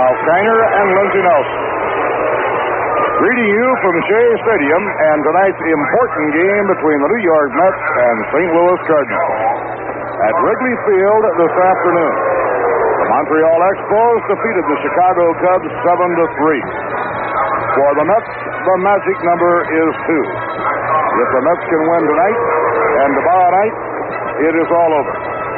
Ralph Kiner and Lindsey Nelson. Greeting you from Shea Stadium and tonight's important game between the New York Mets and St. Louis Cardinals. At Wrigley Field this afternoon, the Montreal Expos defeated the Chicago Cubs 7-3. For the Mets, the magic number is 2. If the Mets can win tonight and tomorrow night, it is all over.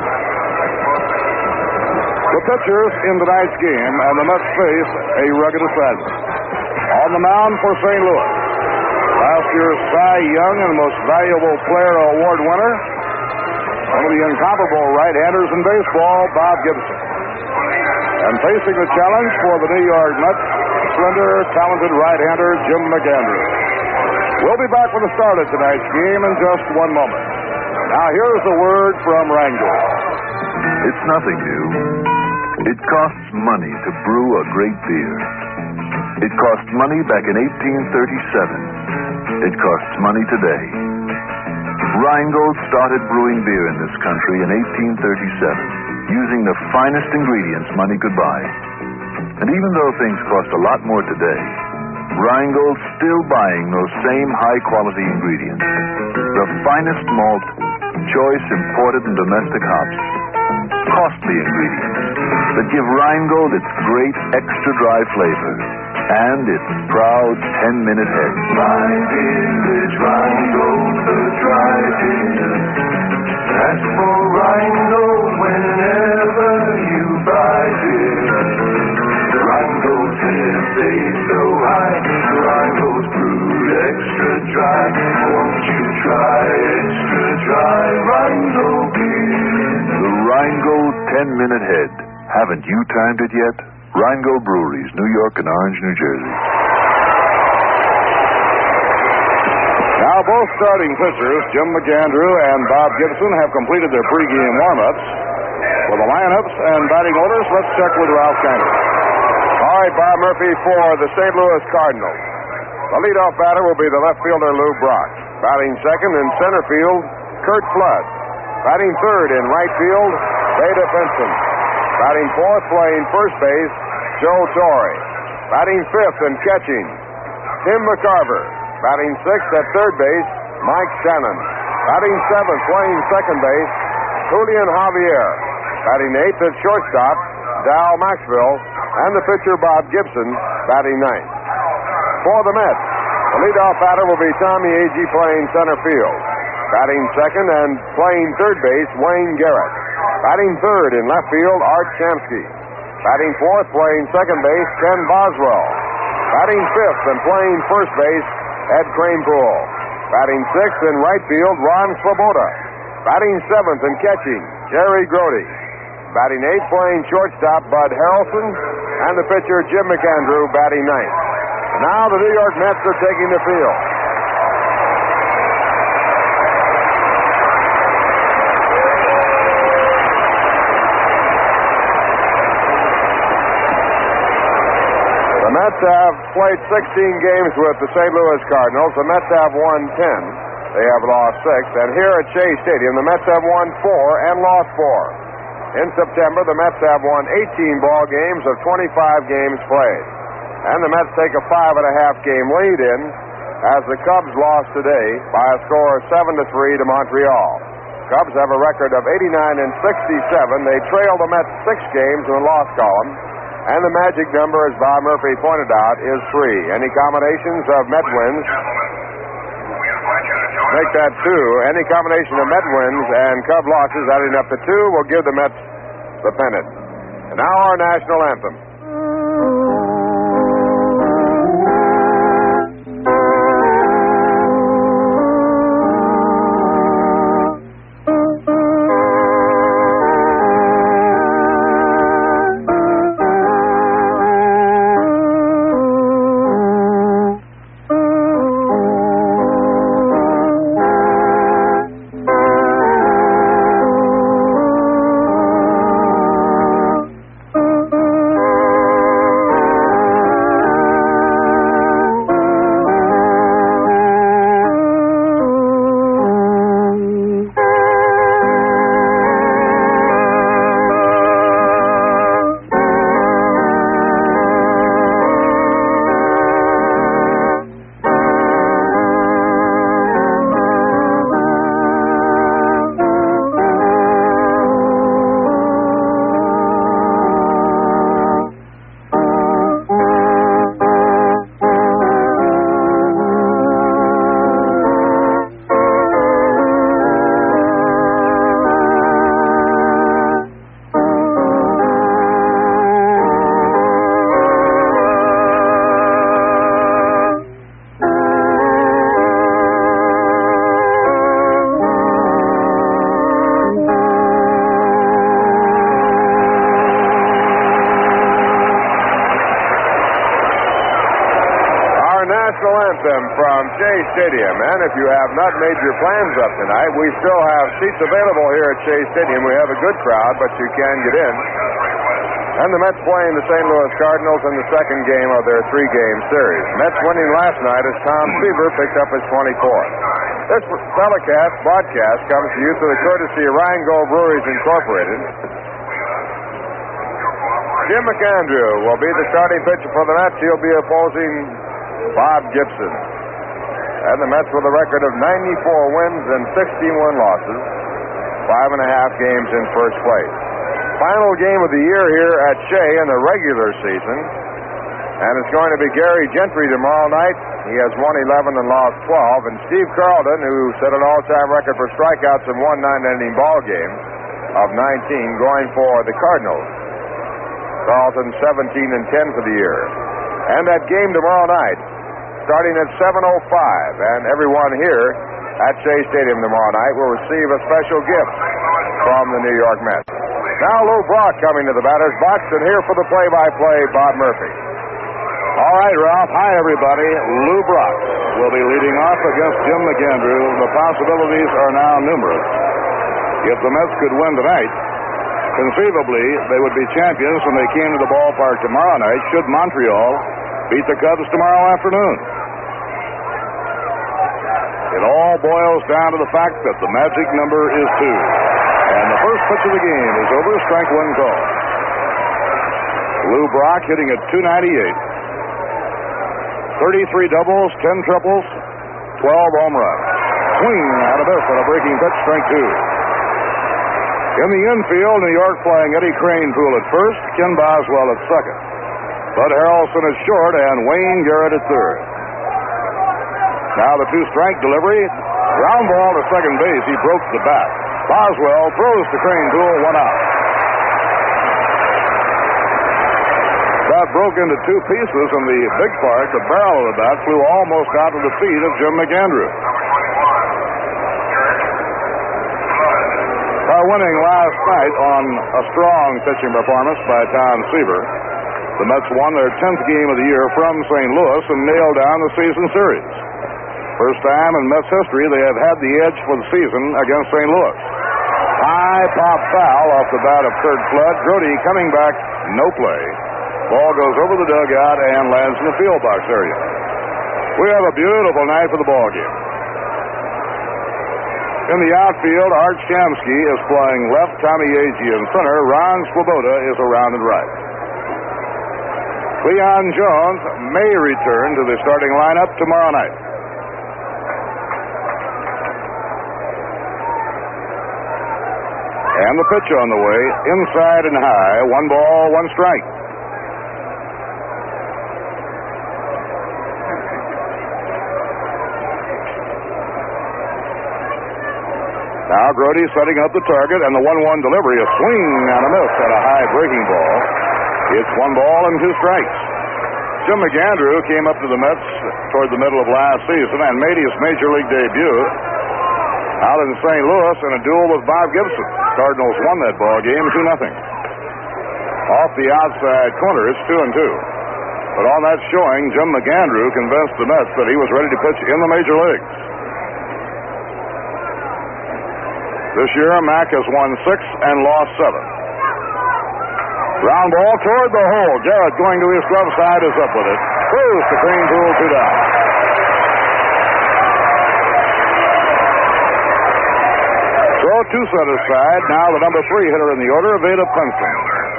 The pitchers in tonight's game and the Mets face a rugged assignment. On the mound for St. Louis, last year's Cy Young and Most Valuable Player Award winner, one of the incomparable right-handers in baseball, Bob Gibson. And facing the challenge for the New York Mets, slender, talented right-hander Jim McAndrew. We'll be back with the start of tonight's game in just one moment. Now here's a word from Rheingold. It's nothing new. It costs money to brew a great beer. It cost money back in 1837. It costs money today. Rheingold started brewing beer in this country in 1837, using the finest ingredients money could buy. And even though things cost a lot more today, Rheingold's still buying those same high-quality ingredients. The finest malt, choice imported and domestic hops, costly ingredients that give Rheingold its great extra dry flavor and its proud 10-minute head. My beer is Rheingold, the dry beer. Ask for Rheingold whenever you buy beer. Rheingold says they so high. Rheingold's brewed extra dry. Won't you try extra dry Rheingold beer? The Rheingold 10-minute head. Haven't you timed it yet? Rheingold Breweries, New York and Orange, New Jersey. Now both starting pitchers, Jim McAndrew and Bob Gibson, have completed their pregame warm-ups. For the lineups and batting orders, let's check with Ralph Kiner. All right, Bob Murphy for the St. Louis Cardinals. The leadoff batter will be the left fielder Lou Brock. Batting second in center field, Curt Flood. Batting third in right field, Beta Benson. Batting fourth, playing first base, Joe Torre. Batting fifth and catching, Tim McCarver. Batting sixth at third base, Mike Shannon. Batting seventh, playing second base, Julian Javier. Batting eighth at shortstop, Dal Maxwell. And the pitcher, Bob Gibson, batting ninth. For the Mets, the leadoff batter will be Tommy Agee playing center field. Batting second and playing third base, Wayne Garrett. Batting third in left field, Art Shamsky. Batting fourth, playing second base, Ken Boswell. Batting fifth and playing first base, Ed Kranepool. Batting sixth in right field, Ron Swoboda. Batting seventh and catching, Jerry Grody. Batting eighth, playing shortstop, Bud Harrelson. And the pitcher, Jim McAndrew, batting ninth. And now the New York Mets are taking the field. The Mets have played 16 games with the St. Louis Cardinals. The Mets have won 10. They have lost 6. And here at Shea Stadium, the Mets have won 4 and lost 4. In September, the Mets have won 18 ball games of 25 games played. And the Mets take a 5.5-game lead in as the Cubs lost today by a score of 7-3 to Montreal. Cubs have a record of 89-67. They trail the Mets 6 games in the loss column. And the magic number, as Bob Murphy pointed out, is 3. Any combinations of Met wins make that 2. Any combination of Met wins and Cub losses adding up to 2 will give the Mets the pennant. And now our national anthem. national anthem from Shea Stadium. And if you have not made your plans up tonight, we still have seats available here at Shea Stadium. We have a good crowd, but you can get in. And the Mets playing the St. Louis Cardinals in the second game of their three-game series. Mets winning last night as Tom Seaver picked up his 24th. This broadcast comes to you through the courtesy of Rhinegold Breweries Incorporated. Jim McAndrew will be the starting pitcher for the Mets. He'll be opposing Bob Gibson. And the Mets with a record of 94 wins and 61 losses. 5.5 games in first place. Final game of the year here at Shea in the regular season. And it's going to be Gary Gentry tomorrow night. He has won 11 and lost 12. And Steve Carlton, who set an all-time record for strikeouts in one nine-inning ball game of 19, going for the Cardinals. Carlton 17 and 10 for the year. And that game tomorrow night, starting at 7:05, and everyone here at Shea Stadium tomorrow night will receive a special gift from the New York Mets. Now Lou Brock coming to the batter's box, and here for the play-by-play, Bob Murphy. All right, Ralph. Hi, everybody. Lou Brock will be leading off against Jim McAndrew. The possibilities are now numerous. If the Mets could win tonight, conceivably, they would be champions when they came to the ballpark tomorrow night should Montreal beat the Cubs tomorrow afternoon. It all boils down to the fact that the magic number is 2. And the first pitch of the game is over, strike one call. Lou Brock hitting at .298. 33 doubles, 10 triples, 12 home runs. Swing out of this on a breaking pitch, strike 2. In the infield, New York playing Eddie Kranepool at first, Ken Boswell at second. Bud Harrelson at short, and Wayne Garrett at third. Now the two-strike delivery. Ground ball to second base. He broke the bat. Boswell throws to Kranepool, 1 out. Bat broke into 2 pieces, and the big part, the barrel of the bat, flew almost out of the feet of Jim McAndrew. By winning last night on a strong pitching performance by Tom Seaver, the Mets won their 10th game of the year from St. Louis and nailed down the season series. First time in Mets history they have had the edge for the season against St. Louis. High pop foul off the bat of Curt Flood. Grote coming back, no play. Ball goes over the dugout and lands in the field box area. We have a beautiful night for the ball game. In the outfield, Art Shamsky is playing left, Tommy Agee in center, Ron Swoboda is around at right. Leon Jones may return to the starting lineup tomorrow night. And the pitch on the way, inside and high, 1 ball, 1 strike. Now Grote setting up the target, and the 1-1 delivery, a swing and a miss at a high breaking ball. It's 1 ball and 2 strikes. Jim McAndrew came up to the Mets toward the middle of last season and made his major league debut out in St. Louis in a duel with Bob Gibson. Cardinals won that ball game 2-0. Off the outside corner, it's 2-2. But on that showing, Jim McAndrew convinced the Mets that he was ready to pitch in the major leagues. This year, Mac has won 6 and lost 7. Ground ball toward the hole. Garrett going to his glove side is up with it. Throws to Kranepool, 2 down. So 2 center side. Now the number 3 hitter in the order, Vada Pinson.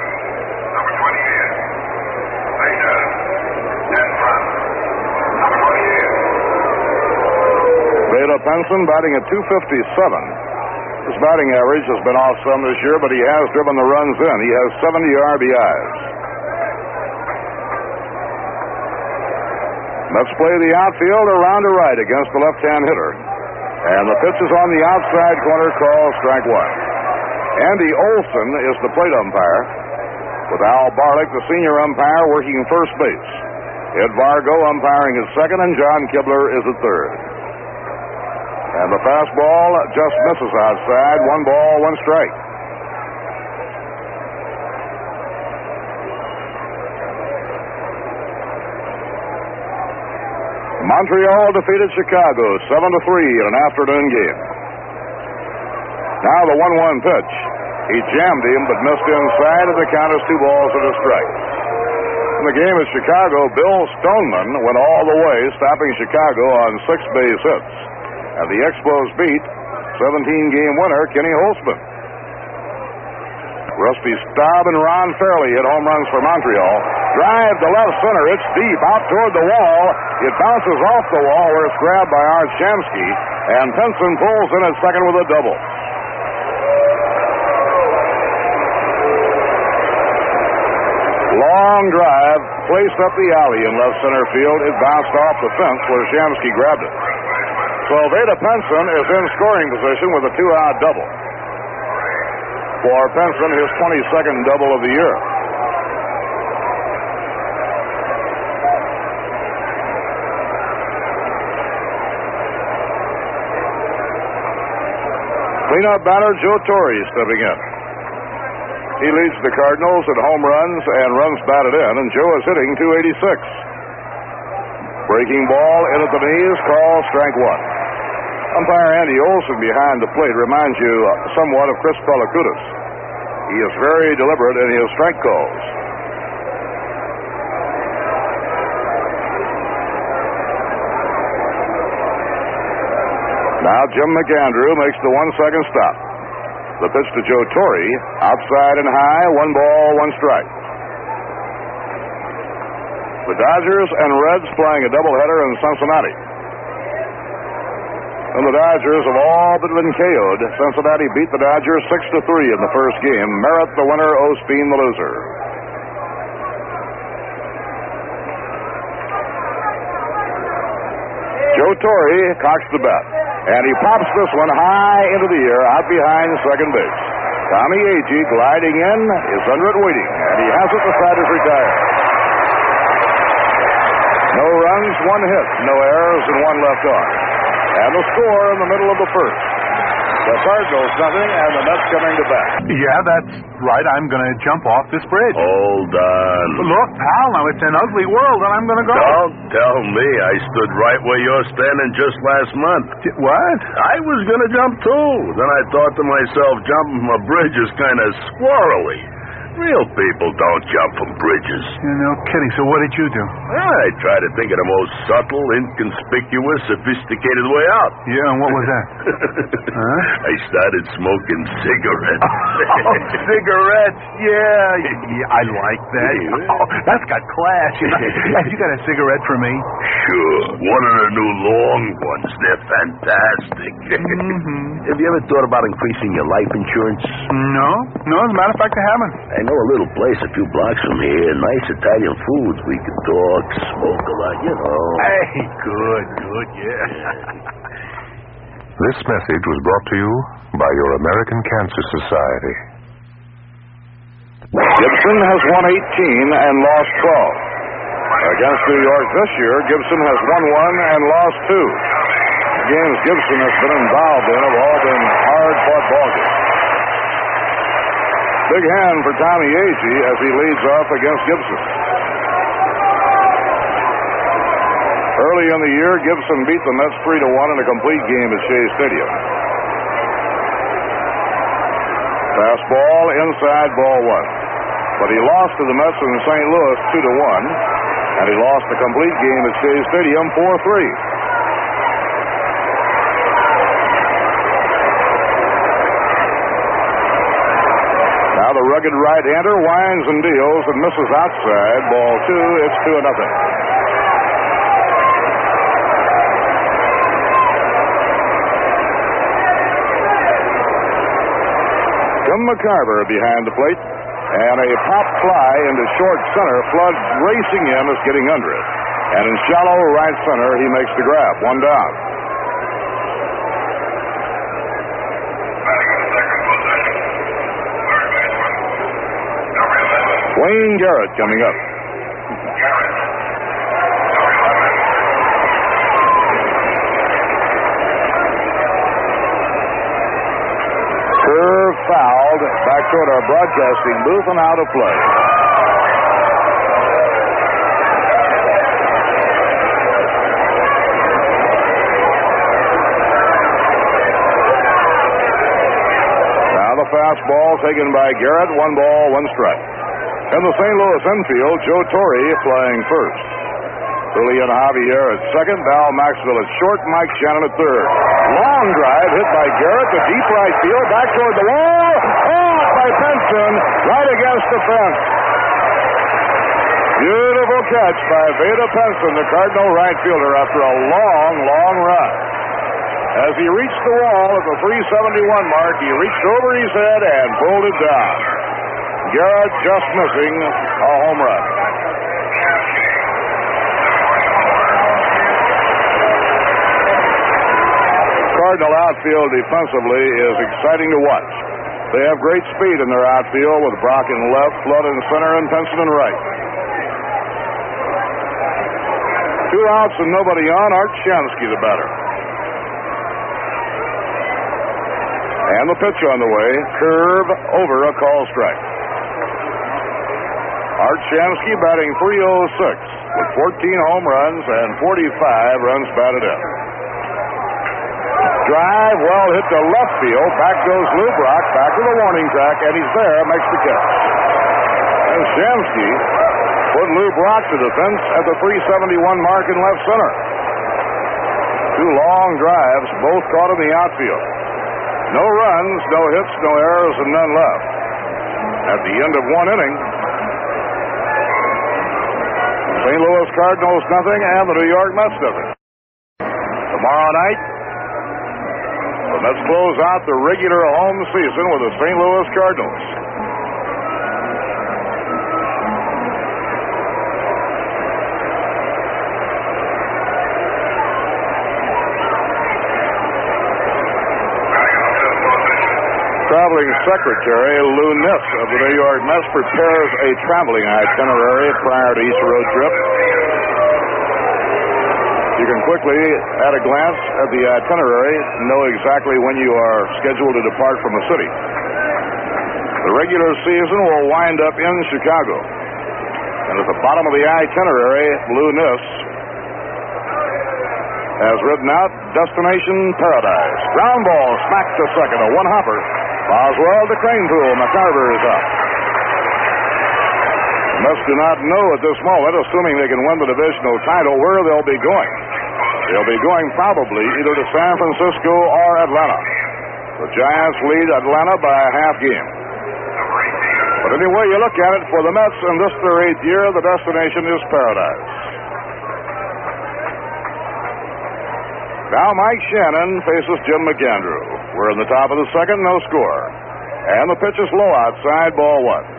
Vada Pinson batting at .257. His batting average has been off some this year, but he has driven the runs in. He has 70 RBIs. Let's play the outfield around to right against the left-hand hitter. And the pitch is on the outside corner, called strike 1. Andy Olson is the plate umpire, with Al Barlick, the senior umpire, working first base. Ed Vargo umpiring at second, and John Kibler is at third. And the fastball just misses outside. 1 ball, 1 strike. Montreal defeated Chicago 7-3 in an afternoon game. Now the 1-1 pitch. He jammed him but missed inside, and the count is 2 balls and a strike. In the game at Chicago, Bill Stoneman went all the way, stopping Chicago on 6 base hits. And the Expos beat 17-game winner Kenny Holtzman. Rusty Staub and Ron Fairley hit home runs for Montreal. Drive to left center. It's deep out toward the wall. It bounces off the wall where it's grabbed by Art Shamsky. And Pinson pulls in at second with a double. Long drive, placed up the alley in left center field. It bounced off the fence where Shamsky grabbed it. So Vada Pinson is in scoring position with a 2-out double. For Pinson, his 22nd double of the year. Cleanup batter Joe Torre stepping in. He leads the Cardinals in home runs and runs batted in, and Joe is hitting .286. Breaking ball in at the knees, call strike 1. Umpire Andy Olson behind the plate reminds you somewhat of Chris Pellicutis. He is very deliberate in his strike calls. Now Jim McAndrew makes the 1-second stop. The pitch to Joe Torre, outside and high, 1 ball, 1 strike. The Dodgers and Reds playing a doubleheader in Cincinnati. And the Dodgers have all but been KO'd. Cincinnati beat the Dodgers 6-3 in the first game. Merritt the winner, Osteen the loser. Joe Torre cocks the bat. And he pops this one high into the air, out behind second base. Tommy Agee gliding in, is under it waiting, and he has it. The side is retired. No runs, 1 hit, no errors, and 1 left on. And the score in the middle of the first. The Cardinals nothing, and the Mets coming to bat. Yeah, that's right. I'm going to jump off this bridge. Hold on. Look, pal, now it's an ugly world, and I'm going to go. Don't tell me. I stood right where you're standing just last month. What? I was going to jump, too. Then I thought to myself, jumping from a bridge is kind of squirrely. Real people don't jump from bridges. You're no kidding. So what did you do? I tried to think of the most subtle, inconspicuous, sophisticated way out. Yeah, and what was that? Huh? I started smoking cigarettes. Oh, cigarettes. Yeah, I like that. Yeah. Oh, that's got class. Have you got a cigarette for me? Sure. One of the new long ones. They're fantastic. Have you ever thought about increasing your life insurance? No, as a matter of fact, I haven't. I know a little place a few blocks from here. Nice Italian foods. We could talk, smoke a lot, you know. Hey, good, yeah. This message was brought to you by your American Cancer Society. Gibson has won 18 and lost 12. Against New York this year, Gibson has won 1 and lost 2. The games Gibson has been involved in have all been hard-fought ball games. Big hand for Tommy Agee as he leads off against Gibson. Early in the year, Gibson beat the Mets 3-1 in a complete game at Shea Stadium. Fastball, inside, ball 1. But he lost to the Mets in St. Louis 2-1, and he lost the complete game at Shea Stadium 4-3. Now the rugged right-hander winds and deals and misses outside. Ball 2, it's 2-0. Jim McCarver behind the plate, and a pop fly into short center. Flood racing in is getting under it. And in shallow right center, he makes the grab. 1 down. Wayne Garrett coming up. Curve fouled back toward our broadcasting booth and out of play. Fastball taken by Garrett. 1 ball, 1 strike. In the St. Louis infield, Joe Torre flying first. Julian Javier at second. Val Maxwell at short. Mike Shannon at third. Long drive hit by Garrett to deep right field. Back toward the wall. Off by Penson. Right against the fence. Beautiful catch by Vada Penson, the Cardinal right fielder, after a long, long run. As he reached the wall at the 371 mark, he reached over his head and pulled it down. Garrett just missing a home run. Cardinal outfield defensively is exciting to watch. They have great speed in their outfield with Brock in left, Flood in center, and Penson in right. 2 outs and nobody on. Art Shamsky the batter. And the pitch on the way. Curve over a call strike. Art Shamsky batting .306 with 14 home runs and 45 runs batted in. Drive well hit to left field. Back goes Lou Brock. Back to the warning track, and he's there. Makes the catch. And Shamsky put Lou Brock to the fence at the 371 mark in left center. 2 long drives, both caught in the outfield. No runs, no hits, no errors, and none left. At the end of 1 inning, St. Louis Cardinals nothing, and the New York Mets nothing. Tomorrow night, the Mets close out the regular home season with the St. Louis Cardinals. Traveling secretary Lou Niss of the New York Mets prepares a traveling itinerary prior to each road trip. You can quickly, at a glance at the itinerary, know exactly when you are scheduled to depart from a city. The regular season will wind up in Chicago. And at the bottom of the itinerary, Lou Niss has written out Destination Paradise. Ground ball smacked to second, a 1-hopper. Boswell to Cranepool. McCarver is up. Mets do not know at this moment, assuming they can win the divisional title, where they'll be going. They'll be going probably either to San Francisco or Atlanta. The Giants lead Atlanta by a half game. But anyway you look at it, for the Mets in this their 8th year, the destination is paradise. Now Mike Shannon faces Jim McAndrew. We're in the top of the second, no score. And the pitch is low outside, ball 1.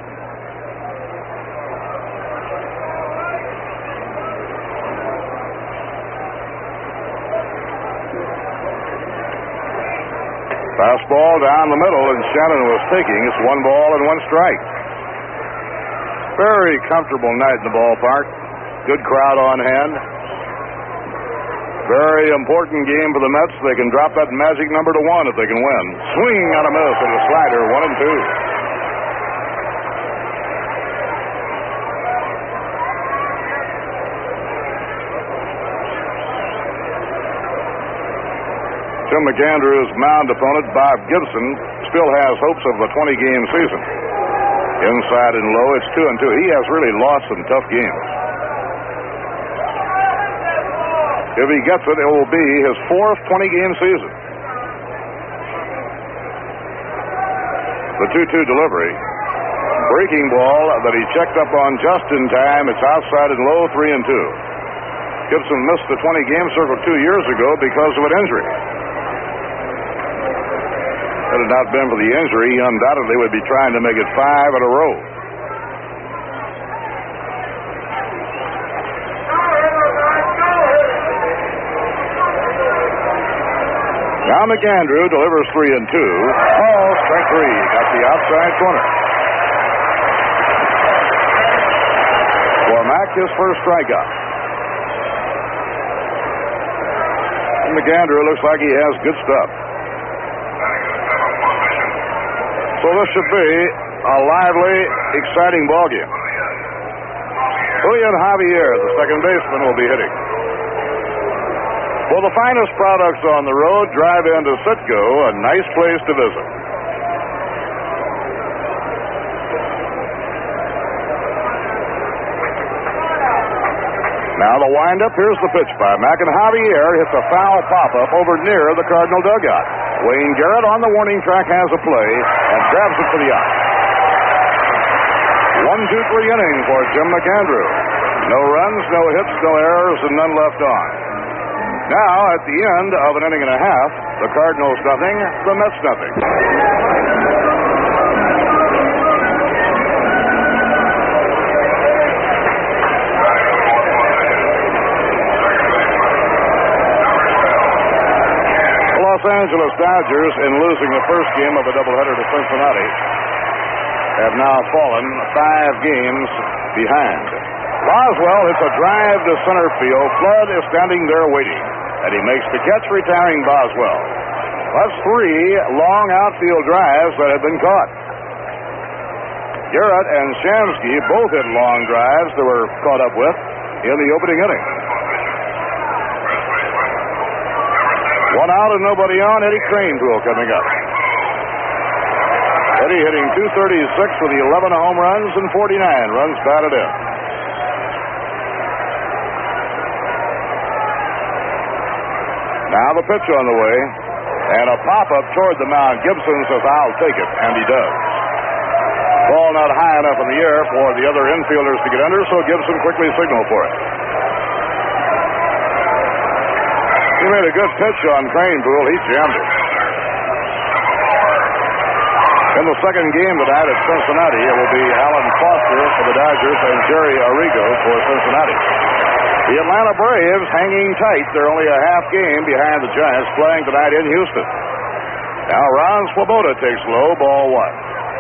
Fastball down the middle, and Shannon was taking. It's 1 ball and 1 strike. Very comfortable night in the ballpark. Good crowd on hand. Very important game for the Mets. They can drop that magic number to 1 if they can win. Swing on a miss with a slider, 1-2. Jim McAndrew's mound opponent, Bob Gibson, still has hopes of a 20-game season. Inside and low, it's 2-2. He has really lost some tough games. If he gets it, it will be his 4th 20-game season. The 2-2 delivery. Breaking ball that he checked up on just in time. It's outside and low, 3-2. Gibson missed the 20-game circle 2 years ago because of an injury. Had it not been for the injury, he undoubtedly would be trying to make it 5 in a row. Now McAndrew delivers 3-2. Ball, strike 3. Got the outside corner. Cormack, his first strikeout. And McAndrew looks like he has good stuff. So this should be a lively, exciting ballgame. Julian Javier, the second baseman, will be hitting. For the finest products on the road, drive into Citgo, a nice place to visit. Now the windup. Here's the pitch by Mack, and Javier hits a foul pop-up over near the Cardinal dugout. Wayne Garrett on the warning track has a play and grabs it for the out. 1-2-3 inning for Jim McAndrew. No runs, no hits, no errors, and none left on. Now, at the end of an inning and a half, the Cardinals nothing, the Mets nothing. Los Angeles Dodgers, in losing the first game of a doubleheader to Cincinnati, have now fallen 5 games behind. Boswell hits a drive to center field. Flood is standing there waiting, and he makes the catch, retiring Boswell. That's 3 long outfield drives that have been caught. Garrett and Shamsky both hit long drives that were caught up with in the opening inning. 1 out and nobody on. Eddie Kranepool coming up. Eddie hitting .236 with 11 home runs and 49 runs batted in. Now the pitch on the way, and a pop-up toward the mound. Gibson says, "I'll take it," and he does. Ball not high enough in the air for the other infielders to get under, so Gibson quickly signaled for it. He made a good pitch on Kranepool. He jammed it. In the second game tonight at Cincinnati, it will be Alan Foster for the Dodgers and Jerry Arrigo for Cincinnati. The Atlanta Braves hanging tight. They're only a half game behind the Giants, playing tonight in Houston. Now Ron Swoboda takes low, ball 1.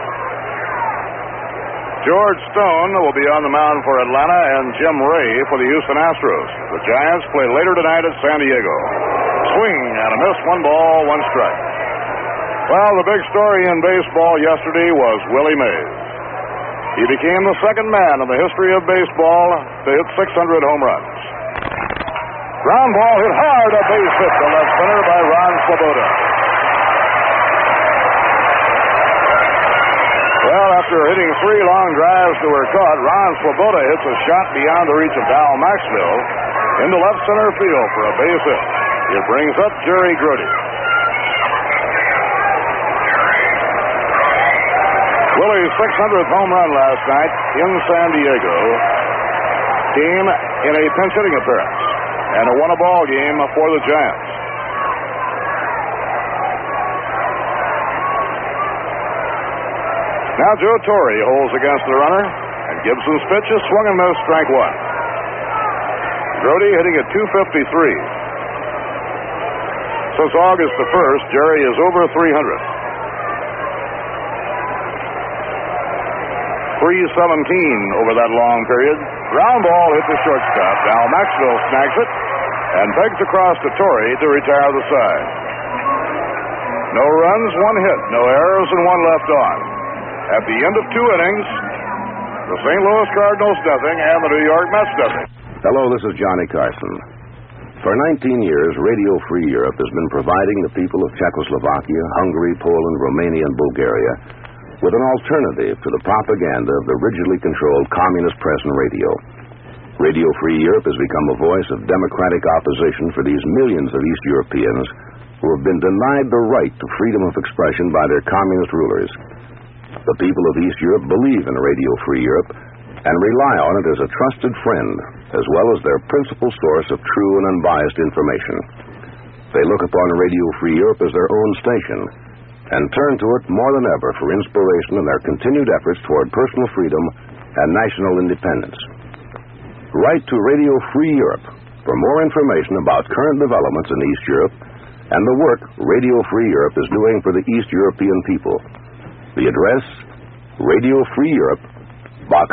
George Stone will be on the mound for Atlanta and Jim Ray for the Houston Astros. The Giants play later tonight at San Diego. Swing and a miss, 1 ball, 1 strike. Well, the big story in baseball yesterday was Willie Mays. He became the second man in the history of baseball to hit 600 home runs. Ground ball hit hard, a base hit to left center by Ron Swoboda. Well, after hitting 3 long drives that were caught, Ron Swoboda hits a shot beyond the reach of Dal Maxwell into left center field for a base hit. It brings up Jerry Grote. Willie's 600th home run last night in San Diego came in a pinch hitting appearance and a won-a-ball game for the Giants. Now Joe Torre holds against the runner, and Gibson's pitch is swung and missed, strike 1. Grote hitting at .253. Since August the 1st, Jerry is over 300. 317 over that long period. Ground ball hit the shortstop. Now Maxwell snags it and pegs across to Torre to retire the side. No runs, 1 hit, no errors, and 1 left on. At the end of 2 innings, the St. Louis Cardinals nothing and the New York Mets nothing. Hello, this is Johnny Carson. For 19 years, Radio Free Europe has been providing the people of Czechoslovakia, Hungary, Poland, Romania, and Bulgaria with an alternative to the propaganda of the rigidly controlled communist press and radio. Radio Free Europe has become a voice of democratic opposition for these millions of East Europeans who have been denied the right to freedom of expression by their communist rulers. The people of East Europe believe in Radio Free Europe and rely on it as a trusted friend, as well as their principal source of true and unbiased information. They look upon Radio Free Europe as their own station and turn to it more than ever for inspiration in their continued efforts toward personal freedom and national independence. Write to Radio Free Europe for more information about current developments in East Europe and the work Radio Free Europe is doing for the East European people. The address, Radio Free Europe, Box.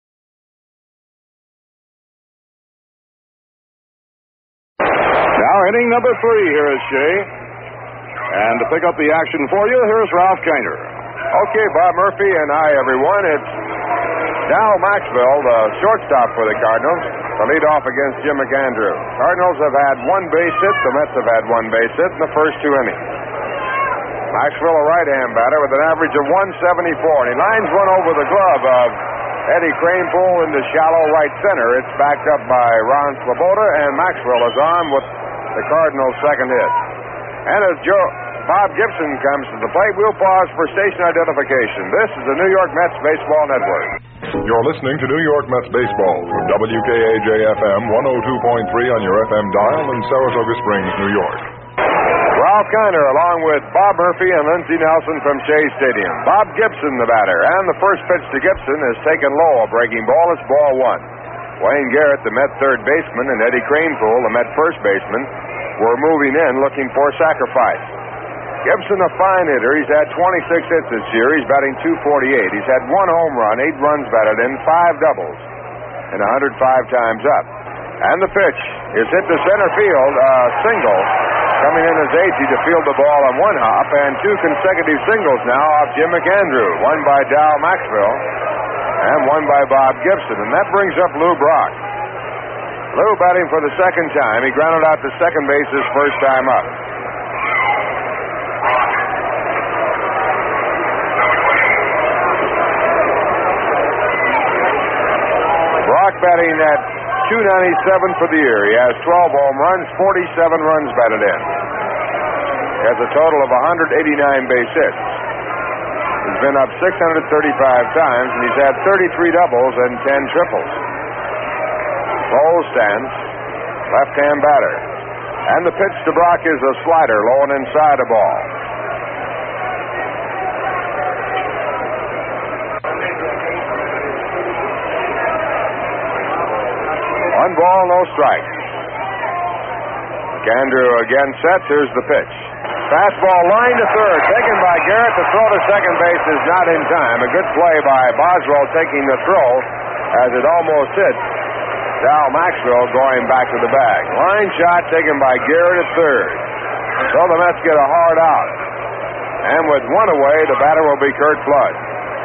Now inning number 3 here is Shea. And to pick up the action for you, here's Ralph Kiner. Okay, Bob Murphy, and hi, everyone. It's Dal Maxwell, the shortstop for the Cardinals, to lead off against Jim McAndrew. Cardinals have had 1 base hit. The Mets have had 1 base hit in the first 2 innings. Maxwell, a right-hand batter with an average of 174, and he lines one over the glove of Eddie Kranepool into shallow right center. It's backed up by Ron Swoboda, and Maxwell is on with the Cardinals' second hit. And as Bob Gibson comes to the plate, we'll pause for station identification. This is the New York Mets Baseball Network. You're listening to New York Mets Baseball from WKAJ-FM 102.3 on your FM dial in Saratoga Springs, New York. Ralph Kiner along with Bob Murphy and Lindsey Nelson from Shea Stadium. Bob Gibson, the batter, and the first pitch to Gibson is taken low, a breaking ball. It's ball one. Wayne Garrett, the Met third baseman, and Eddie Kranepool, the Met first baseman, were moving in looking for sacrifice. Gibson, a fine hitter. He's had 26 hits this year. He's batting .248. He's had 1 home run, 8 runs batted in, 5 doubles, and 105 times up. And the pitch is hit to center field, a single. Coming in as Agee to field the ball on 1 hop, and 2 consecutive singles now off Jim McAndrew. One by Dow Maxwell, and one by Bob Gibson. And that brings up Lou Brock. Lou batting for the second time. He grounded out to second base his first time up. Brock batting at .297 for the year. He has 12 home runs, 47 runs batted in. He has a total of 189 base hits. He's been up 635 times, and he's had 33 doubles and 10 triples. Cole stands, left-hand batter. And the pitch to Brock is a slider, low and inside the ball. One ball, no strike. McAndrew again sets. Here's the pitch. Fastball line to third. Taken by Garrett. The throw to second base is not in time. A good play by Boswell taking the throw as it almost hit Dow Maxwell going back to the bag. Line shot taken by Garrett at third. So the Mets get a hard out. And with one away, the batter will be Curt Flood.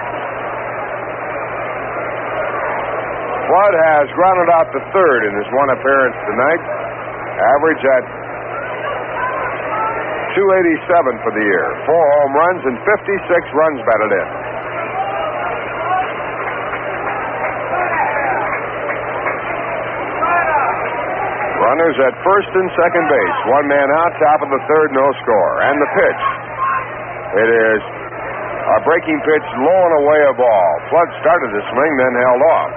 Flood has grounded out to third in his one appearance tonight. Average at .287 for the year. 4 home runs and 56 runs batted in. Runners at first and second base. 1 man out, top of the third, no score. And the pitch. It is a breaking pitch, low and away a ball. Flood started the swing, then held off.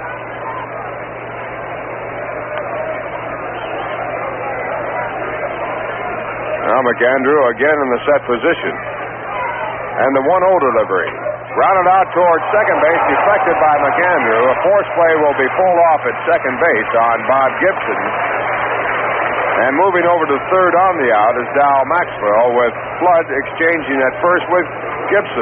Now McAndrew again in the set position. And the 1-0 delivery. Grounded out towards second base, deflected by McAndrew. A force play will be pulled off at second base on Bob Gibson. And moving over to third on the out is Dow Maxwell, with Flood exchanging at first with Gibson.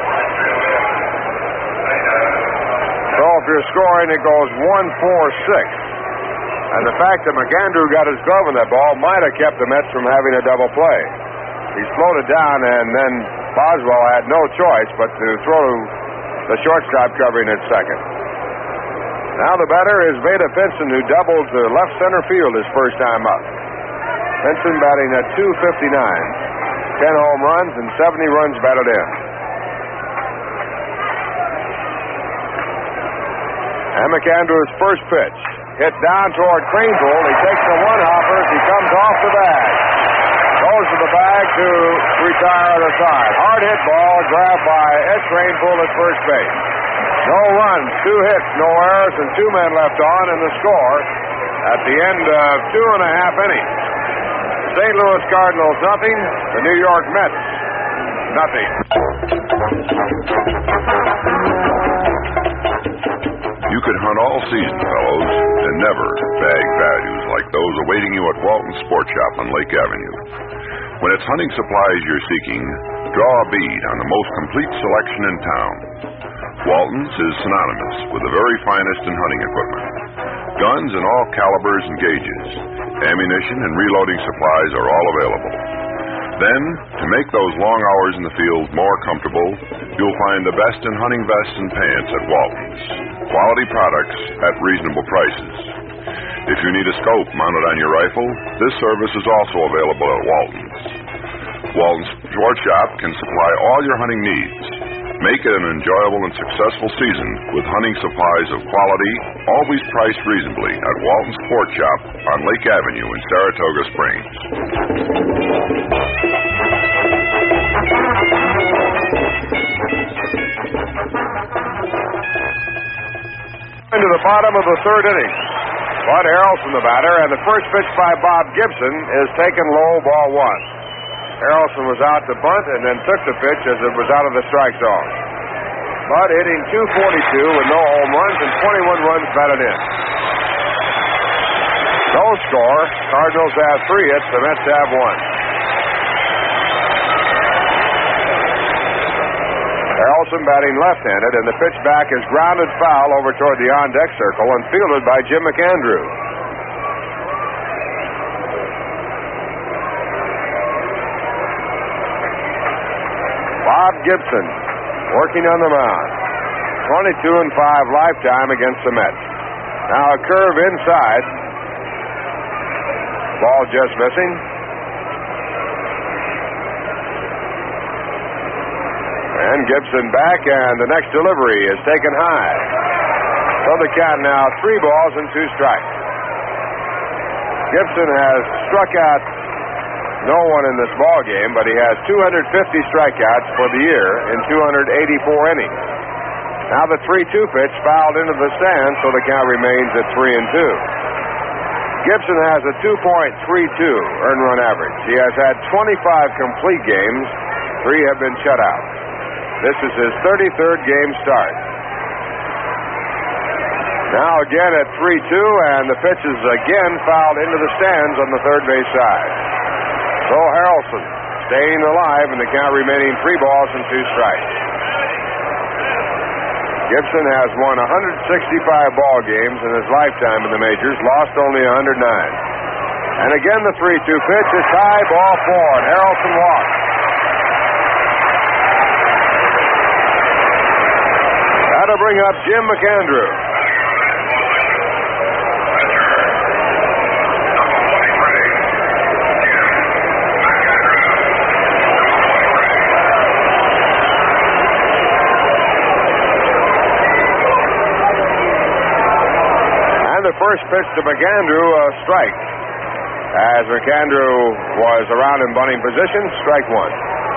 So if you're scoring, it goes 1-4-6. And the fact that McAndrew got his glove in that ball might have kept the Mets from having a double play. He's floated down, and then Boswell had no choice but to throw the shortstop covering at second. Now the batter is Vada Pinson, who doubled to left center field his first time up. Pinson batting at .259, 10 home runs and 70 runs batted in. And McAndrew's first pitch. Hit down toward Kranepool. He takes the 1-hopper as he comes off the bag. Goes to the bag to retire on the side. Hard hit ball grabbed by Ed Kranepool at first base. No runs, 2 hits, no errors, and 2 men left on in the score at the end of 2.5 innings. St. Louis Cardinals nothing. The New York Mets nothing. You could hunt all season, fellows, and never bag values like those awaiting you at Walton's Sport Shop on Lake Avenue. When it's hunting supplies you're seeking, draw a bead on the most complete selection in town. Walton's is synonymous with the very finest in hunting equipment. Guns in all calibers and gauges. Ammunition and reloading supplies are all available. Then, to make those long hours in the field more comfortable, you'll find the best in hunting vests and pants at Walton's. Quality products at reasonable prices. If you need a scope mounted on your rifle, this service is also available at Walton's. Walton's Sport Shop can supply all your hunting needs. Make it an enjoyable and successful season with hunting supplies of quality, always priced reasonably at Walton Sport Shop on Lake Avenue in Saratoga Springs. Into the bottom of the third inning. Bud Harrelson the batter, and the first pitch by Bob Gibson is taken low, ball one. Harrelson was out to bunt and then took the pitch as it was out of the strike zone. Bud hitting .242 with no home runs and 21 runs batted in. No score. Cardinals have 3 hits. The Mets have 1. Harrelson batting left-handed, and the pitch back is grounded foul over toward the on-deck circle and fielded by Jim McAndrew. Bob Gibson working on the mound. 22-5 lifetime against the Mets. Now a curve inside. Ball just missing. And Gibson back, and the next delivery is taken high. So the count now 3 balls and 2 strikes. Gibson has struck out no one in this ball game, but he has 250 strikeouts for the year in 284 innings. Now the 3-2 pitch fouled into the stands, so the count remains at 3-2. Gibson has a 2.32 earned run average. He has had 25 complete games. 3 have been shut out. This is his 33rd game start. Now again at 3-2, and the pitch is again fouled into the stands on the third base side. So Harrelson staying alive, and the count remaining 3 balls and 2 strikes. Gibson has won 165 ball games in his lifetime in the majors, lost only 109. And again the 3-2 pitch is high, ball 4, and Harrelson walks. That'll bring up Jim McAndrew. The first pitch to McAndrew, a strike. As McAndrew was around in bunting position, strike 1.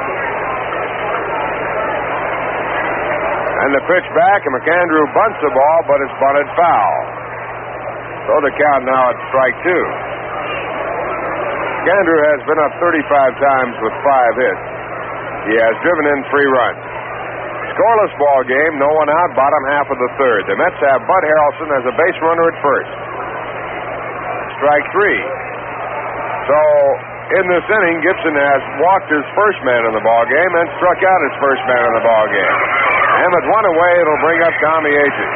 And the pitch back, and McAndrew bunts the ball, but it's bunted foul. So the count now at strike 2. McAndrew has been up 35 times with 5 hits. He has driven in 3 runs. Scoreless ball game, no one out, bottom half of the third. The Mets have Bud Harrelson as a base runner at first. Strike 3. So, in this inning, Gibson has walked his first man in the ball game and struck out his first man in the ball game. And with 1 away, it'll bring up Tommy Agee.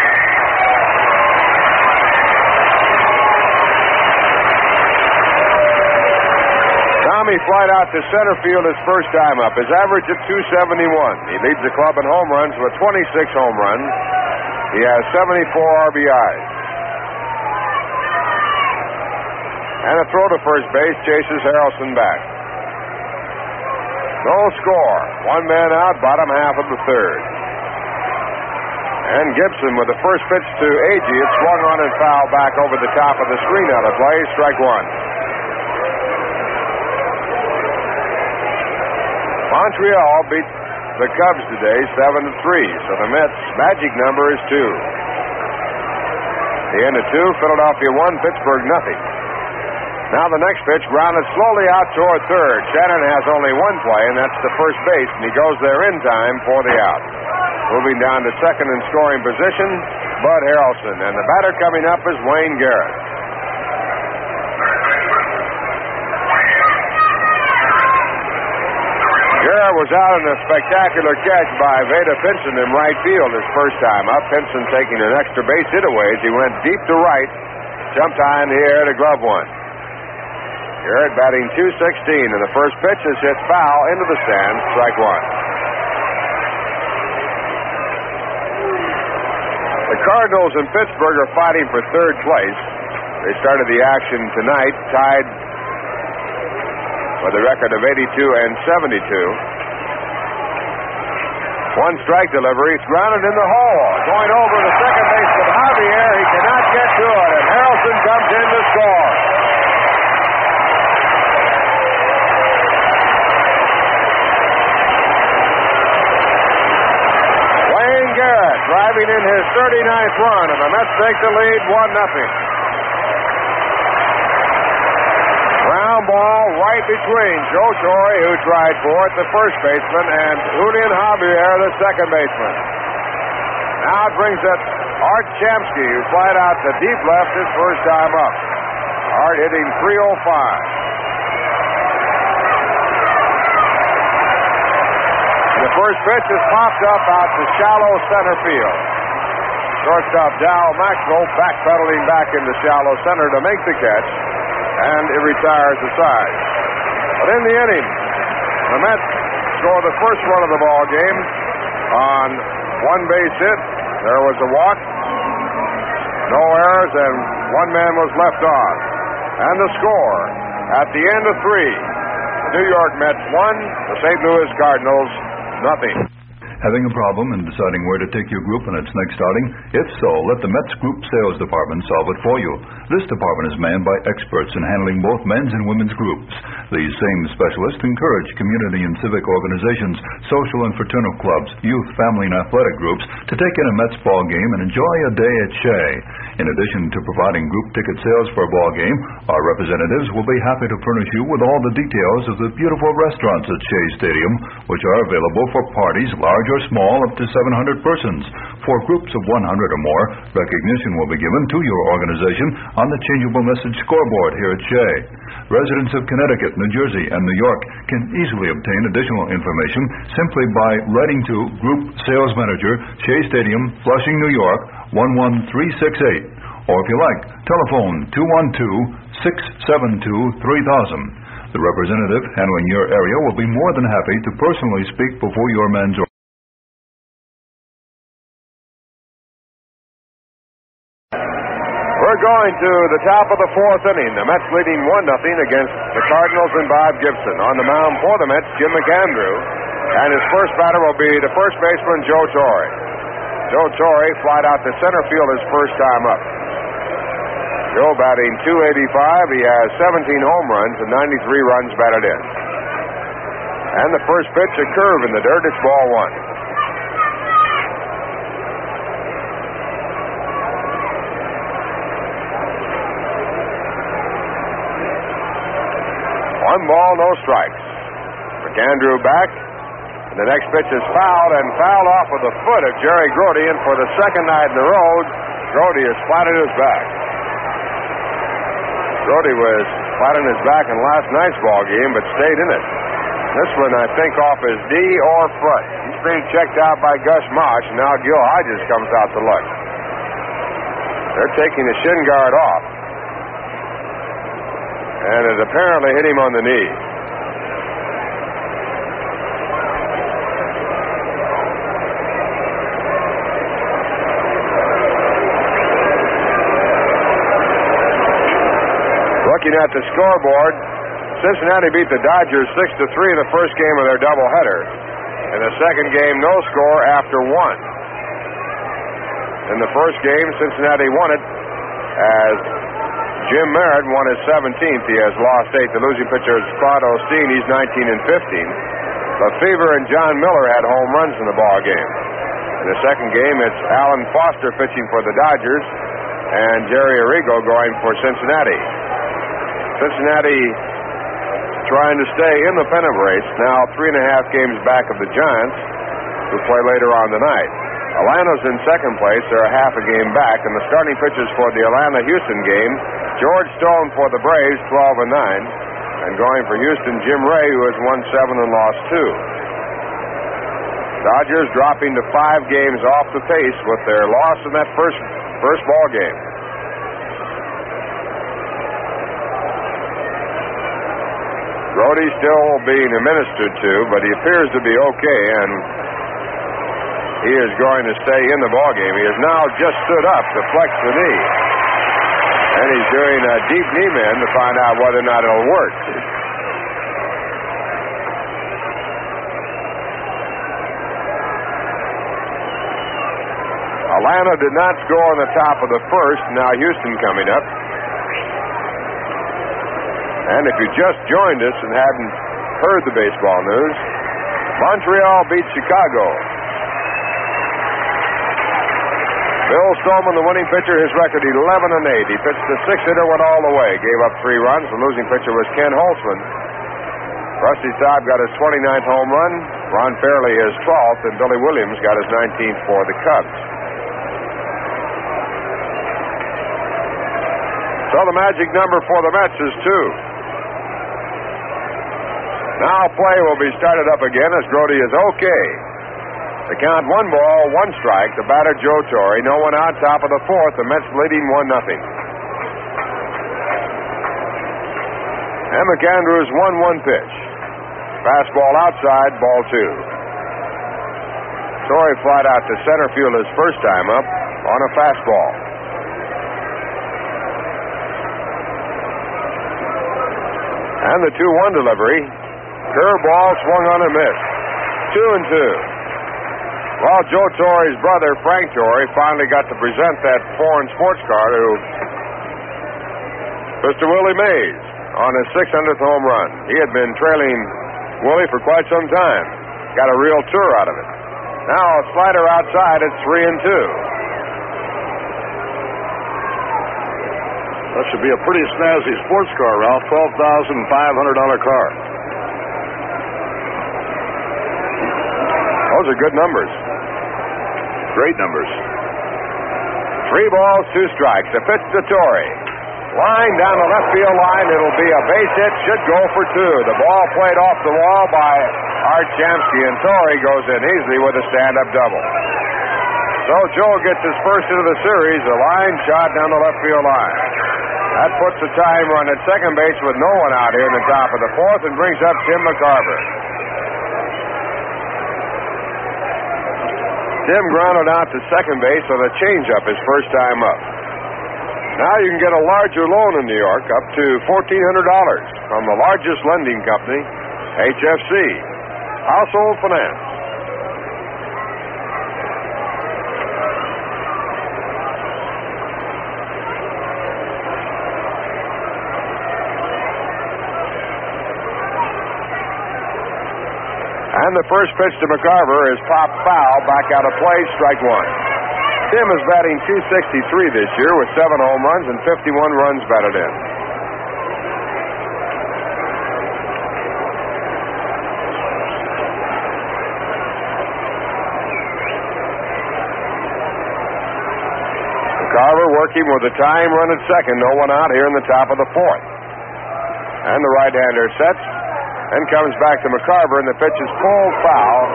Tommy flied out to center field his first time up. His average at .271. He leads the club in home runs with 26 home runs. He has 74 RBIs. And a throw to first base chases Harrelson back. No score. 1 man out, bottom half of the third. And Gibson with the first pitch to Agee. It swung on and fouled back over the top of the screen out of play. Strike 1. Montreal beat the Cubs today 7-3, so the Mets' magic number is 2. The end of 2, Philadelphia 1, Pittsburgh nothing. Now the next pitch grounded slowly out toward third. Shannon has only 1 play, and that's the first base, and he goes there in time for the out. Moving down to second in scoring position, Bud Harrelson, and the batter coming up is Wayne Garrett. Garrett was out in a spectacular catch by Vada Pinson in right field his first time up. Pinson taking an extra base hit away as he went deep to right, jumped high in the air to glove 1. Garrett batting .216, and the first pitch is hit foul into the stands, strike 1. The Cardinals and Pittsburgh are fighting for third place. They started the action tonight, tied with a record of 82 and 72. One strike delivery. It's grounded in the hole. Going over to second baseman Javier. He cannot get to it, and Harrelson comes in to score. Wayne Garrett driving in his 39th run, and the Mets take the lead 1-0. Ground ball right between Joe Torre, who tried for it, the first baseman, and Julian Javier, the second baseman. Now it brings it Art Shamsky, who flied out to deep left his first time up. Art hitting .305. The first pitch is popped up out to shallow center field. Shortstop Dal Maxwell backpedaling back into shallow center to make the catch, and it retires the side. But in the inning, the Mets score the first run of the ball game on one base hit. There was a walk, no errors, and one man was left on. And the score at the end of 3, the New York Mets 1, the St. Louis Cardinals 0. Having a problem in deciding where to take your group in its next outing? If so, let the Mets Group Sales Department solve it for you. This department is manned by experts in handling both men's and women's groups. These same specialists encourage community and civic organizations, social and fraternal clubs, youth, family, and athletic groups to take in a Mets ball game and enjoy a day at Shea. In addition to providing group ticket sales for a ball game, our representatives will be happy to furnish you with all the details of the beautiful restaurants at Shea Stadium, which are available for parties large or small up to 700 persons. For groups of 100 or more, recognition will be given to your organization on the changeable message scoreboard here at Shea. Residents of Connecticut, New Jersey, and New York can easily obtain additional information simply by writing to Group Sales Manager, Shea Stadium, Flushing, New York, 11368. Or if you like, telephone 212-672-3000. The representative handling your area will be more than happy to personally speak before your men's or We're going to the top of the 4th inning. The Mets leading 1-0 against the Cardinals and Bob Gibson. On the mound for the Mets, Jim McAndrew. And his first batter will be the first baseman, Joe Torre. Joe Torre flied out to center field his first time up. Joe batting .285. He has 17 home runs and 93 runs batted in. And the first pitch, a curve in the dirt. It's ball 1. One ball, no strikes. McAndrew back. And the next pitch is fouled off with the foot of Jerry Grote. And for the second night in a row, Grote has flattened his back. Grote was flat on his back in last night's ball game, but stayed in it. This one, I think, off his knee or foot. He's being checked out by Gus Mosh, and now Gil Hodges comes out to look. They're taking the shin guard off. And it apparently hit him on the knee. Looking at the scoreboard, Cincinnati beat the Dodgers 6-3 in the first game of their doubleheader. In the second game, no score after 1. In the first game, Cincinnati won it as Jim Merritt won his 17th. He has lost 8. The losing pitcher is Claude Osteen. He's 19-15. Lefevre and John Miller had home runs in the ball game. In the second game, it's Alan Foster pitching for the Dodgers and Jerry Arrigo going for Cincinnati. Cincinnati trying to stay in the pennant race, now 3.5 games back of the Giants, who play later on tonight. Atlanta's in second place. They're a half a game back, and the starting pitchers for the Atlanta-Houston game, George Stone for the Braves, 12-9, and going for Houston, Jim Ray, who has won 7 and lost 2. Dodgers dropping to 5 games off the pace with their loss in that first ball game. Grote still being administered to, but he appears to be okay, and he is going to stay in the ballgame. He has now just stood up to flex the knee, and he's doing a deep knee bend to find out whether or not it'll work. Atlanta did not score on the top of the first. Now Houston coming up. And if you just joined us and hadn't heard the baseball news, Montreal beat Chicago. Bill Stoneman, the winning pitcher, his record 11-8. He pitched a six-hitter, went all the way, gave up 3 runs. The losing pitcher was Ken Holtzman. Rusty Staub got his 29th home run. Ron Fairley his 12th, and Billy Williams got his 19th for the Cubs. So the magic number for the Mets is 2. Now play will be started up again as Grody is okay. The count 1 ball, 1 strike. The batter Joe Torre. No one out, top of the 4th. The Mets leading 1-0. And McAndrews 1-1 pitch. Fastball outside, ball 2. Torre flied out to center field his first time up on a fastball. And the 2-1 delivery. Curveball swung on and missed. 2-2. Well, Joe Torre's brother, Frank Torre, finally got to present that foreign sports car to Mr. Willie Mays on his 600th home run. He had been trailing Willie for quite some time. Got a real tour out of it. Now a slider outside at 3-2. That should be a pretty snazzy sports car, Ralph. $12,500 car. Those are good numbers. Great numbers. 3 balls, 2 strikes. A pitch to Torre. Line down the left field line. It'll be a base hit. Should go for 2. The ball played off the wall by Art Shamsky, and Torre goes in easily with a stand-up double. So Joe gets his first hit of the series. A line shot down the left field line. That puts the tying run at second base with no one out here in the top of the 4th and brings up Tim McCarver. Tim grounded out to second base with a changeup his first time up. Now you can get a larger loan in New York, up to $1,400 from the largest lending company, HFC, Household Finance. And the first pitch to McCarver is popped foul, back out of play, strike 1. Tim is batting .263 this year with 7 home runs and 51 runs batted in. McCarver working with a tying run at second, no one out here in the top of the 4th. And the right-hander sets. And comes back to McCarver, and the pitch is pulled foul.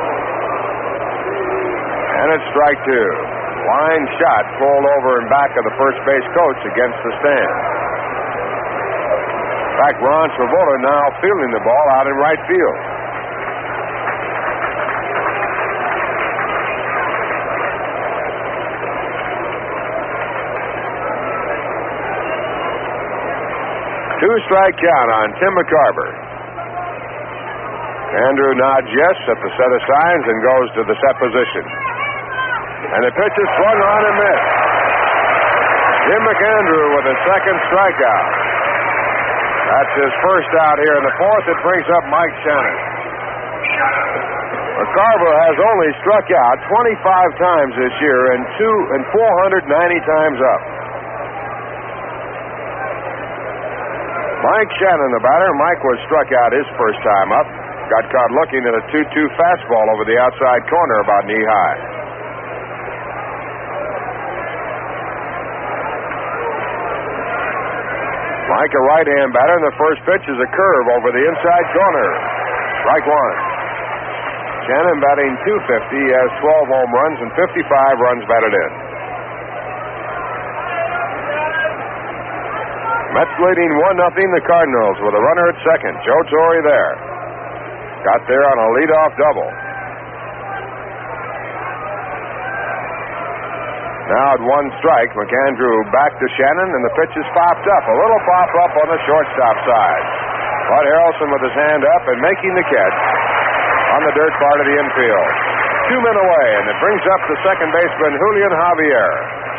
And it's strike 2. Line shot pulled over and back of the first base coach against the stand. In fact, Ron Svoboda now fielding the ball out in right field. Two-strike count on Tim McCarver. Andrew nods yes at the set of signs and goes to the set position. And the pitch is swung on and missed. Jim McAndrew with a second strikeout. That's his first out here in the 4th. It brings up Mike Shannon. McCarver has only struck out 25 times this year and 490 times up. Mike Shannon, the batter. Mike was struck out his first time up. Got caught looking at a 2-2 fastball over the outside corner about knee-high. Mike, a right-hand batter, and the first pitch is a curve over the inside corner. Strike 1. Shannon batting .250. He has 12 home runs and 55 runs batted in. Mets leading 1-0 the Cardinals with a runner at second. Joe Torre there. Got there on a leadoff double. Now at 1 strike, McAndrew back to Shannon, and the pitch is popped up. A little pop up on the shortstop side. Bud Harrelson with his hand up and making the catch on the dirt part of the infield. 2 men away, and it brings up the second baseman, Julian Javier.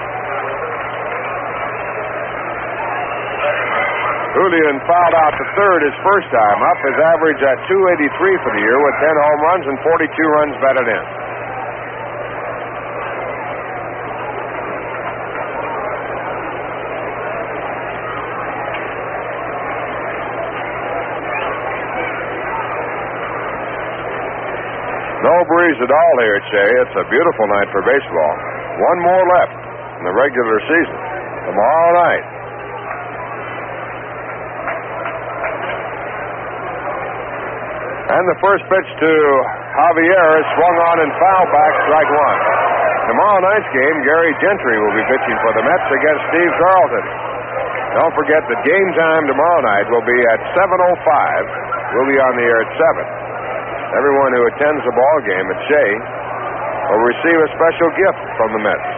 Julian fouled out the third his first time up. His average at .283 for the year with 10 home runs and 42 runs batted in. No breeze at all here, Che. It's a beautiful night for baseball. One more left in the regular season. Tomorrow night. And the first pitch to Javier is swung on and fouled back, strike one. Tomorrow night's game, Gary Gentry will be pitching for the Mets against Steve Carlton. Don't forget that game time tomorrow night will be at 7:05. We'll be on the air at 7. Everyone who attends the ball game at Shea will receive a special gift from the Mets.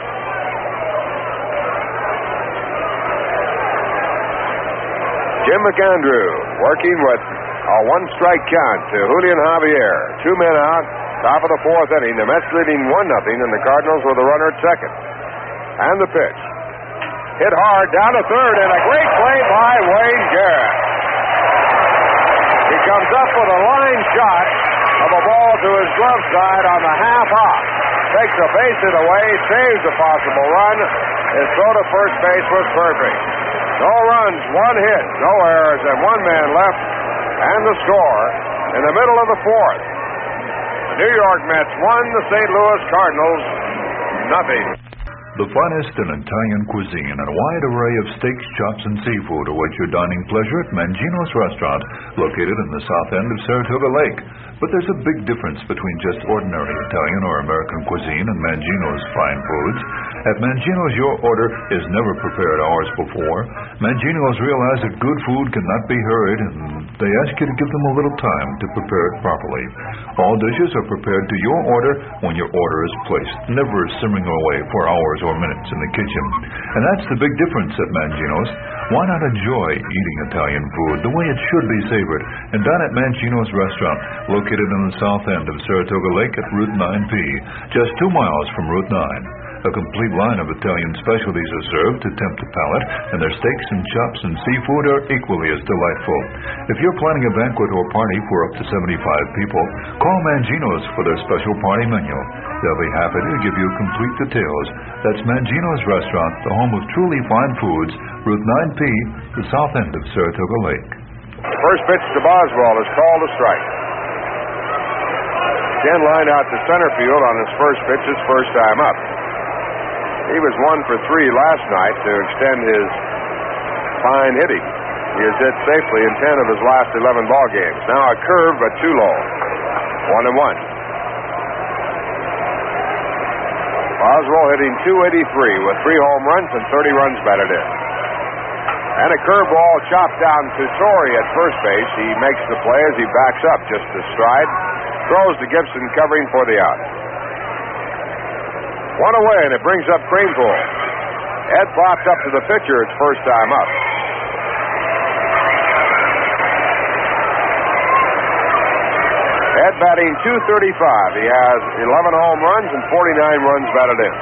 Jim McAndrew working with a one-strike count to Julian Javier. 2 men out, top of the fourth inning. The Mets leading 1-0, and the Cardinals with a runner at second. And the pitch. Hit hard down to third, and a great play by Wayne Garrett. He comes up with a line shot of a ball to his glove side on the half hop. Takes a base hit away, saves a possible run. His throw to first base was perfect. No runs, 1 hit, no errors, and 1 man left. And the score in the middle of the fourth. The New York Mets won, the St. Louis Cardinals nothing. The finest in Italian cuisine and a wide array of steaks, chops, and seafood await your dining pleasure at Mangino's Restaurant, located in the south end of Saratoga Lake. But there's a big difference between just ordinary Italian or American cuisine and Mangino's fine foods. At Mangino's, your order is never prepared hours before. Mangino's realize that good food cannot be hurried, and they ask you to give them a little time to prepare it properly. All dishes are prepared to your order when your order is placed, never simmering away for hours or minutes in the kitchen. And that's the big difference at Mangino's. Why not enjoy eating Italian food the way it should be savored and dine at Mangino's Restaurant, located in the south end of Saratoga Lake at Route 9P, just 2 miles from Route 9. A complete line of Italian specialties are served to tempt the palate, and their steaks and chops and seafood are equally as delightful. If you're planning a banquet or party for up to 75 people, call Mangino's for their special party menu. They'll be happy to give you complete details. That's Mangino's Restaurant, the home of truly fine foods, Route 9P, the south end of Saratoga Lake. The first pitch to Boswell is called a strike. Ken lined out to center field on his first pitch, his first time up. He was 1 for 3 last night to extend his fine hitting. He has hit safely in 10 of his last 11 ball games. Now a curve, but too low. 1-1. Boswell hitting .283 with 3 home runs and 30 runs batted in. And a curveball chopped down to Torrey at first base. He makes the play as he backs up just a stride. Throws to Gibson covering for the out. 1 away, and it brings up Kranepool. Ed popped up to the pitcher its first time up. Ed batting .235. He has 11 home runs and 49 runs batted in.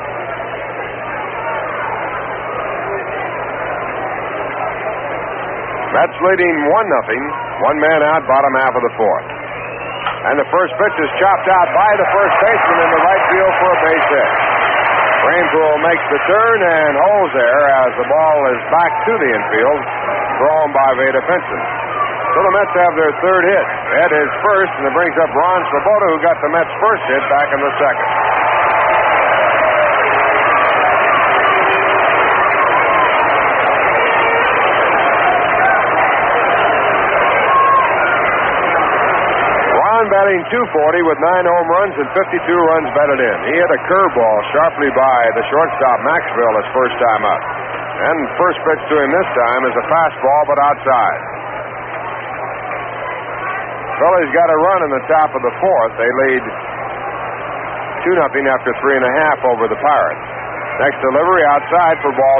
Mets leading 1-0. 1 man out, bottom half of the fourth. And the first pitch is chopped out by the first baseman in the right field for a base hit. Kranepool makes the turn and holds there as the ball is back to the infield, thrown by Vada Pinson. So the Mets have their third hit. Ed is first, and it brings up Ron Swoboda, who got the Mets' first hit back in the second. Batting .240 with 9 home runs and 52 runs batted in. He hit a curveball sharply by the shortstop Maxwell his first time up. And first pitch to him this time is a fastball, but outside. Phillies got a run in the top of the fourth. They lead 2-0 after 3.5 over the Pirates. Next delivery outside for ball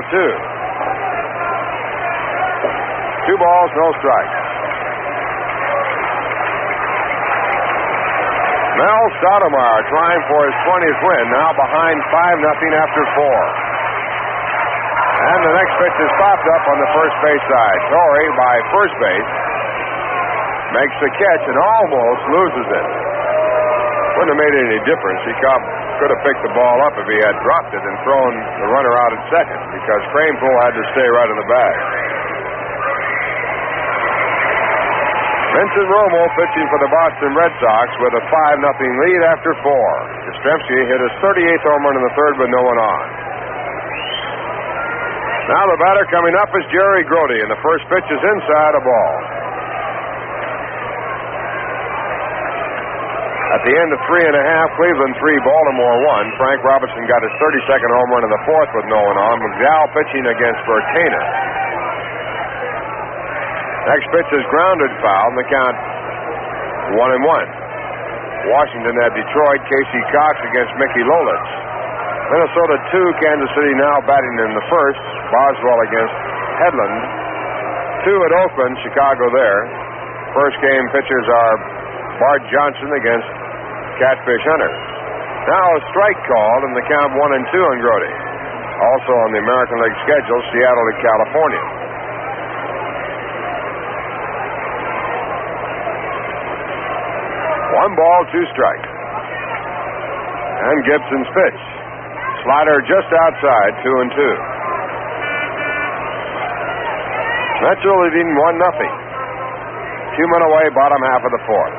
2. 2 balls, no strikes. Mel Stoudemire trying for his 20th win, now behind 5-0 after 4. And the next pitch is popped up on the first base side. Torrey, by first base, makes the catch and almost loses it. Wouldn't have made any difference. He could have picked the ball up if he had dropped it and thrown the runner out at second, because Kranepool had to stay right in the bag. Vincent Romo pitching for the Boston Red Sox with a 5-0 lead after 4. Yastrzemski hit his 38th home run in the third with no one on. Now the batter coming up is Jerry Grote, and the first pitch is inside a ball. At the end of 3 1/2, Cleveland 3, Baltimore 1. Frank Robinson got his 32nd home run in the fourth with no one on. McDowell pitching against Bertainer. Next pitch is grounded foul, and the count 1-1. Washington at Detroit, Casey Cox against Mickey Lolitz. Minnesota 2, Kansas City now batting in the first. Boswell against Hedlund. 2 at Oakland, Chicago there. First game pitchers are Bart Johnson against Catfish Hunter. Now a strike called, and the count 1-2 on Grote. Also on the American League schedule, Seattle at California. One ball, 2 strikes. And Gibson's pitch. Slider just outside, 2-2. Mets are leading 1-0. 2 men away, bottom half of the fourth.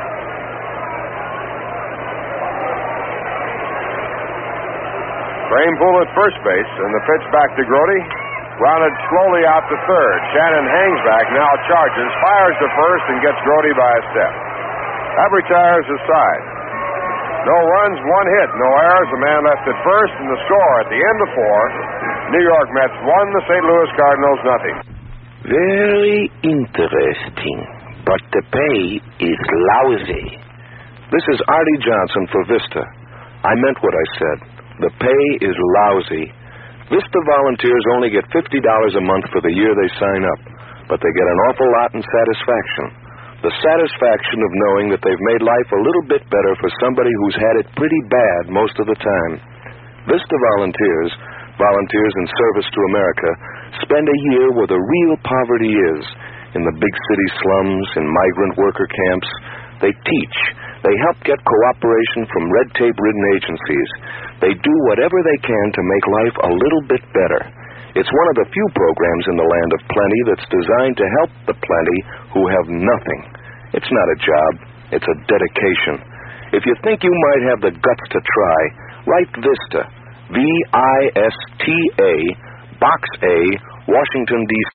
Kranepool at first base, and the pitch back to Grote. Grounded slowly out to third. Shannon hangs back, now charges, fires to first, and gets Grote by a step. That retires his side. No runs, 1 hit, no errors, a man left at first, and the score at the end of 4, New York Mets 1, the St. Louis Cardinals 0. Very interesting, but the pay is lousy. This is Artie Johnson for Vista. I meant what I said. The pay is lousy. Vista volunteers only get $50 a month for the year they sign up, but they get an awful lot in satisfaction. The satisfaction of knowing that they've made life a little bit better for somebody who's had it pretty bad most of the time. Vista volunteers in service to America, spend a year where the real poverty is, in the big city slums, in migrant worker camps. They teach. They help get cooperation from red tape-ridden agencies. They do whatever they can to make life a little bit better. It's one of the few programs in the land of plenty that's designed to help the plenty who have nothing. It's not a job. It's a dedication. If you think you might have the guts to try, write Vista. V-I-S-T-A, Box A, Washington, D.C.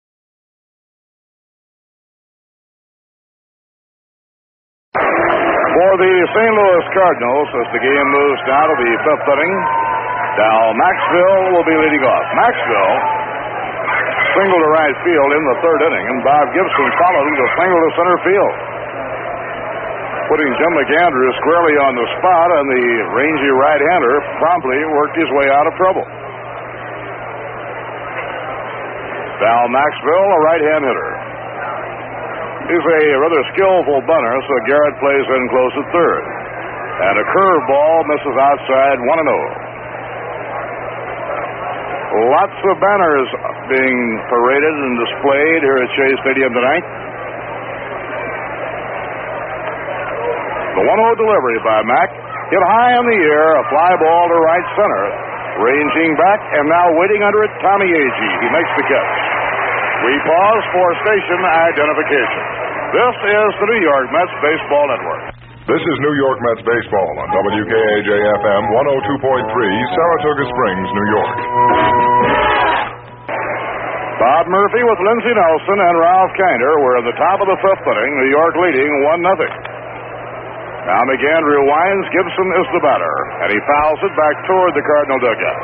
For the St. Louis Cardinals, as the game moves now to the 5th inning, Dal Maxville will be leading off. Maxville singled to right field in the 3rd inning, and Bob Gibson followed him to single to center field, putting Jim McAndrew squarely on the spot, and the rangy right-hander promptly worked his way out of trouble. Dal Maxville, a right-hand hitter. He's a rather skillful bunter, so Garrett plays in close at third. And a curveball misses outside, 1-0. Lots of banners being paraded and displayed here at Shea Stadium tonight. The 1-0 delivery by Mack. Hit high in the air, a fly ball to right center. Ranging back, and now waiting under it, Tommy Agee. He makes the catch. We pause for station identification. This is the New York Mets Baseball Network. This is New York Mets Baseball on WKAJ-FM 102.3, Saratoga Springs, New York. Bob Murphy with Lindsey Nelson and Ralph Kinder were at the top of the 5th inning, New York leading 1-0. Now McAndrew winds, Gibson is the batter, and he fouls it back toward the Cardinal dugout.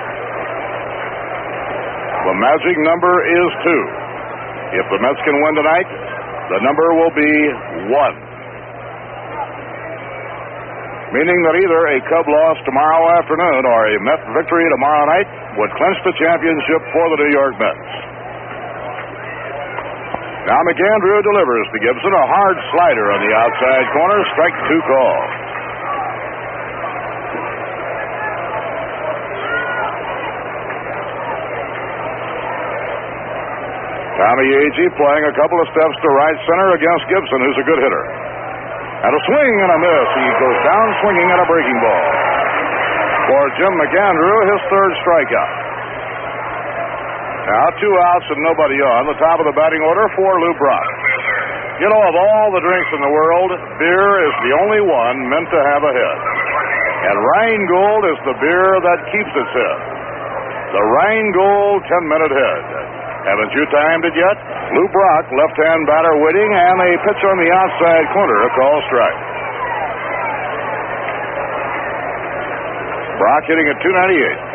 The magic number is 2. If the Mets can win tonight, the number will be 1. Meaning that either a Cub loss tomorrow afternoon or a Met victory tomorrow night would clinch the championship for the New York Mets. Now McAndrew delivers to Gibson a hard slider on the outside corner, strike 2 call. Tommy Agee playing a couple of steps to right center against Gibson, who's a good hitter. And a swing and a miss. He goes down swinging at a breaking ball. For Jim McAndrew, his third strikeout. Now 2 outs and nobody on. The top of the batting order for Lou Brock. You know, of all the drinks in the world, beer is the only one meant to have a head. And Rheingold is the beer that keeps its head. The Rheingold 10-minute head. Haven't you timed it yet? Lou Brock, left-hand batter waiting, and a pitch on the outside corner, a call strike. Brock hitting at .298.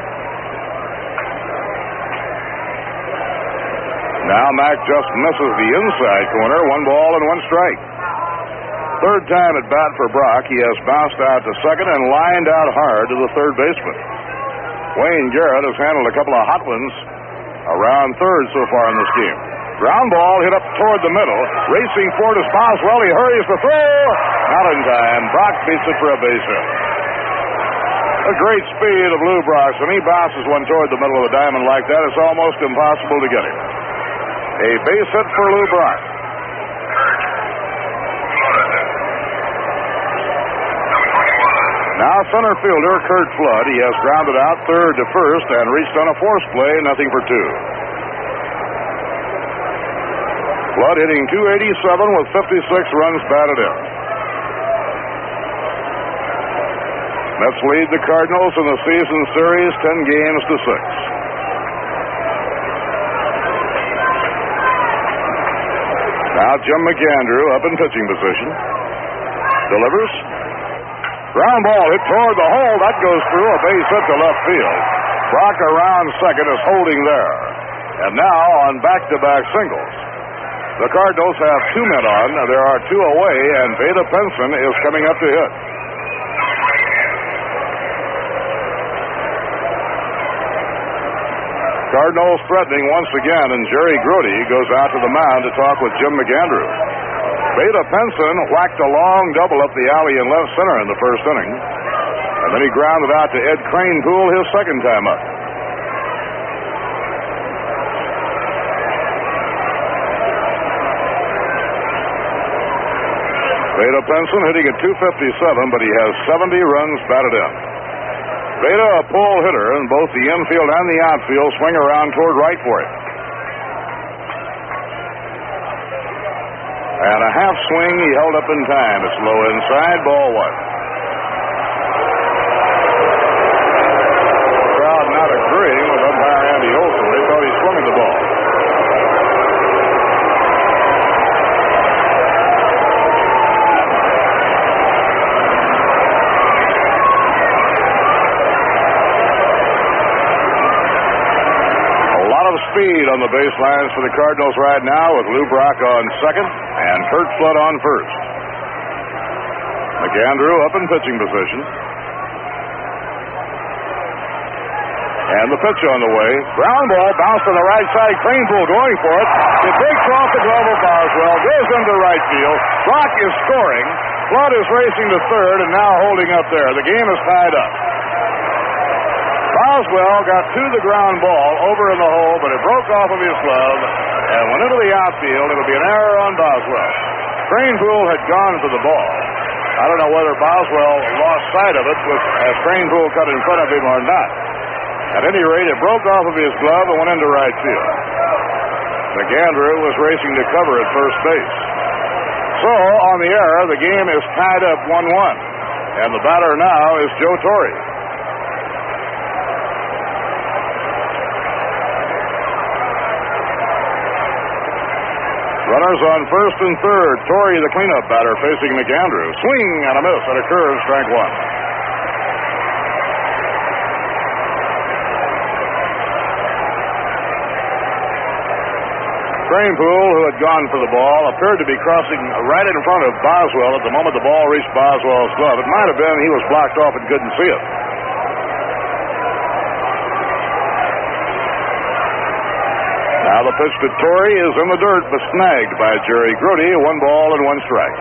Now Mack just misses the inside corner, 1 ball and 1 strike. Third time at bat for Brock. He has bounced out to second and lined out hard to the third baseman. Wayne Garrett has handled a couple of hot ones around third so far in this game. Ground ball hit up toward the middle. Racing for it is Boswell. He hurries to throw. Not in time. Brock beats it for a base hit. A great speed of Lou Brock. When he bounces one toward the middle of the diamond like that, it's almost impossible to get him. A base hit for Lou Brock. Now center fielder Curt Flood. He has grounded out third to first and reached on a force play, 0-for-2. Flood hitting .287 with 56 runs batted in. Mets lead the Cardinals in the season series 10-6. Now Jim McAndrew up in pitching position. Delivers. Ground ball hit toward the hole. That goes through. A base hit to left field. Brock around second is holding there. And now on back-to-back singles. The Cardinals have 2 men on. There are 2 away, and Veda Penson is coming up to hit. Cardinals threatening once again, and Jerry Grote goes out to the mound to talk with Jim McAndrew. Veda Penson whacked a long double up the alley in left center in the first inning, and then he grounded out to Ed Kranepool his second time up. Veda Penson hitting at .257, but he has 70 runs batted in. Veda, a pull hitter, and both the infield and the outfield swing around toward right for him. And a half swing he held up in time. It's low inside, ball 1. The crowd not agreeing with umpire Andy Olson. They thought he swung at the ball. Speed on the baselines for the Cardinals right now with Lou Brock on second and Curt Flood on first. McAndrew up in pitching position. And the pitch on the way. Ground ball bounced to the right side. Kranepool going for it. It breaks off the glove of Boswell. Goes into right field. Brock is scoring. Flood is racing to third and now holding up there. The game is tied up. Boswell got to the ground ball over in the hole, but it broke off of his glove and went into the outfield. It'll be an error on Boswell. Kranepool had gone for the ball. I don't know whether Boswell lost sight of it as Kranepool cut in front of him or not. At any rate, it broke off of his glove and went into right field. McAndrew was racing to cover at first base. So, on the error, the game is tied up 1-1. And the batter now is Joe Torre. Runners on first and third. Torre, the cleanup batter, facing McAndrew. Swing and a miss at a curve, strike 1. Kranepool, who had gone for the ball, appeared to be crossing right in front of Boswell at the moment the ball reached Boswell's glove. It might have been he was blocked off and couldn't see it. Now the pitch to Torre is in the dirt, but snagged by Jerry Grote. 1 ball and 1 strike.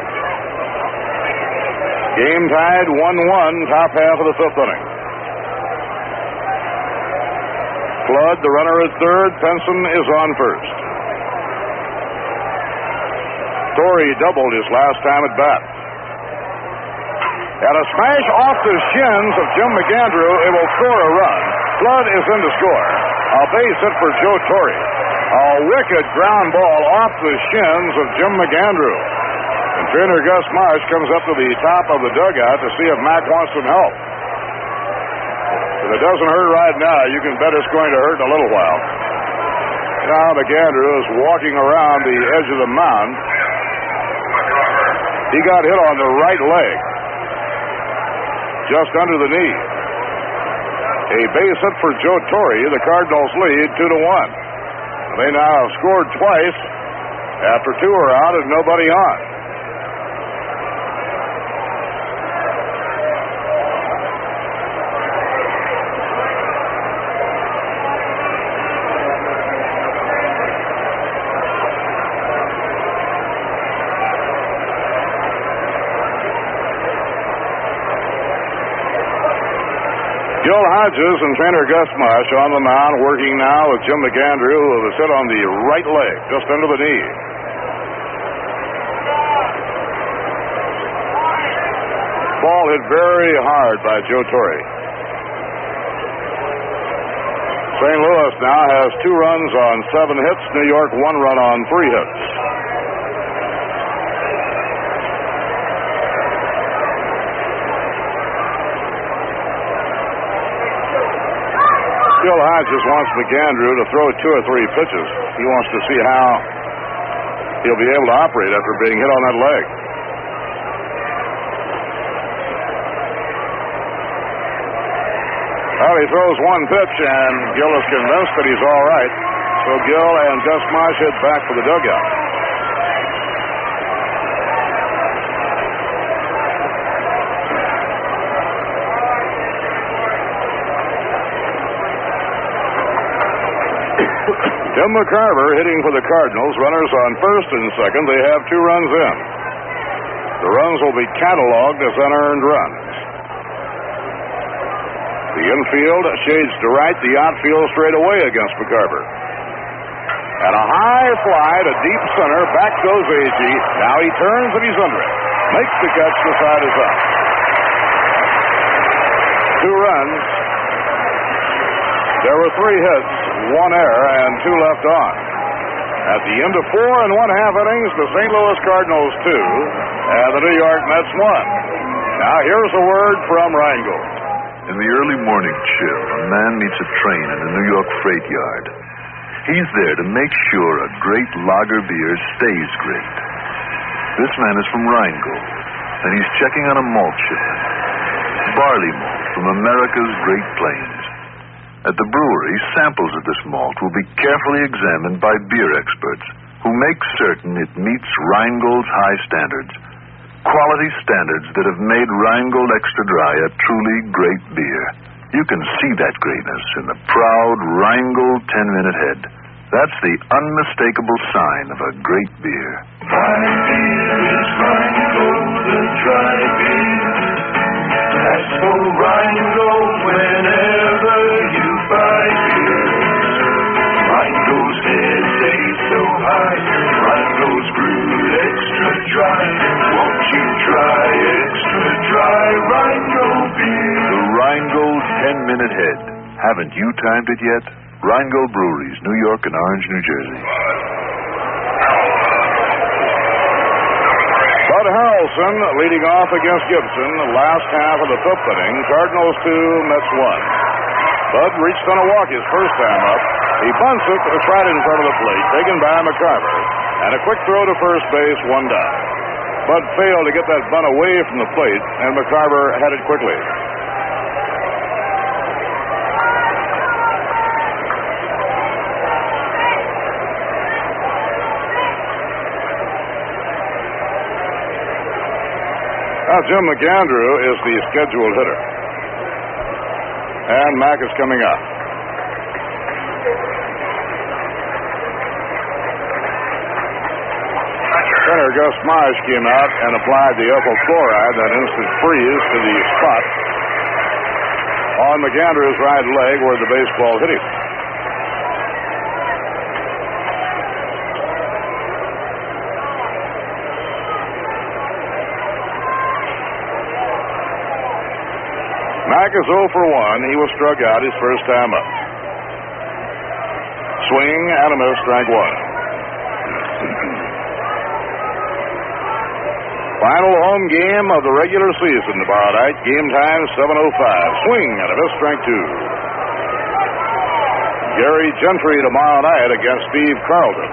Game tied 1-1, top half of the 5th inning. Flood, the runner, at third. Penson is on first. Torrey doubled his last time at bat. And a smash off the shins of Jim McAndrew. It will score a run. Flood is in to score. A base hit for Joe Torrey. A wicked ground ball off the shins of Jim McAndrew. And trainer Gus Marsh comes up to the top of the dugout to see if Mac wants some help. If it doesn't hurt right now, you can bet it's going to hurt in a little while. Now McAndrew is walking around the edge of the mound. He got hit on the right leg, just under the knee. A base hit for Joe Torrey. The Cardinals lead 2-1. They now have scored twice after two are out and nobody on. Gil Hodges and trainer Gus Marsh on the mound, working now with Jim McAndrew, who was hit on the right leg, just under the knee. Ball hit very hard by Joe Torrey. St. Louis now has 2 runs on 7 hits. New York 1 run on 3 hits. Gil Hodges wants McAndrew to throw 2 or 3 pitches. He wants to see how he'll be able to operate after being hit on that leg. Well, he throws 1 pitch, and Gil is convinced that he's all right. So Gil and Gus Marsh head back for the dugout. Jim McCarver hitting for the Cardinals. Runners on first and second. They have 2 runs in. The runs will be cataloged as unearned runs. The infield shades to right. The outfield straight away against McCarver. And a high fly to deep center. Back goes Agee. Now he turns and he's under it. Makes the catch. The side is up. 2 runs. There were 3 hits, 1 error, and 2 left on. At the end of 4 1/2 innings, the St. Louis Cardinals 2 and the New York Mets 1. Now here's a word from Rheingold. In the early morning chill, a man meets a train in a New York freight yard. He's there to make sure a great lager beer stays great. This man is from Rheingold, and he's checking on a malt shipment. Barley malt from America's Great Plains. At the brewery, samples of this malt will be carefully examined by beer experts who make certain it meets Rheingold's high standards. Quality standards that have made Rheingold Extra Dry a truly great beer. You can see that greatness in the proud Rheingold 10-minute head. That's the unmistakable sign of a great beer. My beer is Rheingold, the dry beer. Ask for Rheingold whenever you buy beer. Rheingold's head stays so high. Rheingold's brewed extra dry. Won't you try extra dry Rheingold beer? The Rheingold 10-minute head. Haven't you timed it yet? Rheingold Breweries, New York and Orange, New Jersey. Bud Harrelson leading off against Gibson. The last half of the 5th inning. Cardinals 2, Mets 1. Bud reached on a walk his first time up. He bunts it right in front of the plate, taken by McCarver. And a quick throw to first base, 1 down. Bud failed to get that bunt away from the plate, and McCarver had it quickly. Now, Jim McAndrew is the scheduled hitter. And Mac is coming up. Center Gus Marsh came out and applied the ethyl chloride, that instant freeze, to the spot on McAndrew's right leg where the baseball hit him. Jack is 0 for 1. He was struck out his first time up. Swing and a miss, strike one. Final home game of the regular season tomorrow night. Game time 7:05. Swing and a miss, strike two. Gary Gentry tomorrow night against Steve Carlton.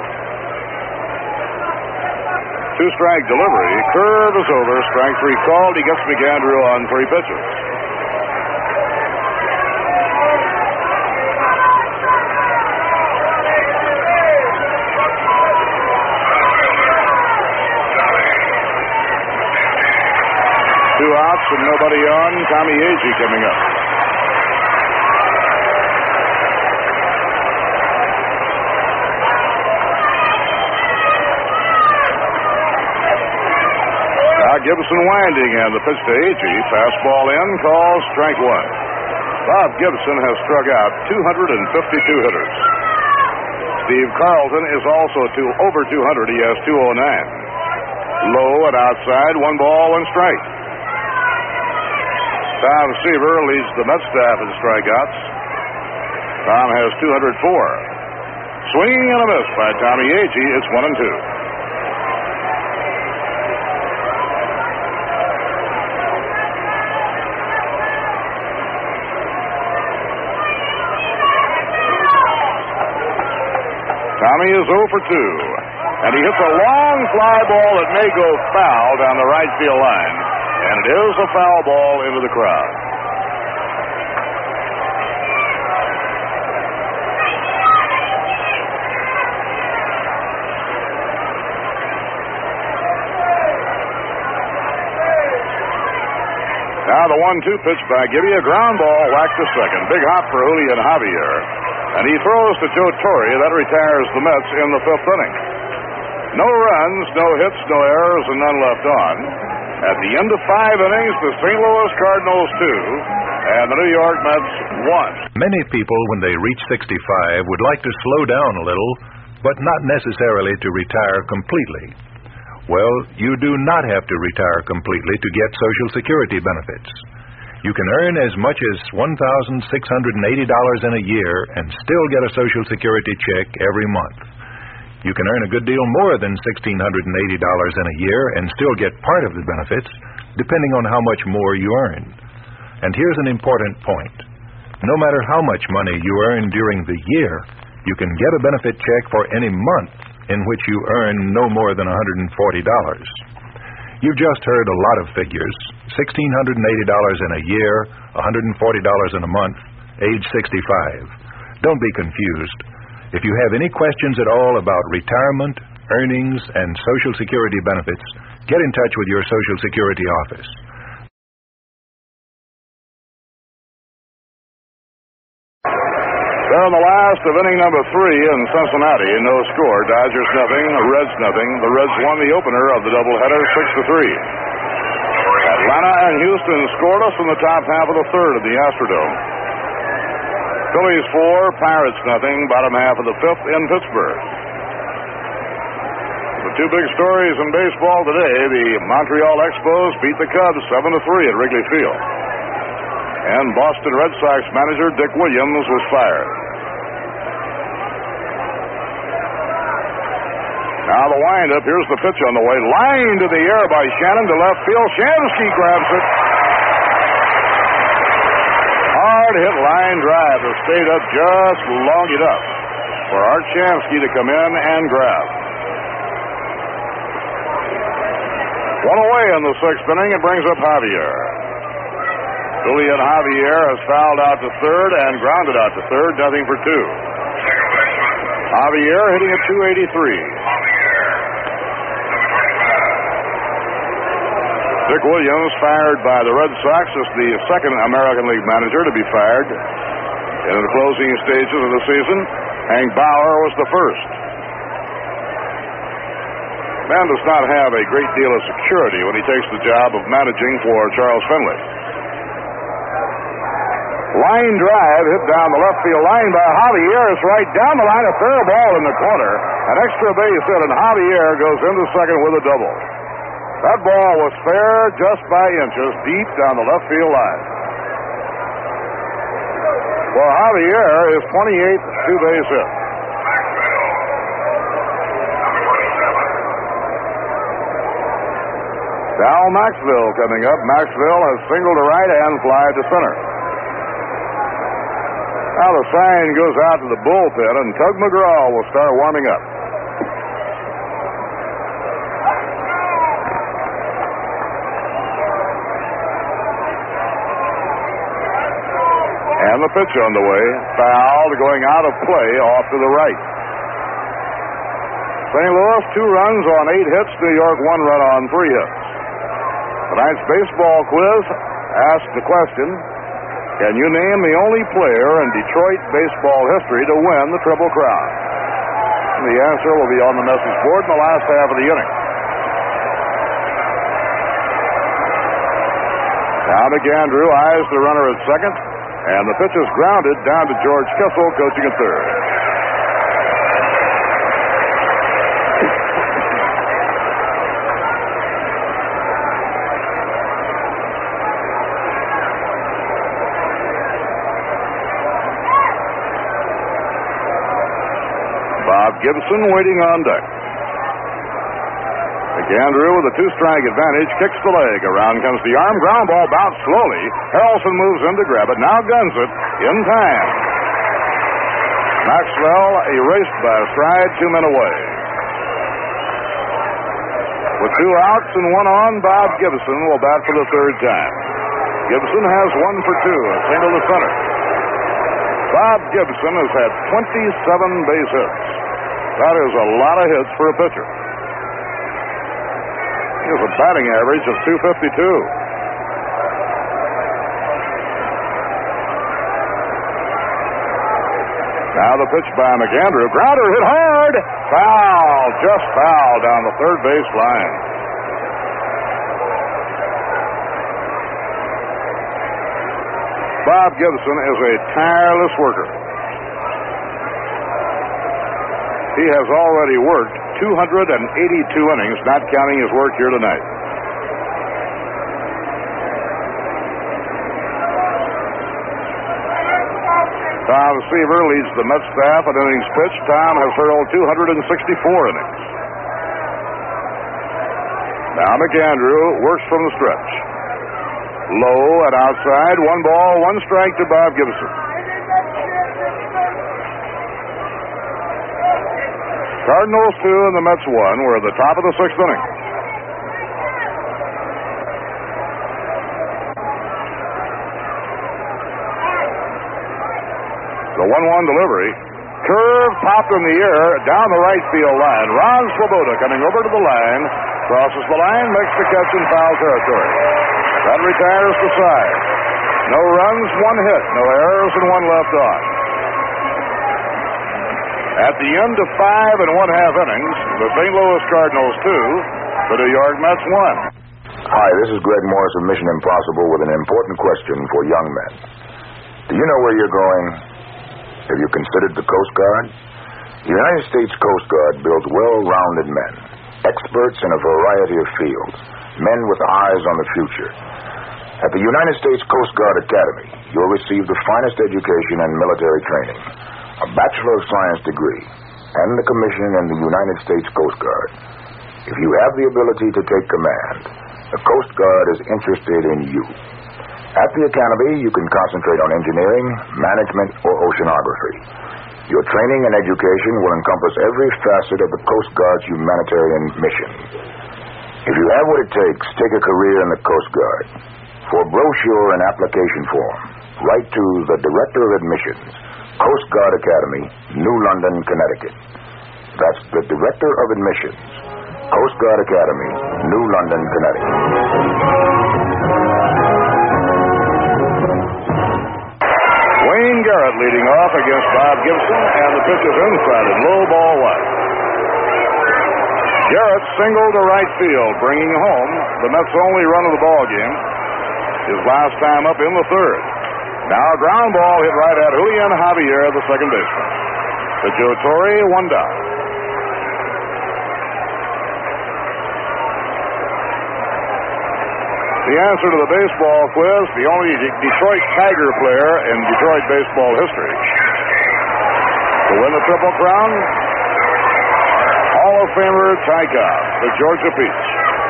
Two-strike delivery. Curve is over. Strike three called. He gets McAndrew on three pitches. Two outs and nobody on. Tommy Agee coming up. Now Gibson winding and the pitch to Agee. Fastball in, calls strike one. Bob Gibson has struck out 252 hitters. Steve Carlton is also over 200. He has 209. Low and outside, 1 ball, 1 strike. Tom Seaver leads the Mets staff in strikeouts. Tom has 204. Swing and a miss by Tommy Agee. It's 1-2. Tommy is 0 for 2. And he hits a long fly ball that may go foul down the right field line. And it is a foul ball into the crowd. Now the 1-2 pitch by Gibby, a ground ball whacked to second. Big hop for Julian Javier. And he throws to Joe Torre. That retires the Mets in the 5th inning. No runs, no hits, no errors, and none left on. At the end of 5 innings, the St. Louis Cardinals 2 and the New York Mets 1. Many people, when they reach 65, would like to slow down a little, but not necessarily to retire completely. Well, you do not have to retire completely to get Social Security benefits. You can earn as much as $1,680 in a year and still get a Social Security check every month. You can earn a good deal more than $1,680 in a year and still get part of the benefits, depending on how much more you earn. And here's an important point. No matter how much money you earn during the year, you can get a benefit check for any month in which you earn no more than $140. You've just heard a lot of figures. $1,680 in a year, $140 in a month, age 65. Don't be confused. If you have any questions at all about retirement, earnings, and Social Security benefits, get in touch with your Social Security office. They're in the last of inning number 3 in Cincinnati. No score. Dodgers nothing, Reds nothing. The Reds won the opener of the doubleheader 6-3. Atlanta and Houston scoreless in the top half of the third at the Astrodome. Phillies 4, Pirates nothing, bottom half of the 5th in Pittsburgh. The two big stories in baseball today, the Montreal Expos beat the Cubs 7-3 at Wrigley Field. And Boston Red Sox manager Dick Williams was fired. Now the windup, here's the pitch on the way. Line to the air by Shannon to left field. Shamsky grabs it. Hard hit line drive that stayed up just long enough for Art Shamsky to come in and grab. One away in the 6th inning. It brings up Javier. Julian Javier has fouled out to third and grounded out to third. Nothing for 2. Javier hitting at .283. Dick Williams, fired by the Red Sox, is the second American League manager to be fired in the closing stages of the season. Hank Bauer was the first. Man does not have a great deal of security when he takes the job of managing for Charles Finley. Line drive hit down the left field line by Javier. It's right down the line, a fair ball in the corner. An extra base hit, and Javier goes into second with a double. That ball was fair just by inches deep down the left field line. For Javier, his 28th two-base hit. Dal Maxville coming up. Maxville has singled to right and fly to center. Now the sign goes out to the bullpen, and Tug McGraw will start warming up. And the pitch on the way. Fouled, going out of play off to the right. St. Louis, 2 runs on 8 hits. New York, 1 run on 3 hits. Tonight's baseball quiz asks the question, can you name the only player in Detroit baseball history to win the Triple Crown? And the answer will be on the message board in the last half of the inning. Now McAndrew eyes the runner at second, and the pitch is grounded down to George Kissel, coaching at third. Bob Gibson waiting on deck. McAndrew with a 2-strike advantage kicks the leg. Around comes the arm. Ground ball bounced slowly. Harrelson moves in to grab it. Now guns it in time. Maxwell erased by a stride, 2 men away. With 2 outs and 1 on, Bob Gibson will bat for the 3rd time. Gibson has 1 for 2, a single to center. Bob Gibson has had 27 base hits. That is a lot of hits for a pitcher. He has a batting average of .252. Now the pitch by McAndrew. Grounder hit hard. Foul. Just foul down the third base line. Bob Gibson is a tireless worker. He has already worked 282 innings, not counting his work here tonight. Tom Seaver leads the Mets staff in innings pitched. Tom has hurled 264 innings. Now McAndrew works from the stretch. Low and outside, 1 ball, 1 strike to Bob Gibson. Cardinals 2 and the Mets 1. We're at the top of the 6th inning. The 1-1 delivery. Curve popped in the air down the right field line. Ron Swoboda coming over to the line. Crosses the line, makes the catch in foul territory. That retires the side. No runs, 1 hit. No errors, and 1 left on. At the end of 5 1/2 innings, the St. Louis Cardinals 2, the New York Mets 1. Hi, this is Greg Morris of Mission Impossible with an important question for young men. Do you know where you're going? Have you considered the Coast Guard? The United States Coast Guard builds well-rounded men, experts in a variety of fields, men with eyes on the future. At the United States Coast Guard Academy, you'll receive the finest education and military training, a Bachelor of Science degree, and a commission in the United States Coast Guard. If you have the ability to take command, the Coast Guard is interested in you. At the Academy, you can concentrate on engineering, management, or oceanography. Your training and education will encompass every facet of the Coast Guard's humanitarian mission. If you have what it takes, take a career in the Coast Guard. For brochure and application form, write to the Director of Admissions, Coast Guard Academy, New London, Connecticut. That's the Director of Admissions, Coast Guard Academy, New London, Connecticut. Wayne Garrett leading off against Bob Gibson, and the pitch is inside and low, ball 1. Garrett singled to right field, bringing home the Mets' only run of the ball game. His last time up in the 3rd. Now a ground ball hit right at Julian Javier, the second baseman. To Joe Torre, 1 down. The answer to the baseball quiz, the only Detroit Tiger player in Detroit baseball history to win the Triple Crown, Hall of Famer Ty Cobb, the Georgia Peach.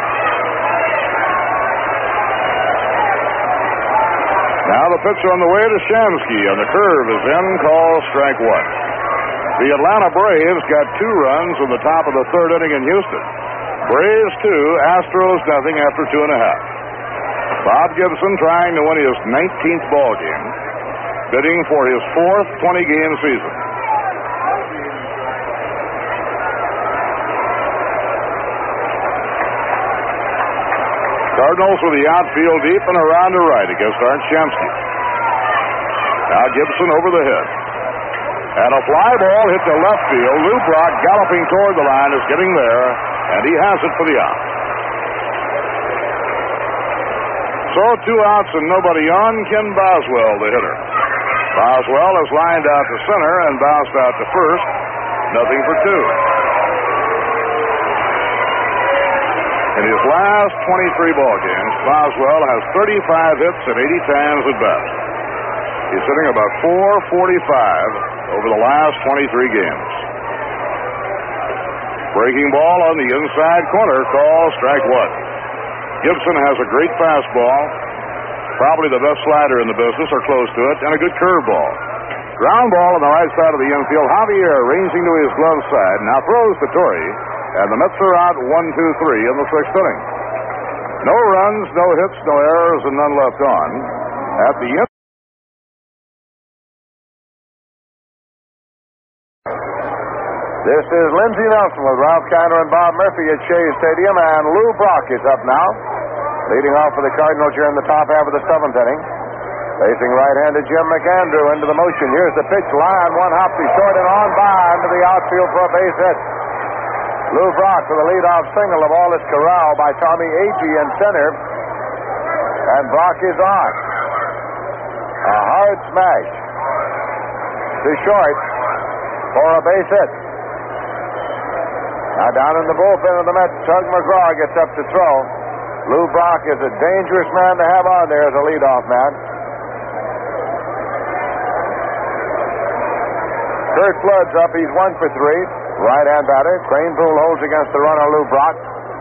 Now the pitch on the way to Shamsky, and the curve is in, called strike one. The Atlanta Braves got 2 runs in the top of the 3rd inning in Houston. Braves 2, Astros nothing after 2.5. Bob Gibson trying to win his 19th ball game, bidding for his 4th 20-game season. Cardinals with the outfield deep and around to right against Art Shamsky. Now Gibson over the head. And a fly ball hit to left field. Lou Brock galloping toward the line is getting there, and he has it for the out. So 2 outs and nobody on. Ken Boswell, the hitter. Boswell is lined out to center and bounced out to first. Nothing for 2. In his last 23 ball games, Boswell has 35 hits and 80 times at bat. He's hitting about .445 over the last 23 games. Breaking ball on the inside corner, called strike one. Gibson has a great fastball, probably the best slider in the business or close to it, and a good curveball. Ground ball on the right side of the infield. Javier ranging to his glove side, now throws to Torrey, and the Mets are out 1-2-3 in the 6th inning. No runs, no hits, no errors, and none left on. At the end. This is Lindsey Nelson with Ralph Kiner and Bob Murphy at Shea Stadium, and Lou Brock is up now, leading off for the Cardinals here in the top half of the 7th inning. Facing right-handed Jim McAndrew into the motion. Here's the pitch line, 1 hop to short and on by into the outfield for a base hit. Lou Brock with a leadoff single of all this corral by Tommy Agee in center, and Brock is on. A hard smash to short for a base hit. Now down in the bullpen of the Mets, Tug McGraw gets up to throw. Lou Brock is a dangerous man to have on there as a leadoff man. Curt Flood's up. He's 1 for 3. Right-hand batter. Cranepool holds against the runner, Lou Brock.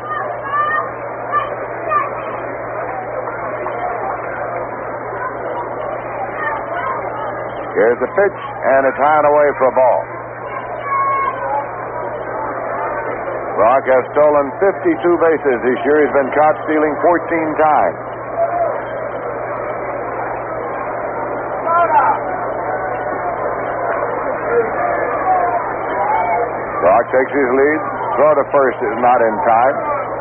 Here's the pitch, and it's high and away for a ball. Brock has stolen 52 bases this year. He's been caught stealing 14 times. Brock takes his lead. Throw to first is not in time.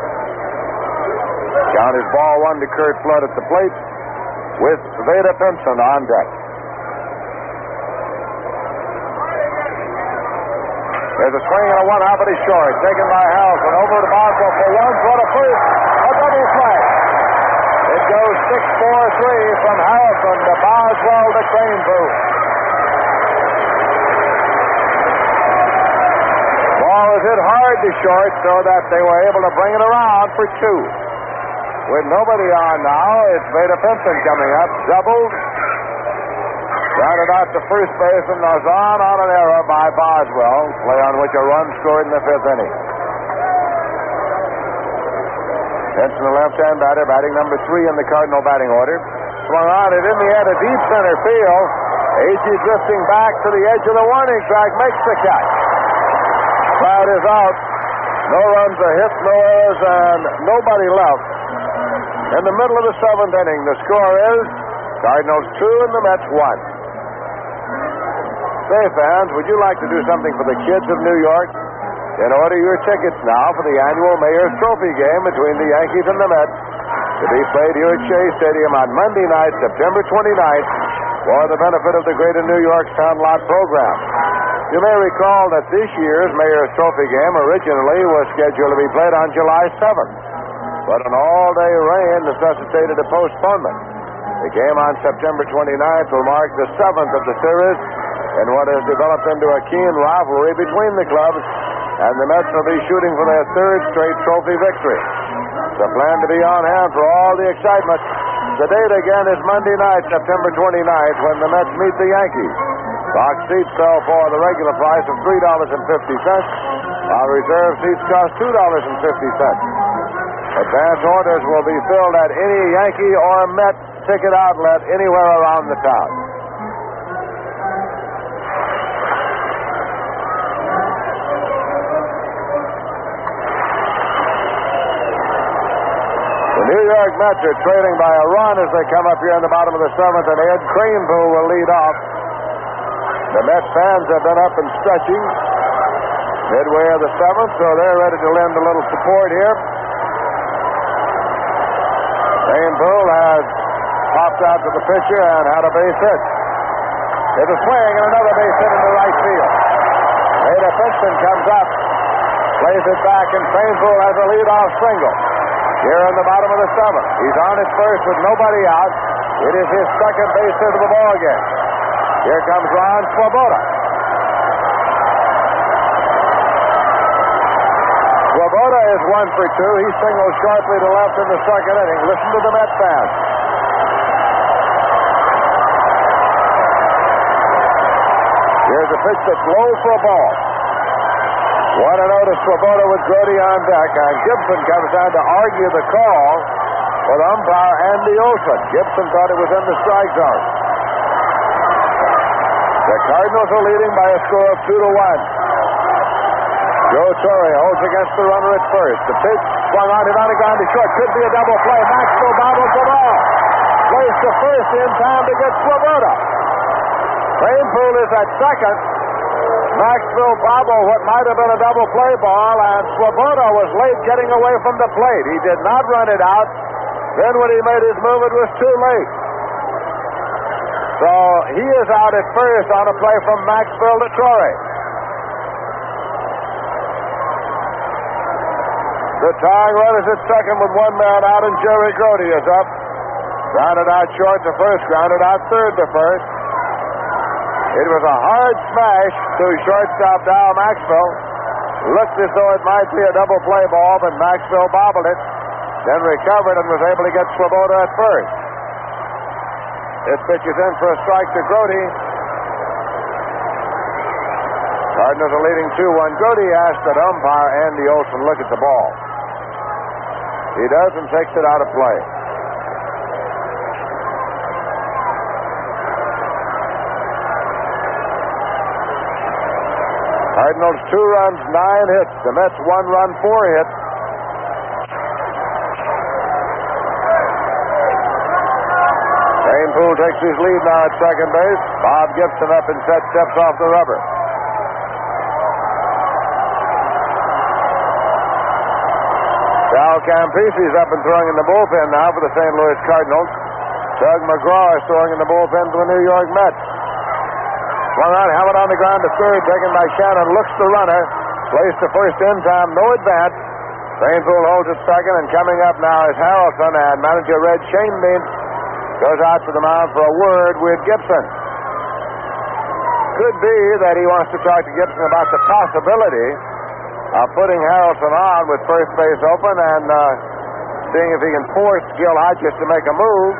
Count is ball 1 to Curt Flood at the plate with Vada Pinson on deck. There's a swing and a 1 hop at his short. Taken by Harrelson. Over to Boswell for 1. Throw to first. A double play. It goes 6-4-3 from Harrelson to Boswell to Cranepool. Ball is hit hard to short so that they were able to bring it around for 2. With nobody on now, it's Vada Pinson coming up. Doubled. Grounded out to first base and was on an error by Boswell. Play on which a run scored in the 5th inning. Pinson, the left-hand batter, batting number 3 in the Cardinal batting order. Swung on it in the air to deep center field. Agee drifting back to the edge of the warning track, makes the catch. Crowd is out. No runs, a hit, no errors, and nobody left. In the middle of the 7th inning, the score is Cardinals 2 and the Mets 1. Say, fans, would you like to do something for the kids of New York? Then order your tickets now for the annual Mayor's Trophy game between the Yankees and the Mets, to be played here at Shea Stadium on Monday night, September 29th, for the benefit of the Greater New York Town Lot program. You may recall that this year's Mayor's Trophy game originally was scheduled to be played on July 7th, but an all-day rain necessitated a postponement. The game on September 29th will mark the 7th of the series in what has developed into a keen rivalry between the clubs, and the Mets will be shooting for their 3rd straight trophy victory. The plan to be on hand for all the excitement. The date again is Monday night, September 29th, when the Mets meet the Yankees. Box seats sell for the regular price of $3.50, while reserve seats cost $2.50. Advance orders will be filled at any Yankee or Met ticket outlet anywhere around the town. The New York Mets are trailing by a run as they come up here in the bottom of the seventh, and Ed Kranepool will lead off. The Mets fans have been up and stretching midway of the seventh, so they're ready to lend a little support here. Kranepool has popped out to the pitcher and had a base hit. There's a swing and another base hit into right field. Ada Pinkston comes up, plays it back, and Kranepool has a leadoff single. Here in the bottom of the seventh. He's on at first with nobody out. It is his second base hit of the ball game. Here comes Ron Swoboda. Swoboda is 1 for 2. He singles sharply to left in the second inning. Listen to the Met fans. Here's a pitch that's low for a ball. 1-0 to Swoboda with Grote on deck, and Gibson comes down to argue the call with umpire Andy Olson. Gibson thought it was in the strike zone. The Cardinals are leading by a score of 2-1. Joe Torre holds against the runner at first. The pitch swung on him on the ground to short. Could be a double play. Maxwell bobbles the ball. Plays to first in time to get Swoboda. Kranepool is at second. Maxwell bobbled what might have been a double play ball, and Swoboda was late getting away from the plate. He did not run it out. Then when he made his move, it was too late. So he is out at first on a play from Maxwell to Torre. The tying run is at second with one man out, and Jerry Grote is up. Grounded out short to first, grounded out third to first. It was a hard smash to shortstop Dow Maxwell. Looked as though it might be a double play ball, but Maxwell bobbled it, then recovered and was able to get Swoboda at first. This pitch is in for a strike to Grote. Cardinals are leading 2-1. Grote asked that umpire Andy Olson look at the ball. He does and takes it out of play. Cardinals 2 runs, 9 hits. The Mets 1 run, 4 hits. Kranepool takes his lead now at second base. Bob Gibson up and set, steps off the rubber. Sal Campisi's up and throwing in the bullpen now for the St. Louis Cardinals. Doug McGraw is throwing in the bullpen for the New York Mets. Swung on, helmet on the ground to third, taken by Shannon. Looks the runner. Placed to first in time, no advance. Kranepool holds at second, and coming up now is Harrelson, and manager Red Schoenbein goes out to the mound for a word with Gibson. Could be that he wants to talk to Gibson about the possibility of putting Harrelson on with first base open and seeing if he can force Gil Hodges to make a move.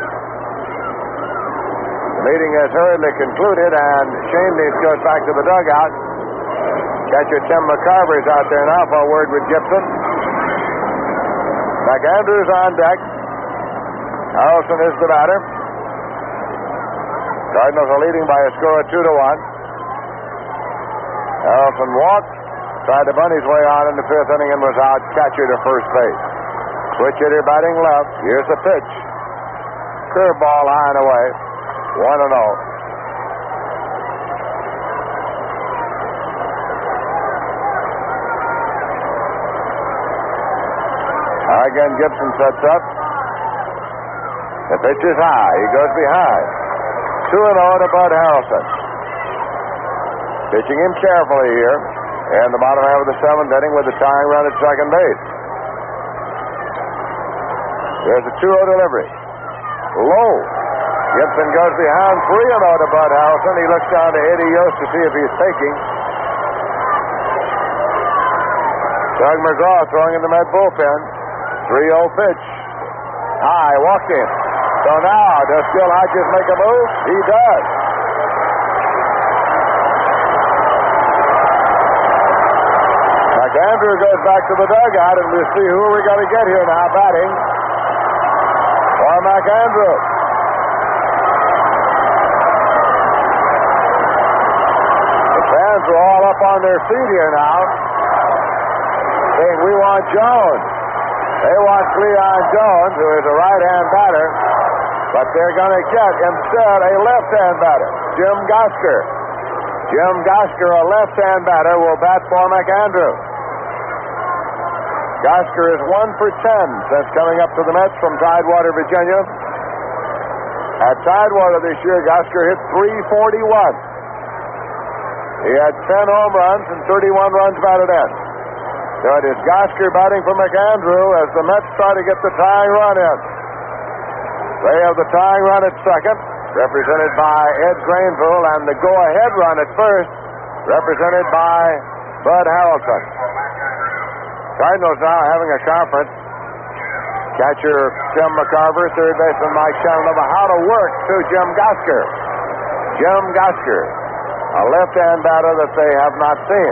The meeting has hurriedly concluded, and Schoenbein goes back to the dugout. Catcher Tim McCarver's out there now for a word with Gibson. McAndrews on deck. Harrelson is the batter. Cardinals are leading by a score of 2-1. Harrelson walked, tried to bunt his way on in the fifth inning and was out. Catcher to first base. Switch hitter batting left. Here's the pitch. Curveball high and away. 1-0. Again, Gibson sets up. The pitch is high. He goes behind. 2-0 to Bud Harrelson. Pitching him carefully here in the bottom half of the seventh inning with the tying run at second base. There's a 2-0 delivery. Low. Gibson goes behind. 3-0 to Bud Harrelson. He looks down to Eddie Yost to see if he's taking. Doug McGraw throwing in the Met bullpen. 3-0 pitch. High, walked in. So now, does Gil Hodges make a move? He does. McAndrew goes back to the dugout, and we'll see who we're going to get here now batting for McAndrew. The fans are all up on their feet here now, saying, we want Jones. They want Cleon Jones, who is a right-hand batter, but they're going to get instead a left-hand batter, Jim Gosker. Jim Gosker, a left-hand batter, will bat for McAndrew. Gosker is 1 for 10 since coming up to the Mets from Tidewater, Virginia. At Tidewater this year, Gosker hit .341. He had 10 home runs and 31 runs batted in. So it is Gosker batting for McAndrew as the Mets try to get the tying run in. They have the tying run at second, represented by Ed Granville, and the go-ahead run at first, represented by Bud Harrelson. Cardinals now having a conference. Catcher Tim McCarver, third baseman Mike Shannon about how to work to Jim Gosker. Jim Gosker, a left-hand batter that they have not seen.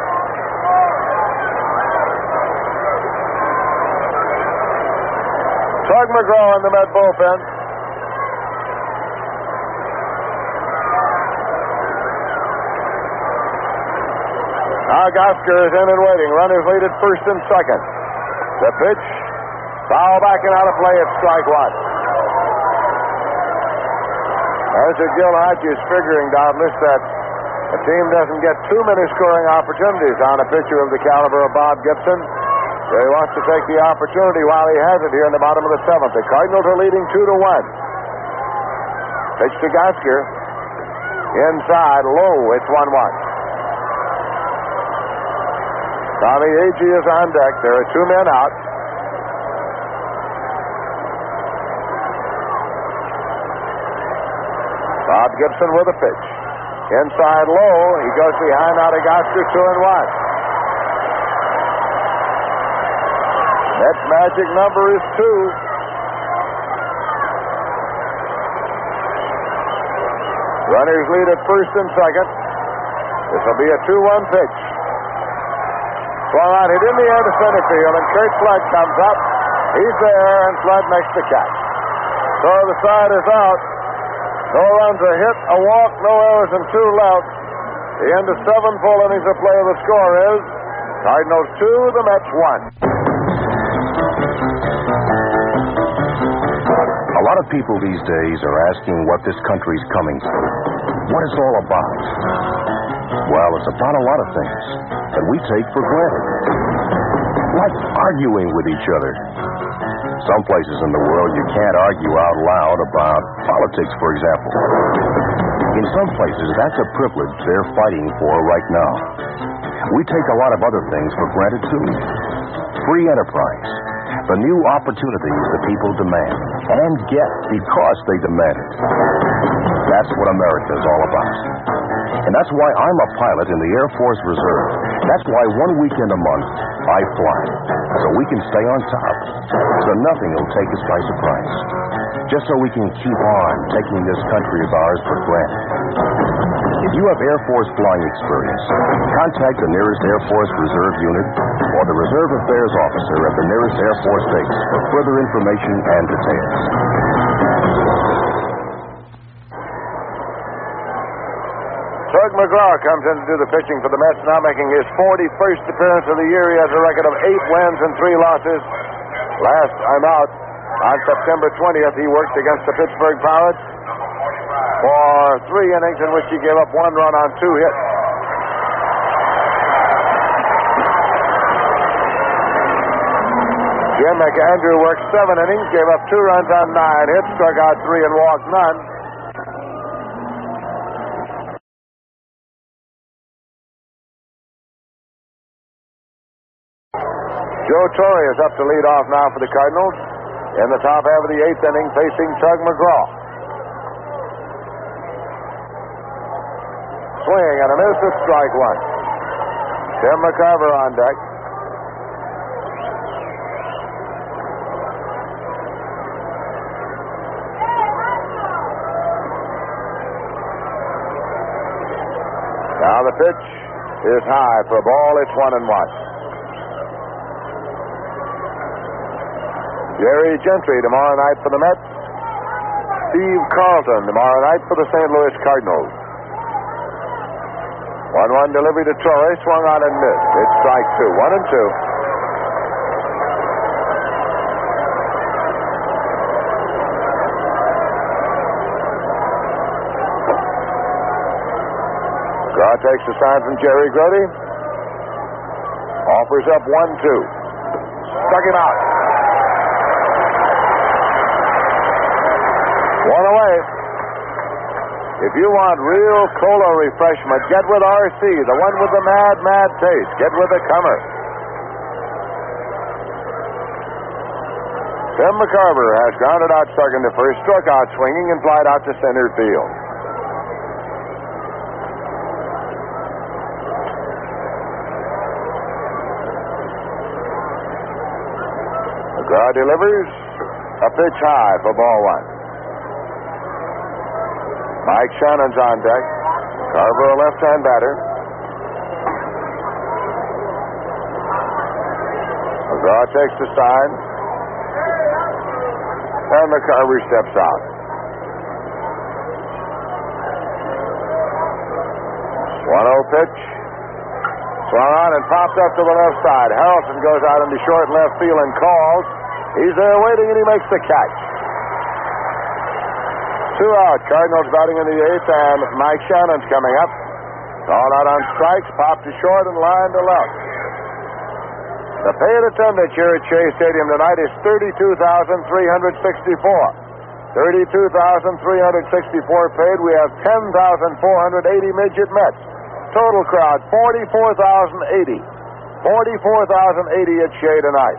Tug McGraw in the Met bullpen. Now Gosker is in and waiting. Runners lead at first and second. The pitch, foul back and out of play at strike one. There's a Gil Hodges figuring, doubtless, that a team doesn't get too many scoring opportunities on a pitcher of the caliber of Bob Gibson. So he wants to take the opportunity while he has it here in the bottom of the seventh. The Cardinals are leading 2-1. Pitch to Gosker. Inside, low, it's 1-1. Tommy Agee is on deck. There are 2 men out. Bob Gibson with a pitch. Inside low. He goes behind out of Gosker, 2-1. Mets magic number is 2. Runners lead at first and second. This will be a 2-1 pitch. Swung on, hit in the air to center field, and Kurt Flood comes up. He's there, and Flood makes the catch. So the side is out. No runs, a hit, a walk, no errors, and 2 left. The end of 7 full innings of play. The score is Cardinals 2, the Mets 1. A lot of people these days are asking what this country's coming to, what it's all about. Well, it's about a lot of things that we take for granted, like arguing with each other. Some places in the world you can't argue out loud about politics, for example. In some places, that's a privilege they're fighting for right now. We take a lot of other things for granted, too. Free enterprise. The new opportunities the people demand and get because they demand it. That's what America is all about. And that's why I'm a pilot in the Air Force Reserve. That's why 1 weekend a month I fly, so we can stay on top, so nothing will take us by surprise. Just so we can keep on taking this country of ours for granted. If you have Air Force flying experience, contact the nearest Air Force Reserve unit or the Reserve Affairs Officer at the nearest Air Force base for further information and details. Tug McGraw comes in to do the pitching for the Mets, now making his 41st appearance of the year. He has a record of 8 wins and 3 losses. Last time out, on September 20th, he worked against the Pittsburgh Pirates for 3 innings in which he gave up 1 run on 2 hits. Jim McAndrew worked 7 innings, gave up 2 runs on 9 hits, struck out 3 and walked none. Joe Torre is up to lead off now for the Cardinals in the top half of the 8th inning, facing Tug McGraw. Swing and a miss at strike 1. Tim McCarver on deck. the pitch is high for a ball. It's 1-1. Jerry Gentry tomorrow night for the Mets. Steve Carlton tomorrow night for the St. Louis Cardinals. 1-1 delivery to Torres, swung on and missed. It's strike two. 1-2. Draw takes the sign from Jerry Grody. Offers up 1-2. Struck him out. One away. If you want real cola refreshment, get with RC, the one with the mad, mad taste. Get with the Comer. Tim McCarver has grounded out second to first, struck out swinging, and flied out to center field. McGraw delivers a pitch high for ball one. Mike Shannon's on deck. Carver, a left-hand batter. McGraw takes the sign. And McCarver steps out. 1-0 pitch. Swung on and popped up to the left side. Harrelson goes out into short and left field and calls. He's there waiting, and he makes the catch. 2 out. Cardinals batting in the 8th, and Mike Shannon's coming up. Called out on strikes, popped to short and lined to left. The paid attendance here at Shea Stadium tonight is 32,364. 32,364 paid. We have 10,480 midget Mets. Total crowd, 44,080. 44,080 at Shea tonight.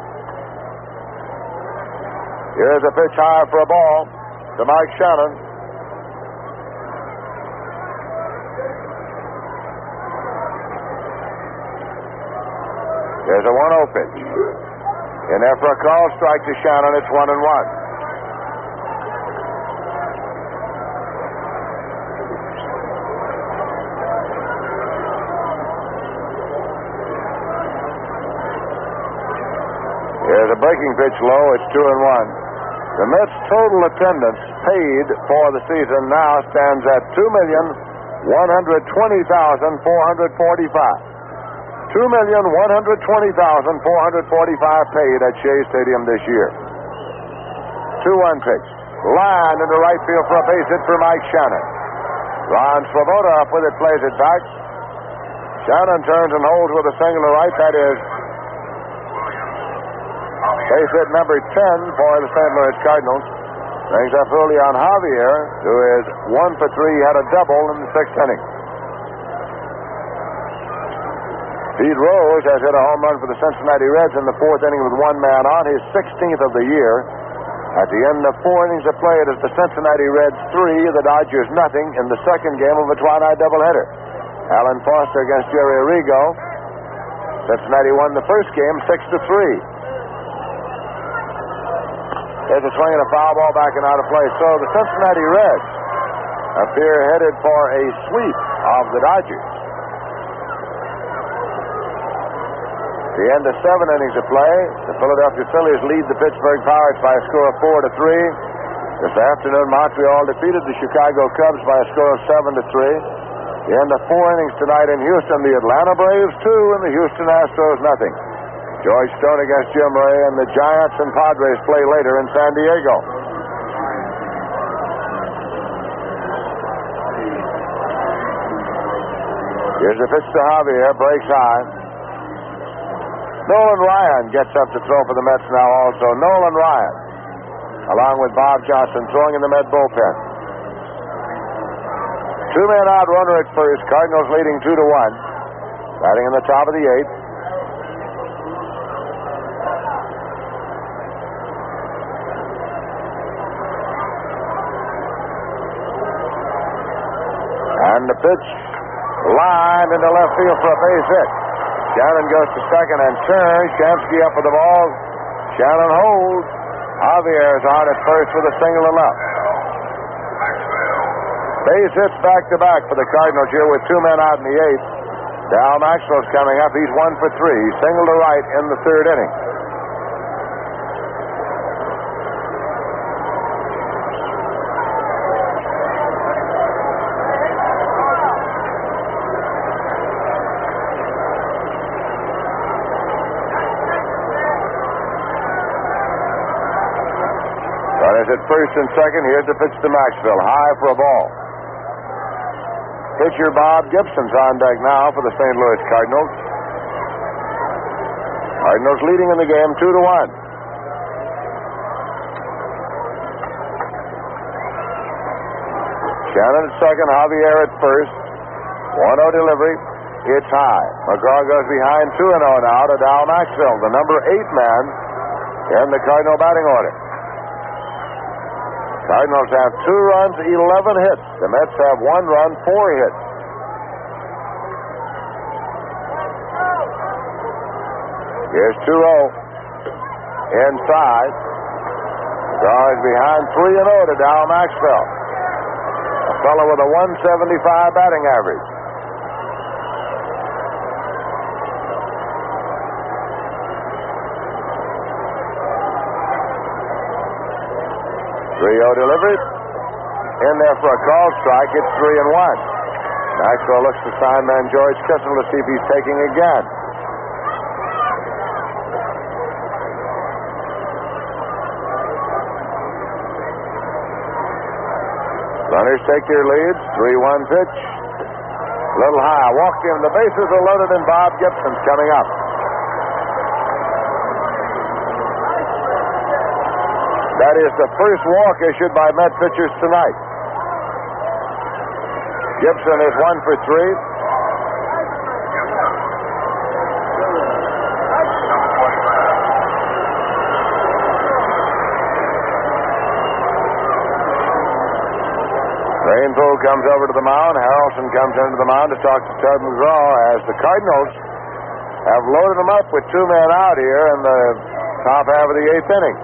Here's a pitch high for a ball to Mike Shannon. There's a 1-0 pitch. In there for a call, strike to Shannon. It's 1-1. Here's a breaking pitch low. It's 2-1. The Mets' total attendance paid for the season now stands at 2,120,445. 2,120,445 paid at Shea Stadium this year. 2-1 pitch. Line into right field for a base hit for Mike Shannon. Ron Swoboda up with it, plays it back. Shannon turns and holds with a single to right. That is base hit number 10 for the St. Louis Cardinals. Brings up Julian Javier, who is 1 for 3, had a double in the 6th inning. Pete Rose has hit a home run for the Cincinnati Reds in the 4th inning with 1 man on, his 16th of the year. At the end of 4 innings of play, it is the Cincinnati Reds 3, the Dodgers nothing in the second game of a twilight doubleheader. Alan Foster against Jerry Arrigo. Cincinnati won the first game 6-3. There's a swing and a foul ball back and out of play. So the Cincinnati Reds appear headed for a sweep of the Dodgers. At the end of 7 innings of play, the Philadelphia Phillies lead the Pittsburgh Pirates by a score of 4-3. This afternoon, Montreal defeated the Chicago Cubs by a score of 7-3. At the end of 4 innings tonight in Houston, the Atlanta Braves 2 and the Houston Astros nothing. George Stone against Jim Ray, and the Giants and Padres play later in San Diego. Here's a pitch to Javier, breaks high. Nolan Ryan gets up to throw for the Mets now also. Nolan Ryan, along with Bob Johnson, throwing in the Met bullpen. 2-man out, runner at first. Cardinals leading 2-1. Batting in the top of the 8th. And the pitch lined into left field for a base hit. Shannon goes to second and turns. Shamsky up with the ball. Shannon holds. Javier is on at first with a single to left. Base hits back-to-back for the Cardinals here with 2 men out in the 8th. Dal Maxwell's coming up. He's 1 for 3. Single to right in the third inning. Runners at first and second. Here's the pitch to Maxwell. High for a ball. Pitcher Bob Gibson's on deck now for the St. Louis Cardinals. Cardinals leading in the game 2-1. Shannon at second, Javier at first. 1-0 delivery. It's high. McGraw goes behind 2-0 now to Dal Maxwell, the number 8 man in the Cardinal batting order. Cardinals have 2 runs, 11 hits. The Mets have 1 run, 4 hits. Here's 2-0. Inside. McGraw is behind 3-0 to Dal Maxwell. A fellow with a 175 batting average. Delivery. In there for a call strike. It's 3-1. Maxwell looks to sign man George Kissel to see if he's taking again. Runners take their leads. 3-1 pitch. A little high. Walked in. The bases are loaded and Bob Gibson's coming up. That is the first walk issued by Met pitchers tonight. Gibson is 1 for 3. Rainpool comes over to the mound. Harrelson comes into the mound to talk to Tug McGraw as the Cardinals have loaded him up with 2 men out here in the top half of the 8th inning.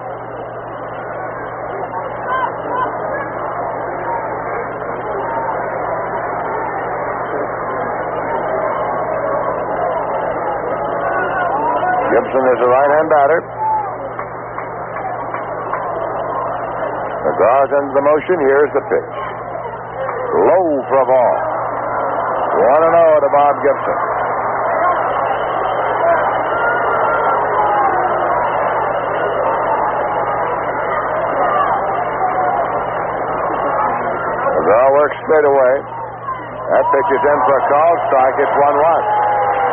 Gibson is a right-hand batter. McGraw's into the motion. Here's the pitch. Low for a ball. 1-0 to Bob Gibson. McGraw works straight away. That pitch is in for a call strike. It's 1-1.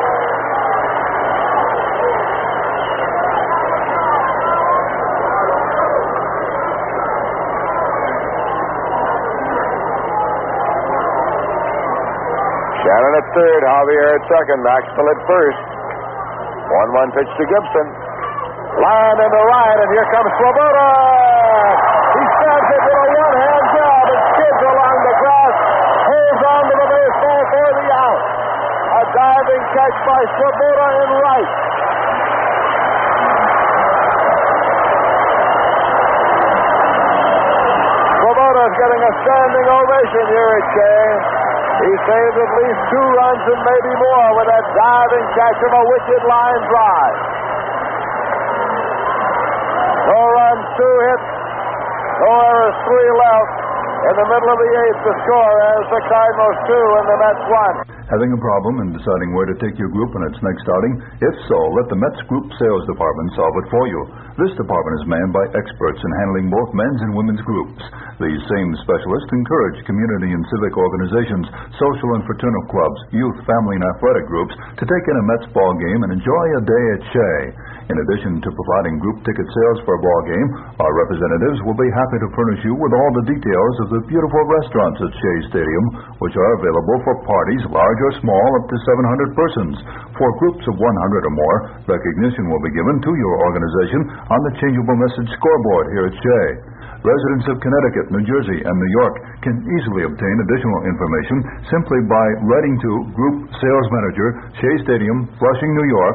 Shannon at third, Javier at second, Maxwell at first. 1-1 pitch to Gibson. Line into right, and here comes Swoboda. He stabs it with a one-hand job and skids along the grass. Holds on to the baseball for the out. A diving catch by Swoboda in right. Swoboda's getting a standing ovation here at Shea. He saved at least 2 runs and maybe more with that diving catch of a wicked line drive. No runs, 2 hits, no errors, 3 left. In the middle of the 8th, the score is the Cardinals 2 and the Mets 1. Having a problem in deciding where to take your group in its next outing? If so, let the Mets Group Sales Department solve it for you. This department is manned by experts in handling both men's and women's groups. These same specialists encourage community and civic organizations, social and fraternal clubs, youth, family, and athletic groups to take in a Mets ball game and enjoy a day at Shea. In addition to providing group ticket sales for a ball game, our representatives will be happy to furnish you with all the details of the beautiful restaurants at Shea Stadium, which are available for parties large or small up to 700 persons. For groups of 100 or more, recognition will be given to your organization on the changeable message scoreboard here at Shea. Residents of Connecticut, New Jersey, and New York can easily obtain additional information simply by writing to Group Sales Manager, Shea Stadium, Flushing, New York,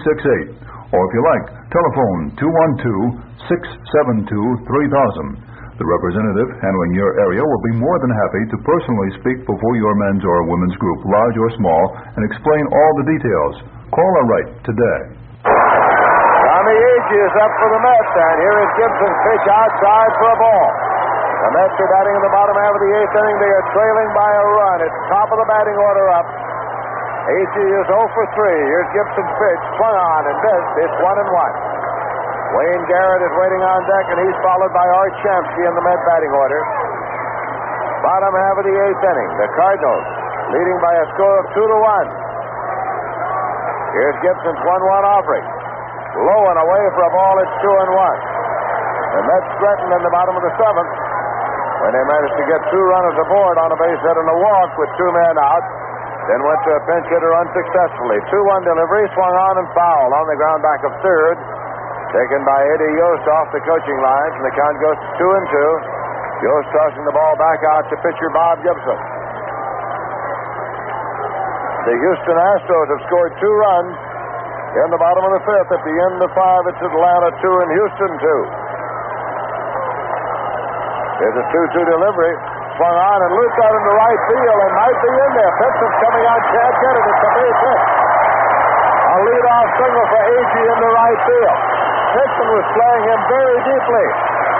11368. Or if you like, telephone 212-672-3000. The representative handling your area will be more than happy to personally speak before your men's or women's group, large or small, and explain all the details. Call or write today. Tommy Agee is up for the Mets, and here is Gibson's pitch outside for a ball. The Mets are batting in the bottom half of the eighth inning. They are trailing by a run. It's top of the batting order up. Agee is 0 for 3. Here's Gibson's pitch. Swung on and missed. It's 1-1. Wayne Garrett is waiting on deck, and he's followed by Art Shamsky in the Met batting order. Bottom half of the eighth inning. The Cardinals leading by a score of 2-1. Here's Gibson's 1-1 offering. Low and away for a ball. It's 2-1. The Mets threatened in the bottom of the seventh when they managed to get 2 runners aboard on a base hit and a walk with 2 men out. Then went to a pinch hitter unsuccessfully. 2-1 delivery, swung on and fouled on the ground back of third. Taken by Eddie Yost off the coaching lines, and the count goes to 2-2. Yost tossing the ball back out to pitcher Bob Gibson. The Houston Astros have scored 2 runs in the bottom of the fifth. At the end of 5, it's Atlanta 2 and Houston 2. There's a 2-2 delivery. Swung on and looped out into right field and might be in there. Pipson's coming on. Chad Kennedy. It's a base hit. A leadoff single for Agee into right field. Pipson was playing him very deeply.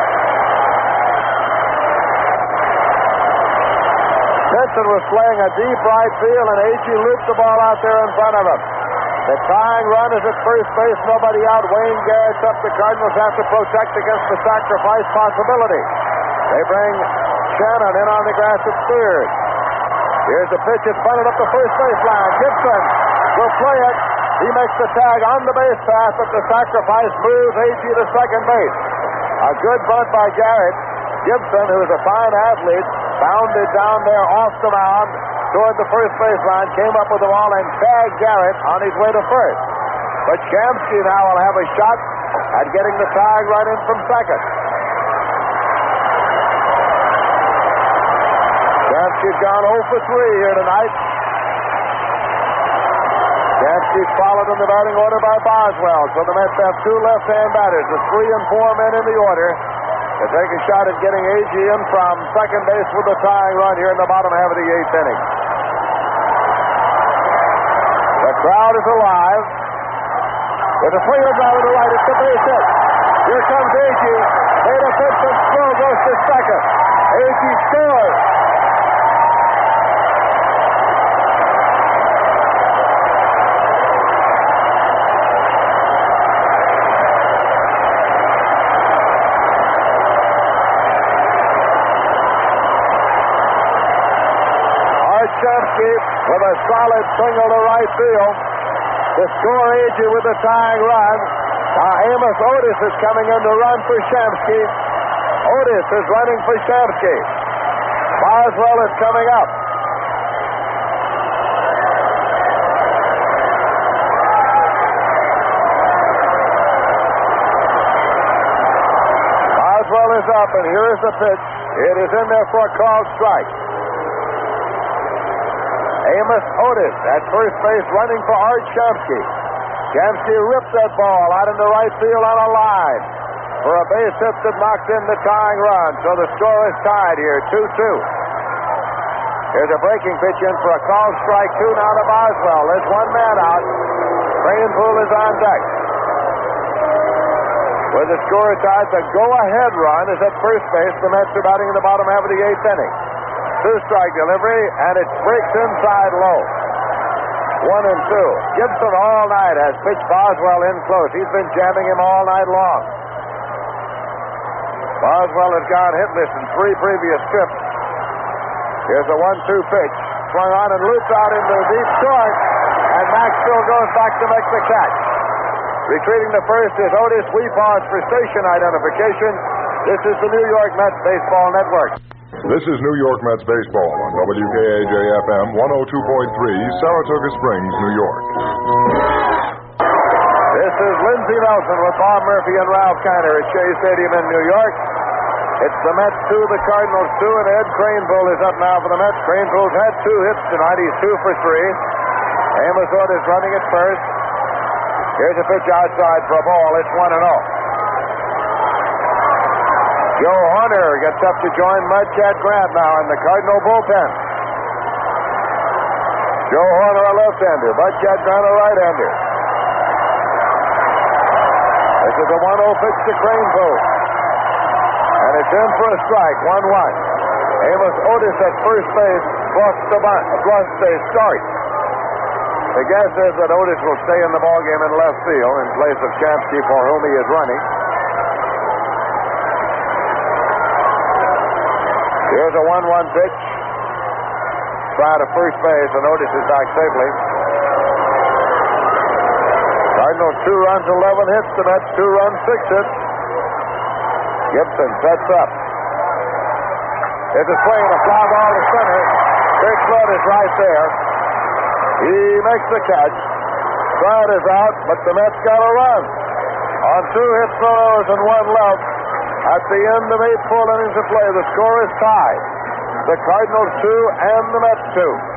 Pipson was playing a deep right field, and Agee looped the ball out there in front of him. The tying run is at first base. Nobody out. Wayne Garrett's up. The Cardinals have to protect against the sacrifice possibility. They bring Shannon in on the grass at third. Here's the pitch. It's bunted up the first baseline. Gibson will play it. He makes the tag on the base path, but the sacrifice moves Agee to second base. A good bunt by Garrett. Gibson, who is a fine athlete, bounded down there off the mound toward the first baseline, came up with the ball and tagged Garrett on his way to first. But Shamsky now will have a shot at getting the tag right in from second. Shamsky's gone 0 for 3 here tonight. Shamsky's followed in the batting order by Boswell, so the Mets have 2 left-hand batters. The 3 and 4 men in the order to take a shot at getting Agee in from second base with the tying run here in the bottom half of the eighth inning. The crowd is alive. With a swing and a drive to the right, it's the base hit. Here comes Agee. Made a pitch and throw goes to second. Agee scores. Shamsky with a solid single to right field to score Agee with the tying run. Now Amos Otis is coming in to run for Shamsky. Otis is running for Shamsky. Boswell is coming up. Boswell is up, and here is the pitch. It is in there for a called strike. Amos Otis at first base running for Art Shamsky. Shamsky ripped that ball out into right field on a line for a base hit that knocked in the tying run. So the score is tied here, 2-2. Here's a breaking pitch in for a called strike 2 now to Boswell. There's 1 man out. Rainpool is on deck. With the score tied, the go-ahead run is at first base. The Mets are batting in the bottom half of the eighth inning. 2-strike delivery, and it breaks inside low. 1-2. Gibson all night has pitched Boswell in close. He's been jamming him all night long. Boswell has gone hitless in 3 previous trips. Here's a 1-2 pitch. Swung on and looped out into the deep short, and Max still goes back to make the catch. Retreating to first is Otis. We pause for station identification. This is the New York Mets Baseball Network. This is New York Mets baseball on WKAJ-FM 102.3, Saratoga Springs, New York. This is Lindsey Nelson with Bob Murphy and Ralph Kiner at Shea Stadium in New York. It's the Mets 2, the Cardinals 2, and Ed Kranepool is up now for the Mets. Kranepool's had 2 hits tonight. He's 2 for 3. Amos Otis running at first. Here's a pitch outside for a ball. It's 1-0. Joe Horner gets up to join Mudcat Grant now in the Cardinal bullpen. Joe Horner, a left-hander. Mudcat Grant, a right-hander. This is a 1-0 pitch to Craneville. And it's in for a strike, 1-1. Amos Otis at first base plus a start. The guess is that Otis will stay in the ballgame in left field in place of Champsky, for whom he is running. Here's a 1-1 pitch. Try to first base, and Otis is back safely. Cardinals 2 runs, 11 hits. The Mets 2 runs, 6 hits. Gibson sets up. There's a swing and a fly ball to center. Big Flood is right there. He makes the catch. Flood is out, but the Mets got a run. On 2 hits, no errors, and 1 left. At the end of 8 full innings of play, the score is tied. The Cardinals 2 and the Mets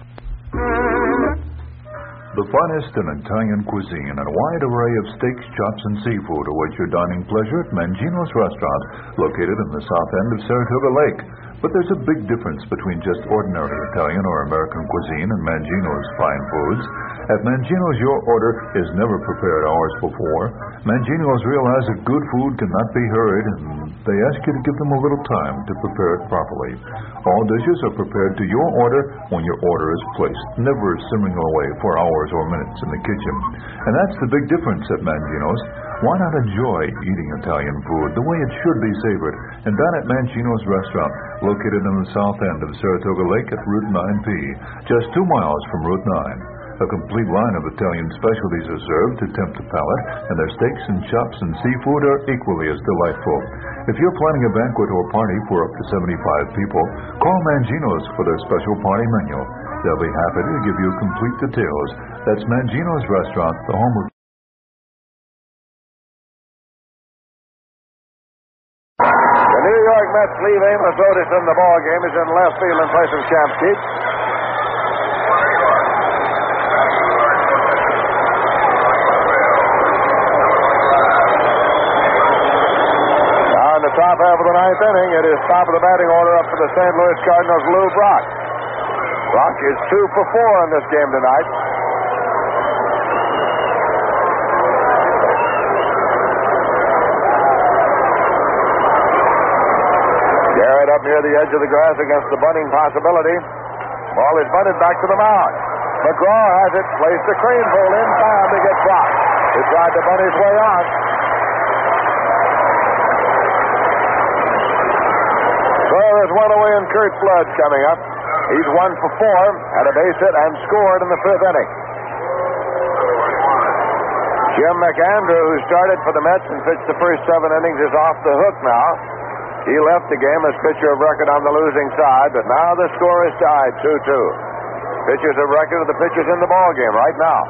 2. The finest in Italian cuisine and a wide array of steaks, chops, and seafood await your dining pleasure at Mangino's Restaurant, located in the south end of Saratoga Lake. But there's a big difference between just ordinary Italian or American cuisine and Mangino's fine foods. At Mangino's, your order is never prepared hours before. Mangino's realize that good food cannot be hurried, and they ask you to give them a little time to prepare it properly. All dishes are prepared to your order when your order is placed, never simmering away for hours or minutes in the kitchen. And that's the big difference at Mangino's. Why not enjoy eating Italian food the way it should be savored? And dine at Mangino's Restaurant, located in the south end of Saratoga Lake at Route 9P, just 2 miles from Route 9. A complete line of Italian specialties are served to tempt the palate, and their steaks and chops and seafood are equally as delightful. If you're planning a banquet or party for up to 75 people, call Mangino's for their special party menu. They'll be happy to give you complete details. That's Mangino's Restaurant, the home of... The New York Mets leave Amos Otis in the ballgame. He's in left field in place of Champsky. Top half of the 9th inning. It is top of the batting order up for the St. Louis Cardinals, Lou Brock. Brock is 2 for 4 in this game tonight. Garrett up near the edge of the grass against the bunting possibility. Ball is bunted back to the mound. McGraw has it placed to Craneville in time to get Brock. He tried to bunt his way on. There's one away, and Curt Flood coming up. He's 1 for 4, had a base hit, and scored in the 5th inning. Jim McAndrew, who started for the Mets and pitched the first 7 innings, is off the hook now. He left the game as pitcher of record on the losing side, but now the score is tied 2-2. Pitchers of record are the pitchers in the ballgame right now.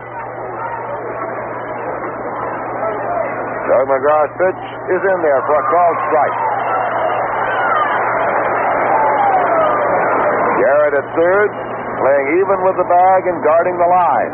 Doug McGraw's pitch is in there for a called strike. Garrett at third, playing even with the bag and guarding the line.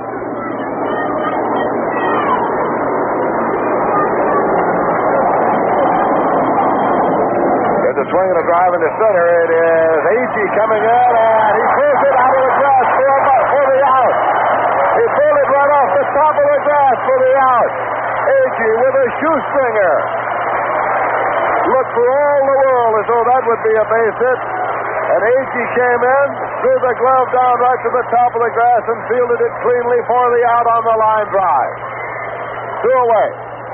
There's a swing and a drive into center. It is Agee coming in, and he pulls it out of the grass for the out. He pulled it right off the top of the grass for the out. Agee with a shoestringer. Looked for all the world as though that would be a base hit. And Agee came in, threw the glove down right to the top of the grass, and fielded it cleanly for the out on the line drive. 2 away.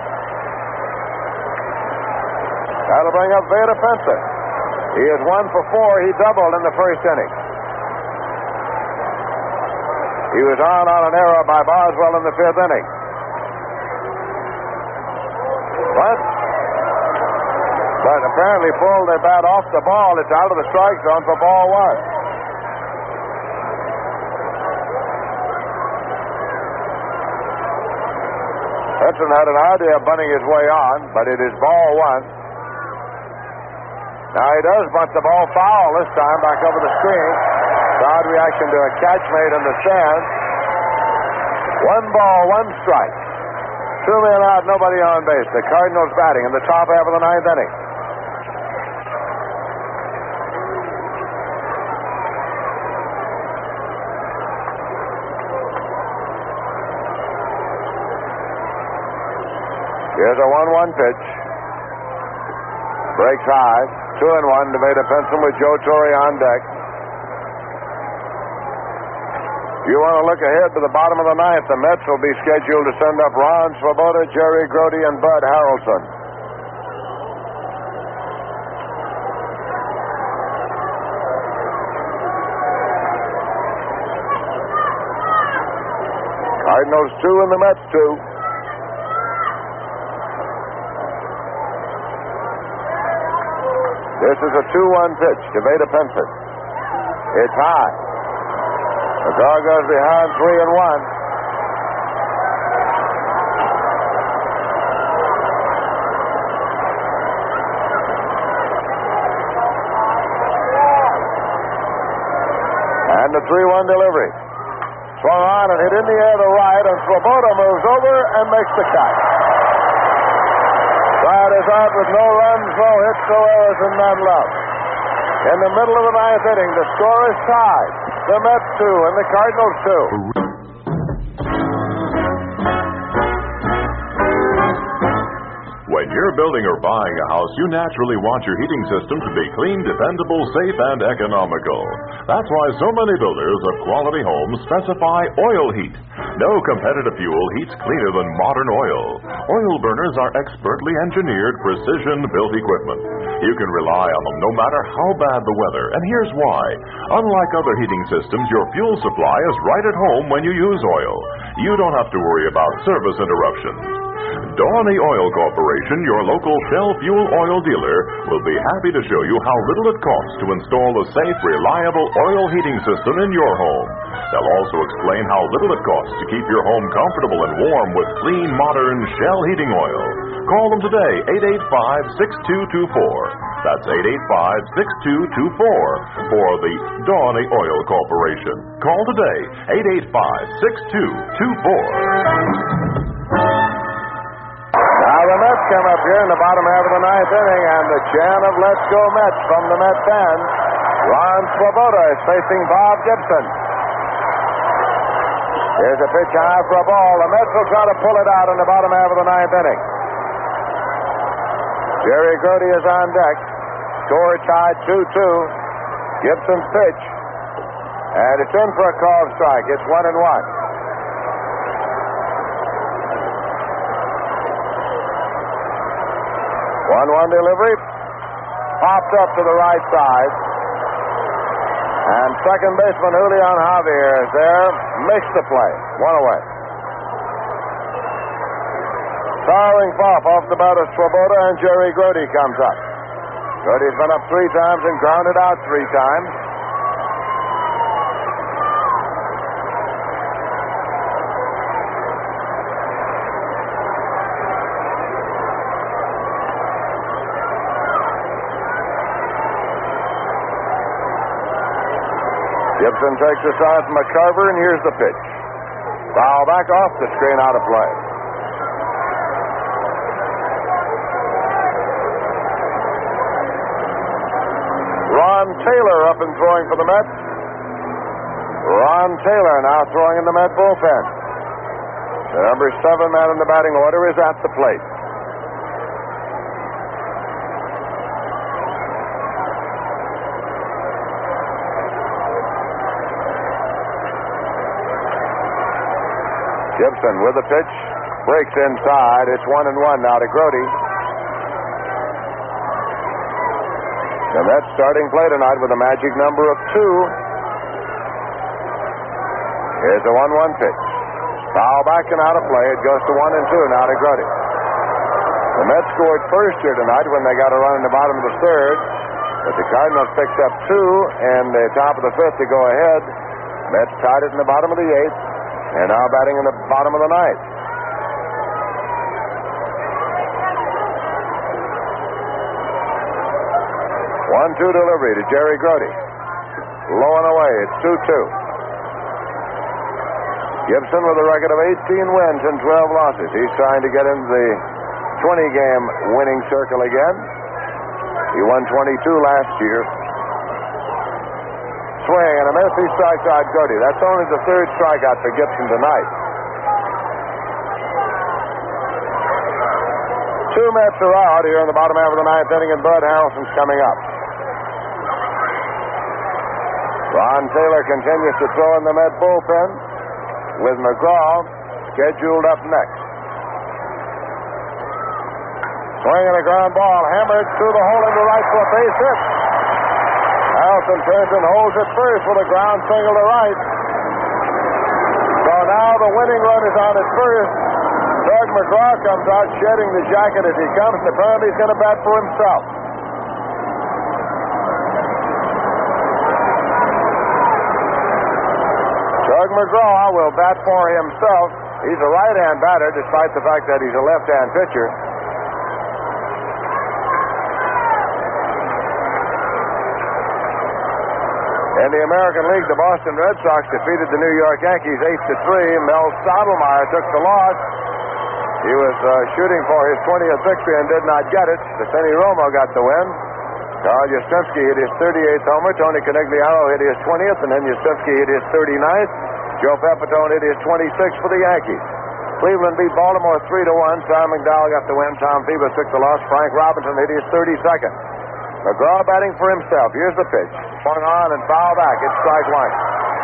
That'll bring up Vada Pinson. He is 1 for 4. He doubled in the first inning. He was on an error by Boswell in the 5th inning. But apparently pulled their bat off the ball. It's out of the strike zone for ball 1. Hudson had an idea of bunting his way on, but it is ball 1. Now he does bunt the ball foul this time back over the screen. Crowd reaction to a catch made in the stands. 1 ball, 1 strike. 2 men out, nobody on base. The Cardinals batting in the top half of the 9th inning. Here's a 1-1 pitch. Breaks high. 2-1 to Veda Pinson with Joe Torre on deck. If you want to look ahead to the bottom of the ninth, the Mets will be scheduled to send up Ron Swoboda, Jerry Grote, and Bud Harrelson. Cardinals 2 and the Mets 2. This is a 2-1 pitch to Veda Pinson. It's high. The dog goes behind 3-1. And the 3-1 delivery. Swung on and hit in the air to right, and Swoboda moves over and makes the catch. That is out with no runs, no hits, no errors, and none left. In the middle of the ninth inning, the score is tied. The Mets 2 and the Cardinals 2. When you're building or buying a house, you naturally want your heating system to be clean, dependable, safe, and economical. That's why so many builders of quality homes specify oil heat. No competitive fuel heats cleaner than modern oil. Oil burners are expertly engineered, precision-built equipment. You can rely on them no matter how bad the weather, and here's why. Unlike other heating systems, your fuel supply is right at home when you use oil. You don't have to worry about service interruptions. Dawny Oil Corporation, your local Shell fuel oil dealer, will be happy to show you how little it costs to install a safe, reliable oil heating system in your home. They'll also explain how little it costs to keep your home comfortable and warm with clean, modern Shell heating oil. Call them today, 885-6224. That's 885-6224 for the Dawny Oil Corporation. Call today, 885-6224. Now the Mets come up here in the bottom half of the ninth inning, and the chant of "Let's Go Mets" from the Mets fans. Ron Swoboda is facing Bob Gibson. Here's a pitch high for a ball. The Mets will try to pull it out in the bottom half of the ninth inning. Jerry Grote is on deck. Score tied 2-2. Gibson's pitch. And it's in for a called strike. It's 1-1. 1-1 delivery. Popped up to the right side. And second baseman Julian Javier is there. Makes the play. 1 away. Towering pop off the bat of Swoboda, and Jerry Grote comes up. Grote's been up 3 times and grounded out 3 times. Gibson takes a shot from McCarver, and here's the pitch. Foul back off the screen, out of play. Ron Taylor up and throwing for the Mets. Ron Taylor now throwing in the Met bullpen. The number 7 man in the batting order is at the plate. Gibson with the pitch, breaks inside. It's 1-1 now to Grote. The Mets starting play tonight with a magic number of 2. Here's a 1-1 pitch. Foul back and out of play. It goes to 1-2 now to Grote. The Mets scored first here tonight when they got a run in the bottom of the third, but the Cardinals picked up 2 in the top of the fifth to go ahead. Mets tied it in the bottom of the eighth. And now batting in the bottom of the ninth. 1-2 delivery to Jerry Grote. Low and away. It's 2-2. Gibson with a record of 18 wins and 12 losses. He's trying to get into the 20-game winning circle again. He won 22 last year. Swing, and a miss. He strikes out Grote. That's only the 3rd strikeout for Gibson tonight. Two Mets are out here in the bottom half of the ninth inning, and Bud Harrelson's coming up. Ron Taylor continues to throw in the Met bullpen, with McGraw scheduled up next. Swinging a ground ball, hammered through the hole into right for a base hit. Harrelson turns and holds at first with a ground single to right. So now the winning run is on at first. Doug McGraw comes out shedding the jacket as he comes, and apparently he's going to bat for himself. Doug McGraw will bat for himself. He's a right-hand batter, despite the fact that he's a left-hand pitcher. In the American League, the Boston Red Sox defeated the New York Yankees 8-3. Mel Stottlemyre took the loss. He was shooting for his 20th victory and did not get it. Vicente Romo got the win. Carl Yastrzemski hit his 38th homer. Tony Conigliaro hit his 20th, and then Yastrzemski hit his 39th. Joe Pepitone hit his 26th for the Yankees. Cleveland beat Baltimore 3-1. Tom McDowell got the win. Tom Phoebus took the loss. Frank Robinson hit his 32nd. McGraw batting for himself. Here's the pitch. Swung on and foul back. It's strike one.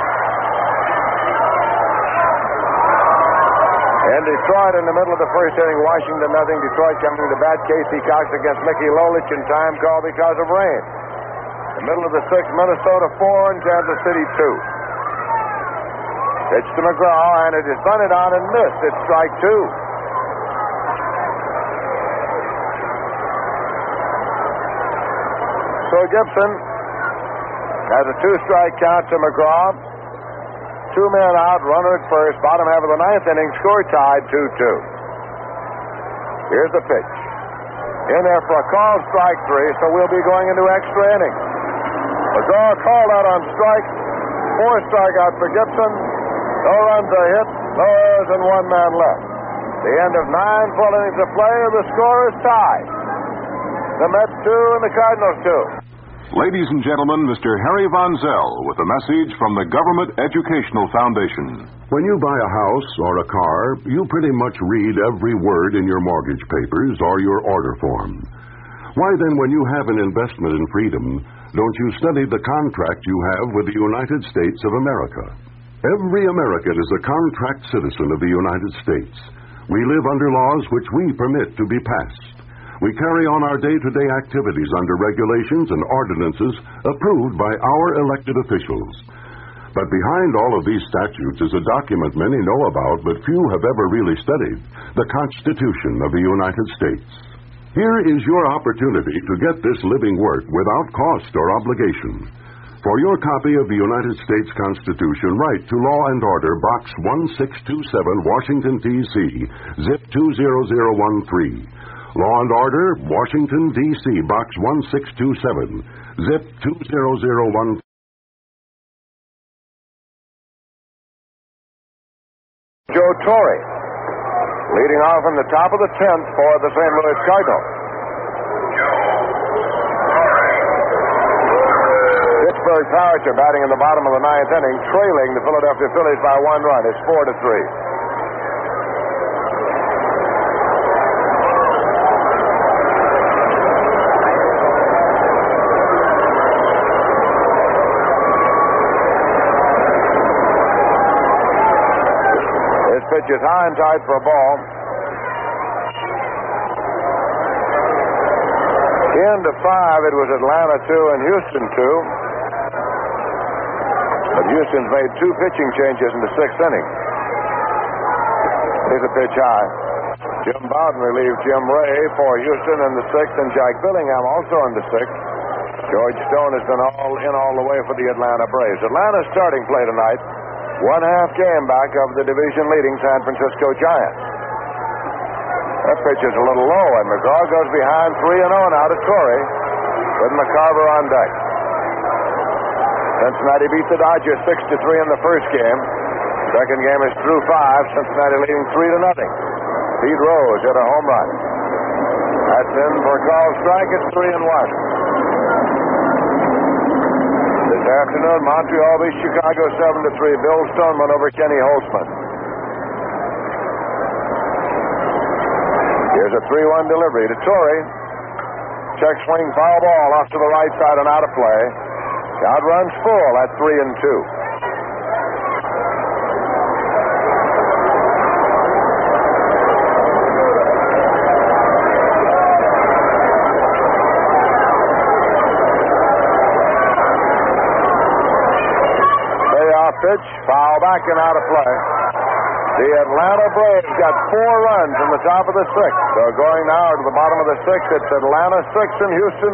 In Detroit, in the middle of the first inning, Washington nothing. Detroit coming to bat. Casey Cox against Mickey Lolich in time called because of rain. The middle of the sixth, Minnesota 4 and Kansas City 2. Pitch to McGraw, and it is bunted on and missed. It's strike two. So Gibson has a two-strike count to McGraw. Two men out, runner at first. Bottom half of the ninth inning, score tied 2-2. Here's the pitch. In there for a call, strike three, so we'll be going into extra innings. McGraw called out on strike. 4 strikeouts for Gibson. No runs are hit, no errors, and 1 man left. The end of 9 full innings of play, the score is tied. The Mets 2 and the Cardinals 2. Ladies and gentlemen, Mr. Harry Von Zell with a message from the Government Educational Foundation. When you buy a house or a car, you pretty much read every word in your mortgage papers or your order form. Why then, when you have an investment in freedom, don't you study the contract you have with the United States of America? Every American is a contract citizen of the United States. We live under laws which we permit to be passed. We carry on our day-to-day activities under regulations and ordinances approved by our elected officials. But behind all of these statutes is a document many know about, but few have ever really studied, the Constitution of the United States. Here is your opportunity to get this living work without cost or obligation. For your copy of the United States Constitution, write to Law and Order, Box 1627, Washington, D.C., zip 20013. Law and Order, Washington, D.C., Box 1627, zip 20013. Joe Torre, leading off in the top of the 10th for the St. Louis Cardinals. Pittsburgh Pirates are batting in the bottom of the ninth inning, trailing the Philadelphia Phillies by 1 run. It's 4-3. Pitch is high and tight for a ball. Into 5, it was Atlanta 2 and Houston 2. But Houston's made 2 pitching changes in the 6th inning. Here's a pitch high. Jim Bowden relieved Jim Ray for Houston in the 6th, and Jack Billingham also in the 6th. George Stone has been all the way for the Atlanta Braves. Atlanta's starting play tonight. 1/2 game back of the division-leading San Francisco Giants. That pitch is a little low, and McGraw goes behind 3-0 now to Torrey with McCarver on deck. Cincinnati beat the Dodgers 6-3 in the first game. Second game is through 5. Cincinnati leading 3-0. Pete Rose hit a home run. That's in for a called strike. It's 3-1. This afternoon, Montreal beats Chicago 7-3. Bill Stoneman over Kenny Holtzman. Here's a 3-1 delivery to Torrey. Check swing, foul ball off to the right side and out of play. Count runs full at 3-2. Pitch, foul back and out of play. The Atlanta Braves got 4 runs from the top of the 6th. So going now to the bottom of the 6th, it's Atlanta 6 and Houston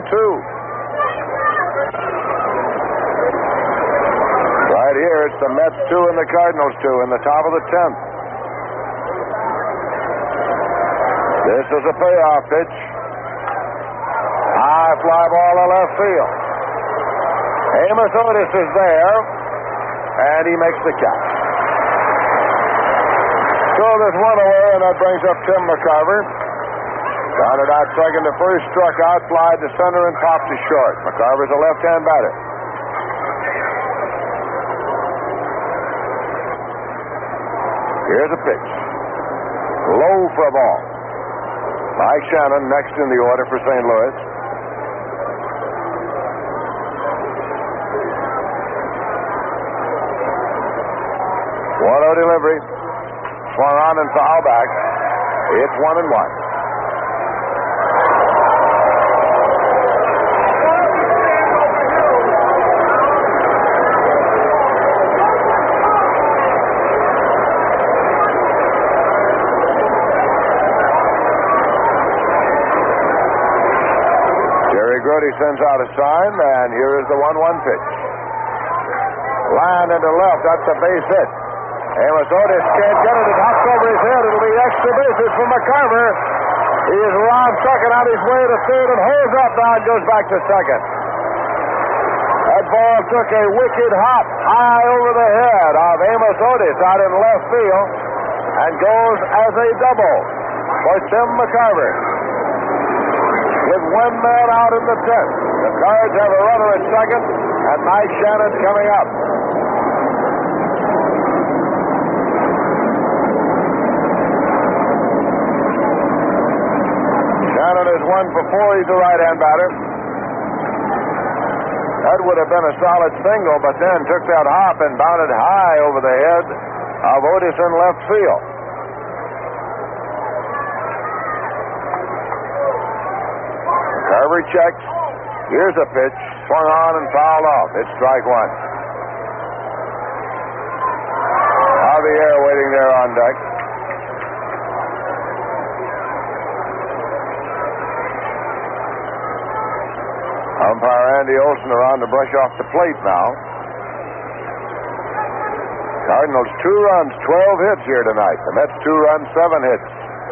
2. Right here, it's the Mets 2 and the Cardinals 2 in the top of the 10th. This is a payoff pitch. High fly ball to left field. Amos Otis is there. And he makes the catch. So there's one away, and that brings up Tim McCarver. Grounded out second to first, struck out, fly to center, and popped to short. McCarver's a left-hand batter. Here's a pitch. Low for a ball. Mike Shannon next in the order for St. Louis. 1-0 delivery. Swung on and foul back. It's 1-1. Jerry Grote sends out a sign, and here is the 1-1 pitch. Line into left. That's a base hit. Amos Otis can't get it. It hops over his head. It'll be extra bases for McCarver. He is round second on his way to third and holds up now and goes back to second. That ball took a wicked hop high over the head of Amos Otis out in left field and goes as a double for Tim McCarver. With one man out in the 10th, the Cards have a runner at second, and Mike Shannon's coming up. Shannon has 1 for 4. He's a right-hand batter. That would have been a solid single, but then took that hop and bounded high over the head of Otis in left field. Carver checks. Here's a pitch. Swung on and fouled off. It's strike 1. Javier waiting there on deck. Umpire Andy Olson around to brush off the plate now. Cardinals 2 runs, 12 hits here tonight. The Mets 2 runs, 7 hits.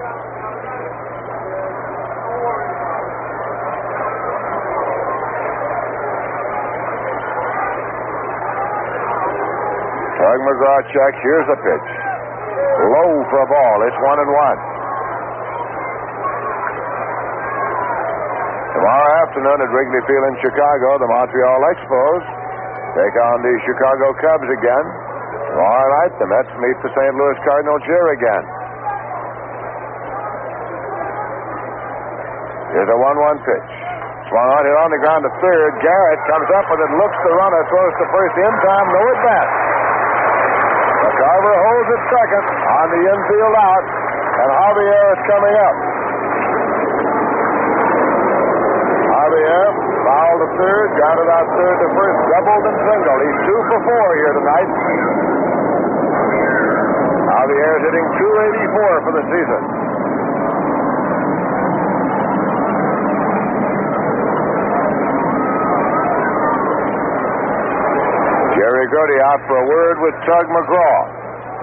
Tug McGraw checks. Here's a pitch. Low for a ball. It's 1-1. Tomorrow afternoon at Wrigley Field in Chicago, the Montreal Expos take on the Chicago Cubs again. Tomorrow night, the Mets meet the St. Louis Cardinals here again. Here's a 1-1 pitch. Swung on, hit on the ground to third. Garrett comes up with it, looks the runner, throws to first in time, no at bat. McCarver holds at second on the infield out, and Javier is coming up. Javier fouled to third, grounded out third to first, doubled and singled. He's 2 for 4 here tonight. Javier is hitting .284 for the season. Jerry Grote out for a word with Tug McGraw.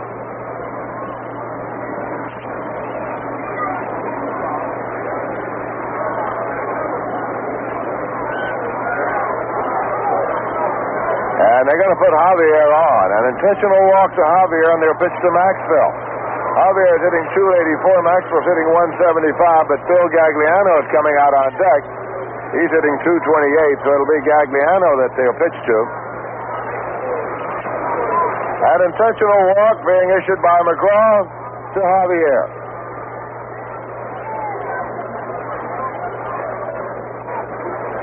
And they're going to put Javier on. An intentional walk to Javier, and they'll pitch to Maxwell. Javier is hitting .284. Maxwell's hitting .175, but Phil Gagliano is coming out on deck. He's hitting .228, so it'll be Gagliano that they'll pitch to. An intentional walk being issued by McGraw to Javier.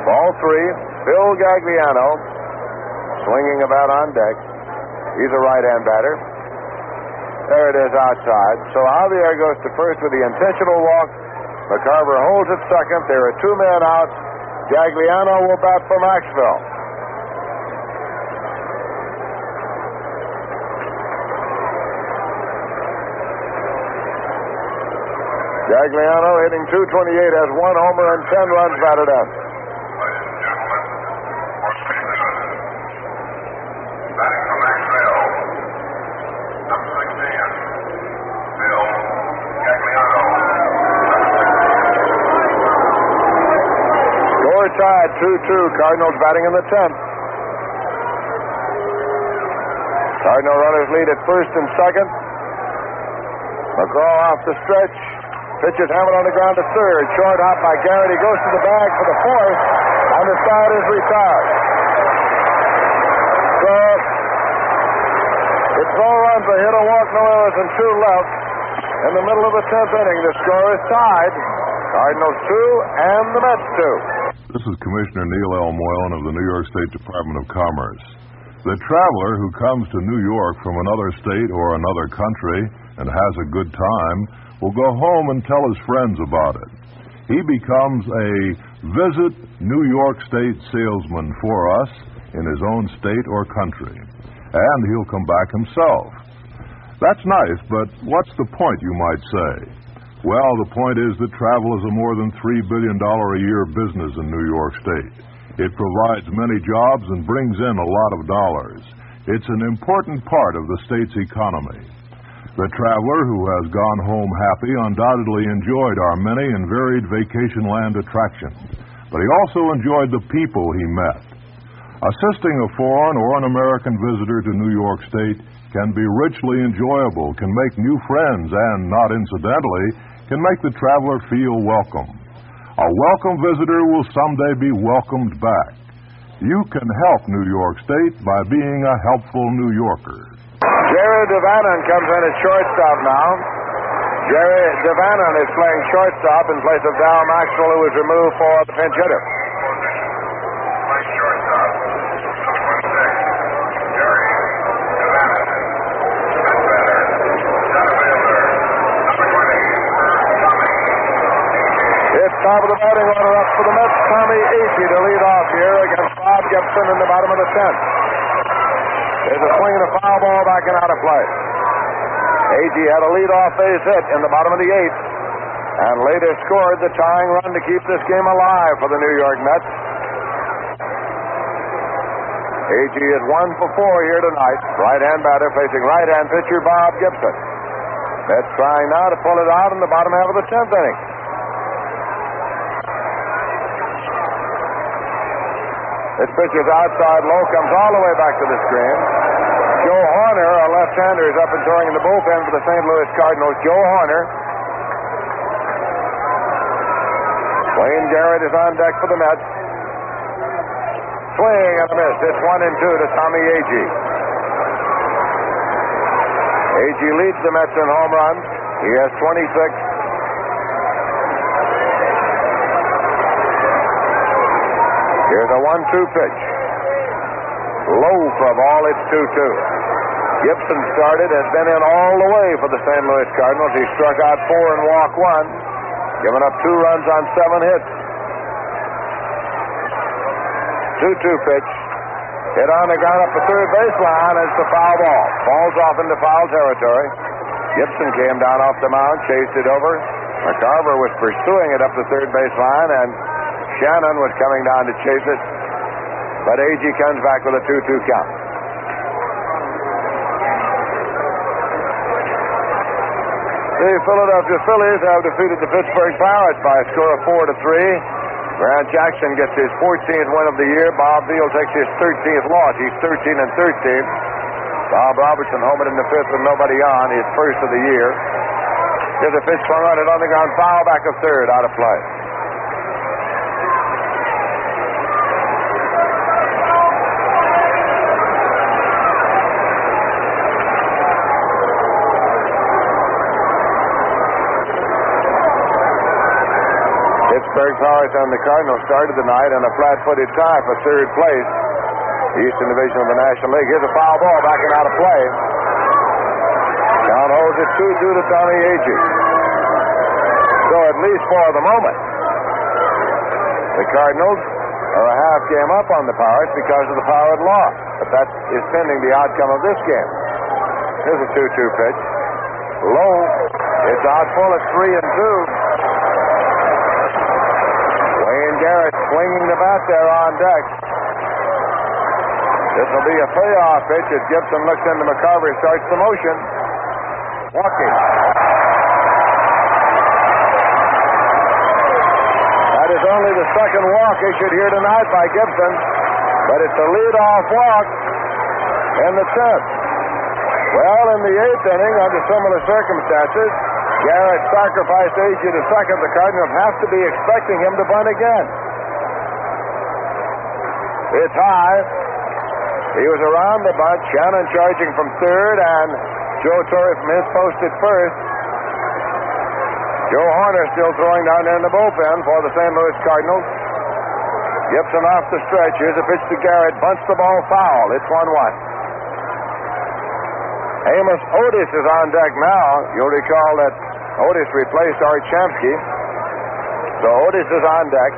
Ball 3, Phil Gagliano swinging about on deck. He's a right-hand batter. There it is outside. So Javier goes to first with the intentional walk. McCarver holds at second. There are 2 men out. Gagliano will bat for Maxville. Gagliano hitting .228, has 1 homer and 10 runs batted in. Score tied 2-2. Cardinals batting in the 10th. Cardinal runners lead at first and second. McGraw off the stretch. Pitches hammered on the ground to third. Short hop by Garrett. He goes to the bag for the fourth, and the side is retired. So, it's 4 runs, a hit, a walk, no errors, and 2 left. In the middle of the 10th inning, the score is tied. Cardinals 2 and the Mets 2. This is Commissioner Neil L. Moylan of the New York State Department of Commerce. The traveler who comes to New York from another state or another country and has a good time will go home and tell his friends about it. He becomes a Visit New York State salesman for us in his own state or country. And he'll come back himself. That's nice, but what's the point, you might say? Well, the point is that travel is a more than $3 billion a year business in New York State. It provides many jobs and brings in a lot of dollars. It's an important part of the state's economy. The traveler who has gone home happy undoubtedly enjoyed our many and varied vacation land attractions, but he also enjoyed the people he met. Assisting a foreign or an American visitor to New York State can be richly enjoyable, can make new friends, and, not incidentally, can make the traveler feel welcome. A welcome visitor will someday be welcomed back. You can help New York State by being a helpful New Yorker. Jerry Devanon comes in at shortstop now. Jerry Devanon is playing shortstop in place of Dal Maxwell, who was removed for the pinch hitter. It's top of the batting order up for the Mets. Tommy Agee to lead off here against Bob Gibson in the bottom of the 10th. There's a swing and a foul ball back and out of play. Agee had a leadoff base hit in the bottom of the 8th and later scored the tying run to keep this game alive for the New York Mets. Agee is 1 for 4 here tonight. Right-hand batter facing right-hand pitcher Bob Gibson. Mets trying now to pull it out in the bottom half of the 10th inning. This pitch is outside low, comes all the way back to the screen. Joe Horner, a left-hander, is up and throwing in the bullpen for the St. Louis Cardinals. Joe Horner. Wayne Garrett is on deck for the Mets. Swing and a miss. It's 1-2 to Tommy Agee. Agee leads the Mets in home runs. He has 26. Here's a 1-2 pitch. Low for a ball, it's 2-2. Gibson started, has been in all the way for the St. Louis Cardinals. He struck out 4 and walked 1, giving up 2 runs on 7 hits. 2-2 pitch. Hit on the ground up the third baseline. It's the foul ball. Falls off into foul territory. Gibson came down off the mound, chased it over. McCarver was pursuing it up the third baseline, and Shannon was coming down to chase it, but Agee comes back with a 2-2 count. The Philadelphia Phillies have defeated the Pittsburgh Pirates by a score of 4-3. Grant Jackson gets his 14th win of the year. Bob Beal takes his 13th loss. He's 13-13. Bob Robertson homered in the 5th with nobody on, his first of the year. Here's a pitch swung on it on the ground, foul back of third, out of play. Pittsburgh Pirates and the Cardinals started the night in a flat-footed tie for third place. Eastern Division of the National League. Here's a foul ball backing out of play. Count holds it 2-2 to Tony Agee. So at least for the moment, the Cardinals are a half game up on the Pirates because of the Pirate loss. But that is pending the outcome of this game. Here's a 2-2 pitch. Low. It's out full at 3-2. Wayne Garrett swinging the bat there on deck. This will be a payoff pitch as Gibson looks into McCarver, starts the motion. Walking. That is only the second walk issued here tonight by Gibson, but it's a leadoff walk in the 10th. Well, in the 8th inning, under similar circumstances, Garrett sacrificed Agee to second. The Cardinals have to be expecting him to bunt again. It's high. He was around the bunt. Shannon charging from third, and Joe Torre from his post at first. Joe Horner still throwing down there in the bullpen for the St. Louis Cardinals. Gibson off the stretch. Here's a pitch to Garrett. Bunts the ball foul. It's 1-1. Amos Otis is on deck now. You'll recall that Otis replaced Art Shamsky. So Otis is on deck.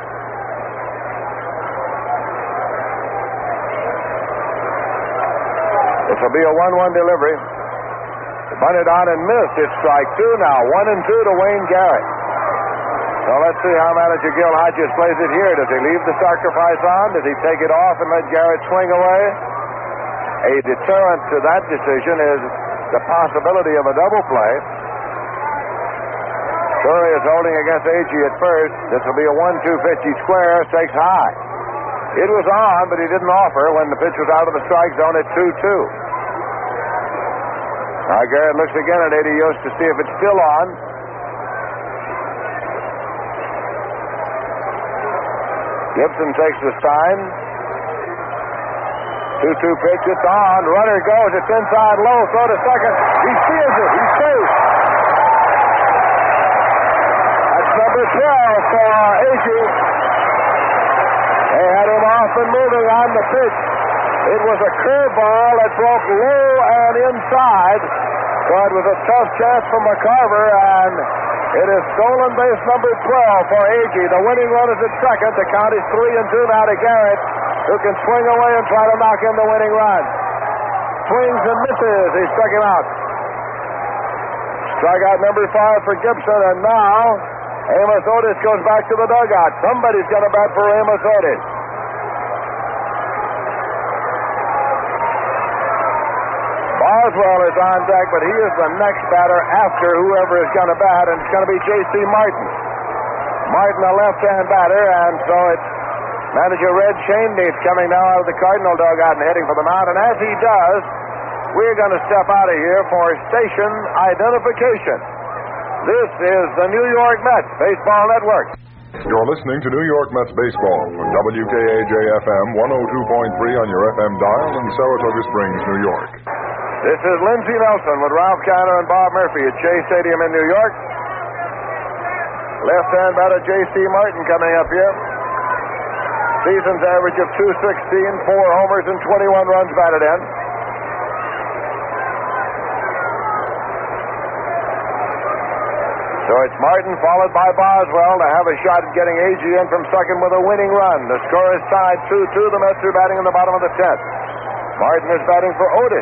This will be a 1-1 delivery. Bunted on and missed. It's strike two now. 1-2 to Wayne Garrett. So let's see how manager Gil Hodges plays it here. Does he leave the sacrifice on? Does he take it off and let Garrett swing away? A deterrent to that decision is the possibility of a double play. Torrey is holding against Agee at first. This will be a 1-2 pitch. He squares, takes high. It was on, but he didn't offer when the pitch was out of the strike zone at 2-2. Now Garrett looks again at Eddie Yost to see if it's still on. Gibson takes the sign. 2-2 pitch, it's on. Runner goes, it's inside low, throw to second. He steals it, he's safe. That's number 12 for Agee. They had him off and moving on the pitch. It was a curveball that broke low and inside. So it was a tough chance for McCarver, and it is stolen base number 12 for Agee. The winning run is at second. The count is 3-2 now to Garrett, who can swing away and try to knock in the winning run. Swings and misses. He struck him out. Strikeout number 5 for Gibson, and now Amos Otis goes back to the dugout. Somebody's got to bat for Amos Otis. Boswell is on deck, but he is the next batter after whoever is going to bat, and it's going to be J.C. Martin. Martin, a left-hand batter, and so it's manager Red Schoendienst coming now out of the Cardinal dugout and heading for the mound, and as he does, we're going to step out of here for station identification. This is the New York Mets Baseball Network. You're listening to New York Mets baseball from WKAJ-FM 102.3 on your FM dial in Saratoga Springs, New York. This is Lindsey Nelson with Ralph Kiner and Bob Murphy at Shea Stadium in New York. Left-hand batter J.C. Martin coming up here. Season's average of .216, 4 homers, and 21 runs batted in. So it's Martin followed by Boswell to have a shot at getting Agee in from second with a winning run. The score is tied 2-2. The Mets are batting in the bottom of the 10th. Martin is batting for Otis.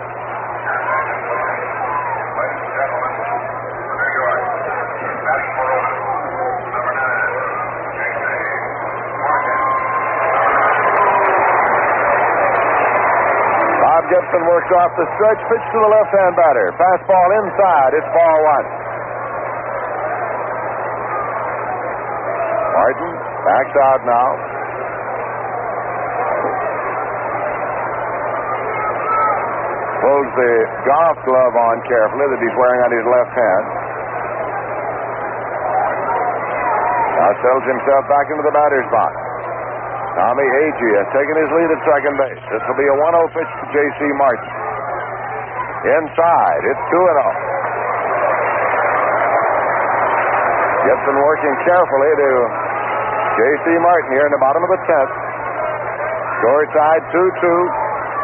Gibson works off the stretch, pitch to the left-hand batter. Fastball inside. It's ball one. Martin backs out now. Pulls the golf glove on carefully that he's wearing on his left hand. Now settles himself back into the batter's box. Tommy Agee has taken his lead at second base. This will be a 1-0 pitch to J.C. Martin. Inside, it's 2-0. Gibson working carefully to J.C. Martin here in the bottom of the 10th. Score tied 2-2.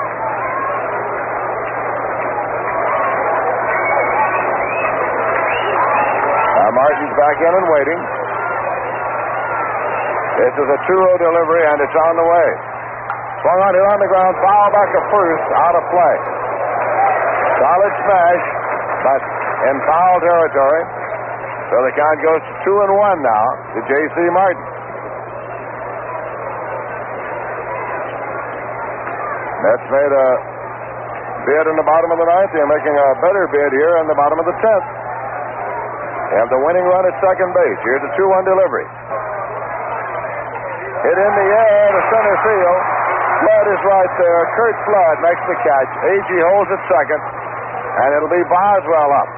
Martin's back in and waiting. This is a 2-0 delivery, and it's on the way. Swung on, hit on the ground, foul back to first, out of play. Solid smash, but in foul territory. So the count goes to 2-1 now to J.C. Martin. Mets made a bid in the bottom of the 9th. They're making a better bid here in the bottom of the 10th. They have the winning run at second base. Here's a 2-1 delivery. Hit in the air to center field. Flood is right there. Curt Flood makes the catch. Agee holds at second, and it'll be Boswell up.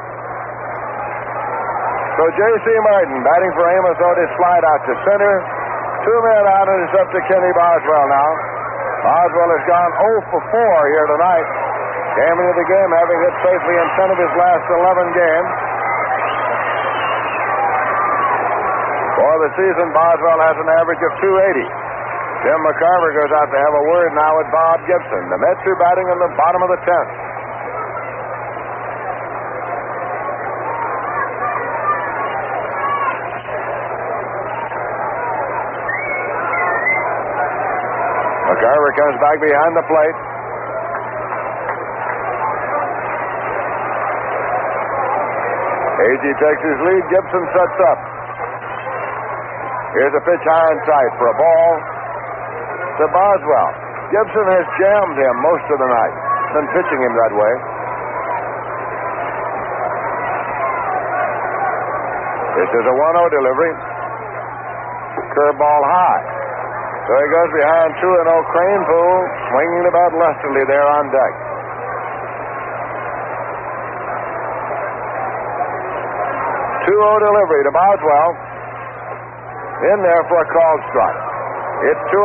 So J.C. Martin batting for Amos Otis, slide out to center. 2 men out, and it's up to Kenny Boswell now. Boswell has gone 0 for 4 here tonight. Came into the game having hit safely in 10 of his last 11 games. For the season, Boswell has an average of 280. Tim McCarver goes out to have a word now with Bob Gibson. The Mets are batting in the bottom of the 10th. McCarver comes back behind the plate. Agee takes his lead. Gibson sets up. Here's a pitch high and tight for a ball to Boswell. Gibson has jammed him most of the night. Been pitching him that way. This is a 1-0 delivery. Curveball high. So he goes behind 2-0. Kranepool swinging the bat lustily there on deck. Delivery to Boswell. In there for a called strike. It's 2-1.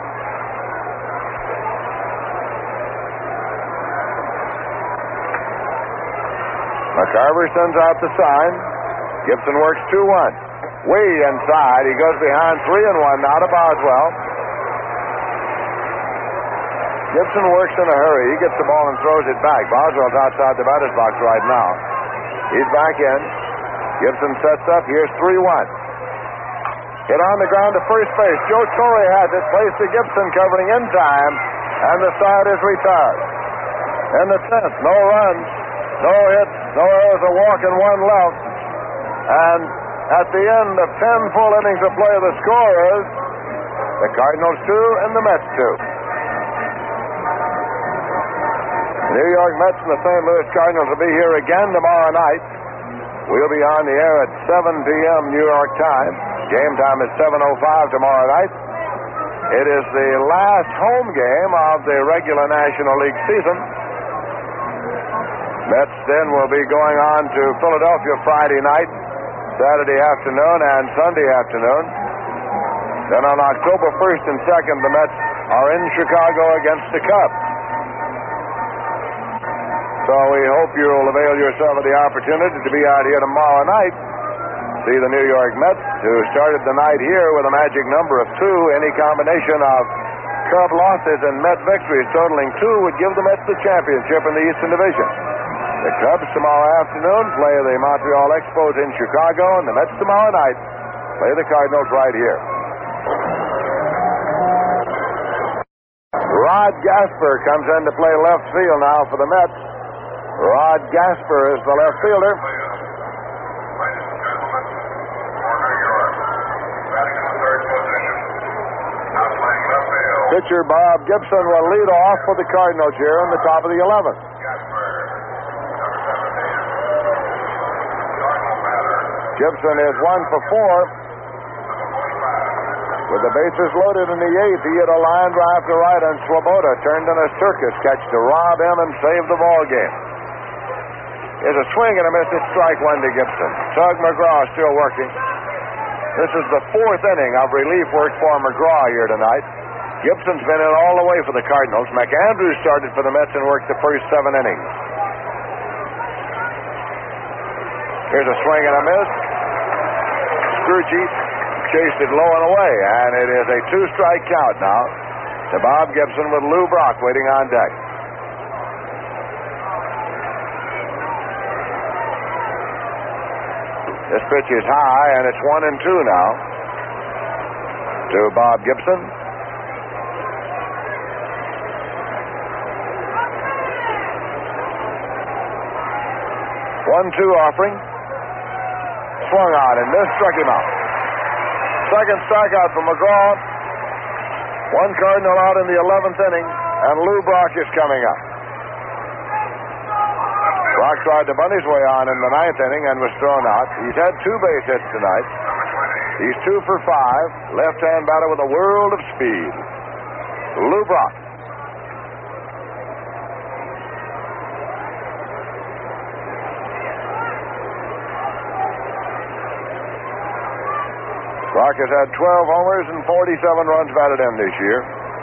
McCarver sends out the sign. Gibson works 2-1. Way inside. He goes behind 3-1 now to Boswell. Gibson works in a hurry. He gets the ball and throws it back. Boswell's outside the batter's box right now. He's back in. Gibson sets up. Here's 3-1. Hit on the ground to first base. Joe Torre has it. Plays to Gibson, covering in time, and the side is retired. In the 10th, no runs, no hits, no errors, a walk, and 1 left. And at the end of 10 full innings of play, the score is the Cardinals 2 and the Mets 2. New York Mets and the St. Louis Cardinals will be here again tomorrow night. We'll be on the air at 7 p.m. New York time. Game time is 7:05 tomorrow night. It is the last home game of the regular National League season. Mets then will be going on to Philadelphia Friday night, Saturday afternoon, and Sunday afternoon. Then on October 1st and 2nd, the Mets are in Chicago against the Cubs. So we hope you'll avail yourself of the opportunity to be out here tomorrow night. See the New York Mets, who started the night here with a magic number of 2. Any combination of Cub losses and Met victories totaling 2 would give the Mets the championship in the Eastern Division. The Cubs tomorrow afternoon play the Montreal Expos in Chicago, and the Mets tomorrow night play the Cardinals right here. Rod Gasper comes in to play left field now for the Mets. Rod Gasper is the left fielder. Pitcher Bob Gibson will lead off for the Cardinals here in the top of the 11th. Gibson is 1 for 4. With the bases loaded in the 8th, he hit a line drive to right, and Swoboda turned in a circus catch to rob him and save the ball game. There's a swing and a miss. It's strike 1 to Gibson. Tug McGraw still working. This is the 4th inning of relief work for McGraw here tonight. Gibson's been in all the way for the Cardinals. McAndrews started for the Mets and worked the first 7 innings. Here's a swing and a miss. Sturgey chased it low and away, and it is a 2-strike count now to Bob Gibson with Lou Brock waiting on deck. This pitch is high, and it's 1-2 now to Bob Gibson. 1-2 offering. Swung on and missed, struck him out. Second strikeout for McGraw. One Cardinal out in the 11th inning, and Lou Brock is coming up. Brock tried to bunt his way on in the 9th inning and was thrown out. He's had 2 base hits tonight. He's 2 for 5. Left-hand batter with a world of speed. Lou Brock. Brock has had 12 homers and 47 runs batted in this year.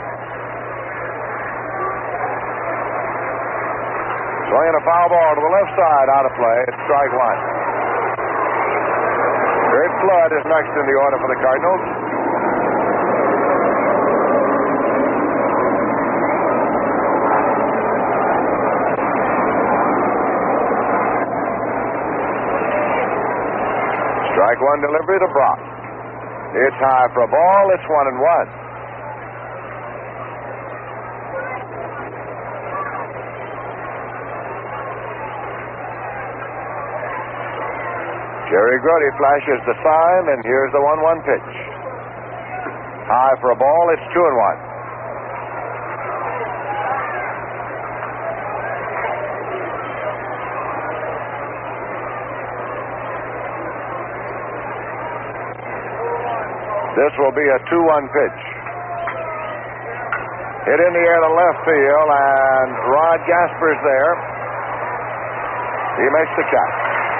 Swinging a foul ball to the left side, out of play. It's strike one. Kurt Flood is next in the order for the Cardinals. Strike one delivery to Brock. It's high for a ball. It's 1-1. Jerry Grody flashes the sign, and here's the 1-1 pitch. High for a ball. It's 2-1. This will be a 2-1 pitch. Hit in the air to left field, and Rod Gasper's there. He makes the catch.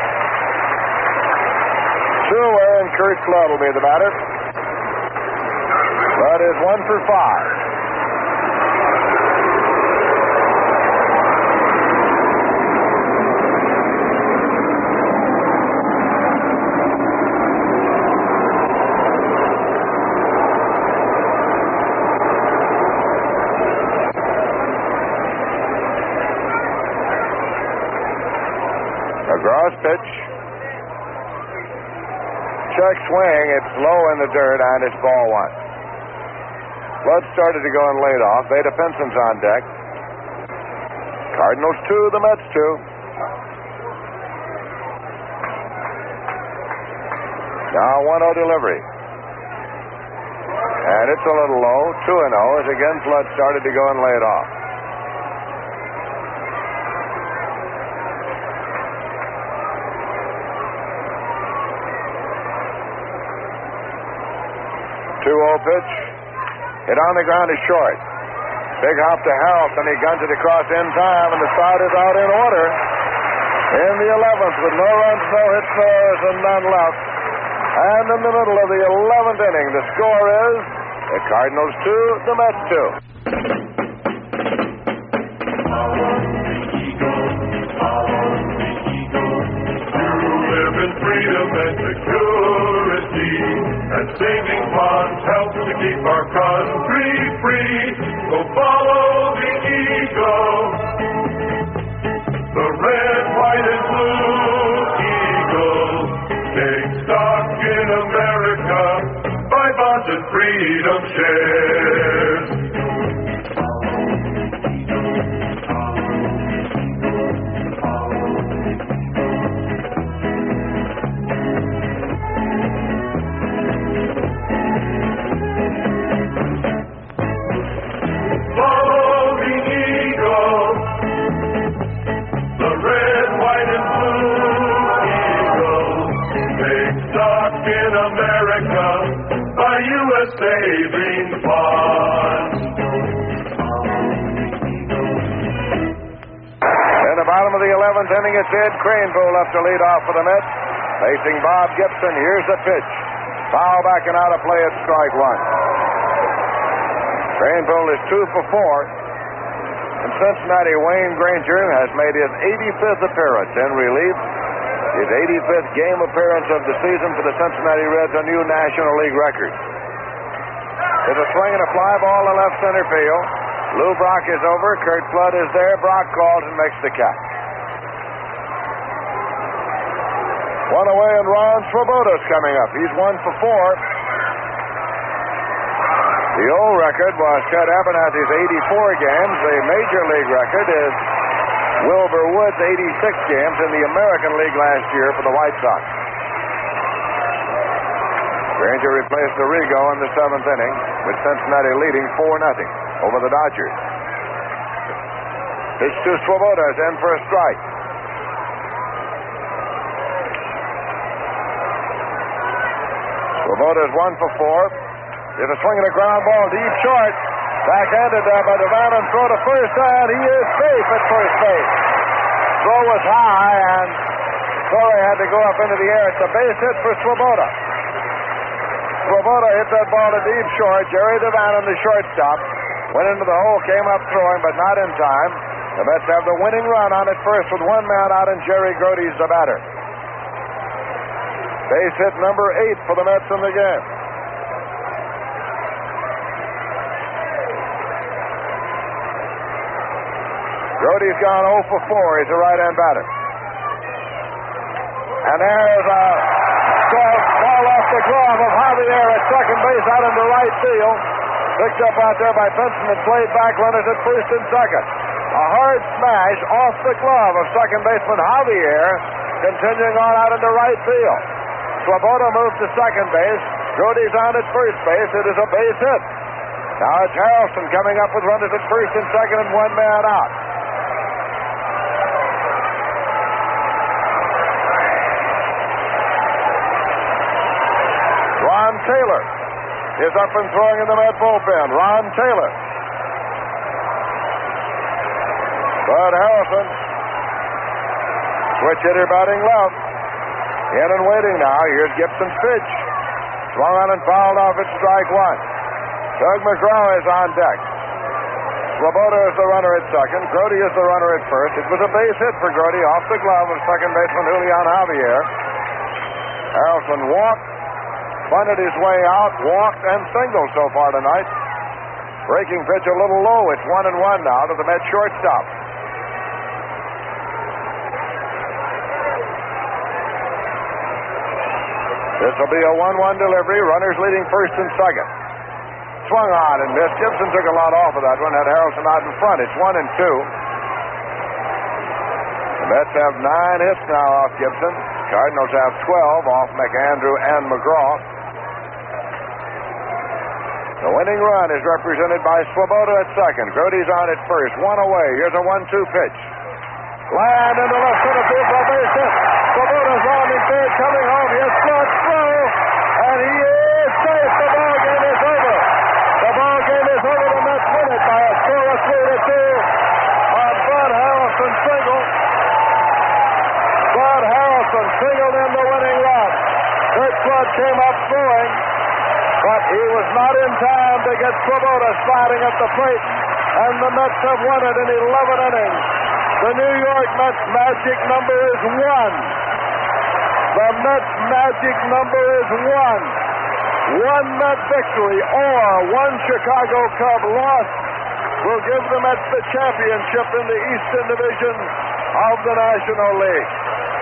2 away, and Kurt Flood will be the batter. Flood is 1 for 5. McGraw's pitch. Check swing. It's low in the dirt, and it's ball one. Flood started to go and laid off. Vada Pinson's on deck. Cardinals 2, the Mets 2. Now 1-0 delivery. And it's a little low. 2-0 as again Flood started to go and lay it off. Pitch. Hit on the ground is short. Big hop to Harrelson, and he guns it across in time, and the side is out in order. In the 11th, with no runs, no hits, no errors, and none left. And in the middle of the 11th inning, the score is the Cardinals 2, the Mets 2. Live in freedom and security, and saving bonds help to keep our country free. So follow the eagle, the red, white, and blue eagle. Take stock in America, buy bonds and freedom shares. Saving bonds. In the bottom of the 11th inning, it's Ed Craneville left to lead off for the Mets. Facing Bob Gibson, here's the pitch. Foul back and out of play at strike one. Craneville is 2 for 4. In Cincinnati, Wayne Granger has made his 85th appearance in relief. His 85th game appearance of the season for the Cincinnati Reds, a new National League record. There's a swing and a fly ball to left center field. Lou Brock is over. Curt Flood is there. Brock calls and makes the catch. One away, and Ron Swoboda's coming up. He's 1 for 4. The old record was Chet Abernathy's 84 games. The Major League record is Wilbur Wood's 86 games in the American League last year for the White Sox. Granger replaced Arrigo in the 7th inning, with Cincinnati leading 4-0 over the Dodgers. Pitch to Swoboda is in for a strike. Swoboda is 1 for 4. There's a swing and a ground ball deep short. Backhanded there by Devannon. Throw to first, and he is safe at first base. Throw was high, and Torrey had to go up into the air. It's a base hit for Swoboda. Swoboda hit that ball to deep short. Jerry Devannon, the shortstop, went into the hole, came up throwing, but not in time. The Mets have the winning run on at first with 1 man out, and Jerry Grote's the batter. Base hit number 8 for the Mets in the game. Grote's gone 0 for 4. He's a right-hand batter. And there's a ball off the glove of Javier at second base out into right field. Picked up out there by Benson and played back. Runners at first and second. A hard smash off the glove of second baseman Javier, continuing on out into right field. Swoboda moves to second base. Grote's on at first base. It is a base hit. Now it's Harrelson coming up with runners at first and second and 1 man out. Ron Taylor is up and throwing in the Met bullpen. Ron Taylor. Bud Harrelson, switch hitter batting left. In and waiting now. Here's Gibson's pitch. Swung on and fouled off at strike 1. Doug McGraw is on deck. Swoboda is the runner at second. Grote is the runner at first. It was a base hit for Grote off the glove of second baseman Julian Javier. Harrelson walked, bunted his way out, walked, and singled so far tonight. Breaking pitch a little low. It's 1-1 now to the Mets shortstop. This will be a 1-1 delivery. Runners leading first and second. Swung on and missed. Gibson took a lot off of that one. Had Harrelson out in front. It's 1-2. The Mets have 9 hits now off Gibson. Cardinals have 12 off McAndrew and McGraw. The winning run is represented by Swoboda at second. Grote's on at first. 1 away. Here's a 1-2 pitch. Land into left center field for a base hit. Swoboda's rounding third, coming home. Here's Flood throw, and he is safe. The ball game is over. The ball game is over. The Mets win it by a score of 3-2 on Bud Harrelson single. Bud Harrelson singled in the winning run. Curt Flood came up throwing, but he was not in time to get Swoboda sliding at the plate, and the Mets have won it in 11 innings. The New York Mets magic number is 1. The Mets magic number is 1. 1 Met victory or 1 Chicago Cub loss will give the Mets the championship in the Eastern Division of the National League.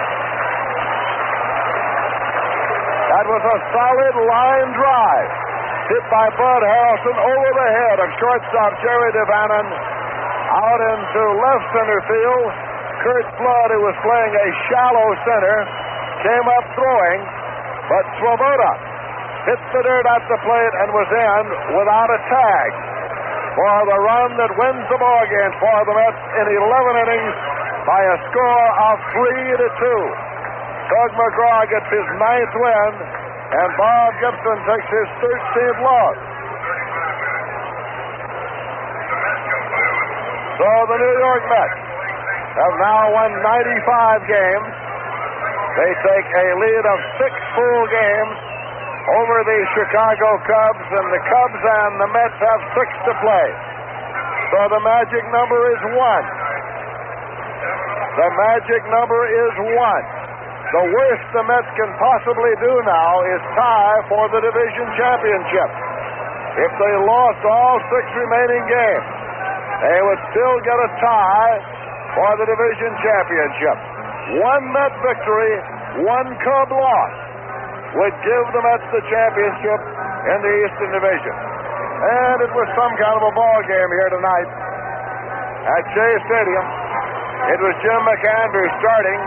That was a solid line drive hit by Bud Harrelson over the head of shortstop Jerry Devannon out into left center field. Curt Flood, who was playing a shallow center, came up throwing, but Swoboda hit the dirt at the plate and was in without a tag for the run that wins the ball game for the Mets in 11 innings by a score of 3-2. Doug McGraw gets his 9th win, and Bob Gibson takes his 13th loss. So the New York Mets have now won 95 games. They take a lead of 6 full games over the Chicago Cubs, and the Cubs and the Mets have 6 to play. So the magic number is 1. The magic number is 1. The worst the Mets can possibly do now is tie for the division championship. If they lost all 6 remaining games, they would still get a tie for the division championship. 1 Met victory, 1 Cub loss would give the Mets the championship in the Eastern Division. And it was some kind of a ball game here tonight at Shea Stadium. It was Jim McAndrew starting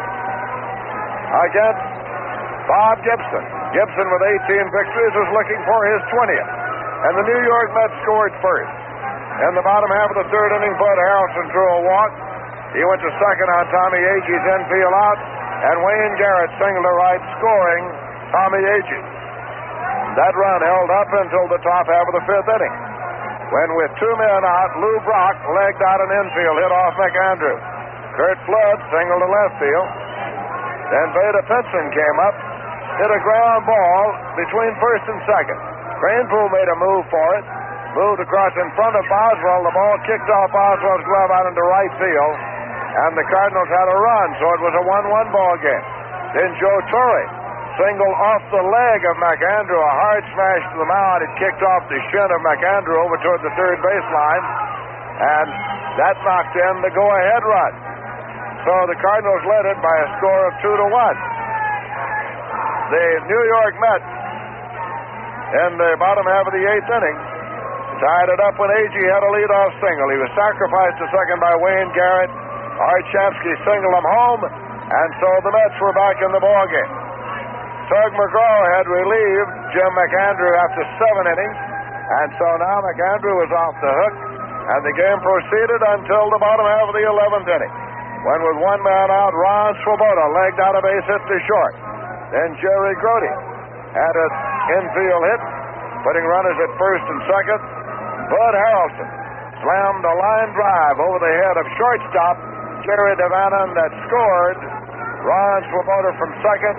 against Bob Gibson. Gibson, with 18 victories, was looking for his 20th. And the New York Mets scored first. In the bottom half of the third inning, Bud Harrelson drew a walk. He went to second on Tommy Agee's infield out, and Wayne Garrett singled to right, scoring Tommy Agee. That run held up until the top half of the 5th inning, when with 2 men out, Lou Brock legged out an infield hit off McAndrew. Curt Flood singled to left field. Then Veda Pinson came up, hit a ground ball between first and second. Cranepool made a move for it, moved across in front of Boswell. The ball kicked off Boswell's glove out into right field, and the Cardinals had a run, so it was a 1-1 ball game. Then Joe Torre singled off the leg of McAndrew, a hard smash to the mound. It kicked off the shin of McAndrew over toward the third baseline, and that knocked in the go-ahead run. So the Cardinals led it by a score of 2-1. The New York Mets, in the bottom half of the 8th inning, tied it up when Agee had a leadoff single. He was sacrificed to second by Wayne Garrett. Art Shamsky singled him home, and so the Mets were back in the ballgame. Tug McGraw had relieved Jim McAndrew after 7 innings, and so now McAndrew was off the hook, and the game proceeded until the bottom half of the 11th inning, when with 1 man out, Ron Swoboda legged out a base hit to short. Then Jerry Grote had an infield hit, putting runners at first and second. Bud Harrelson slammed a line drive over the head of shortstop Jerry Devannon that scored. Ron Swoboda from second.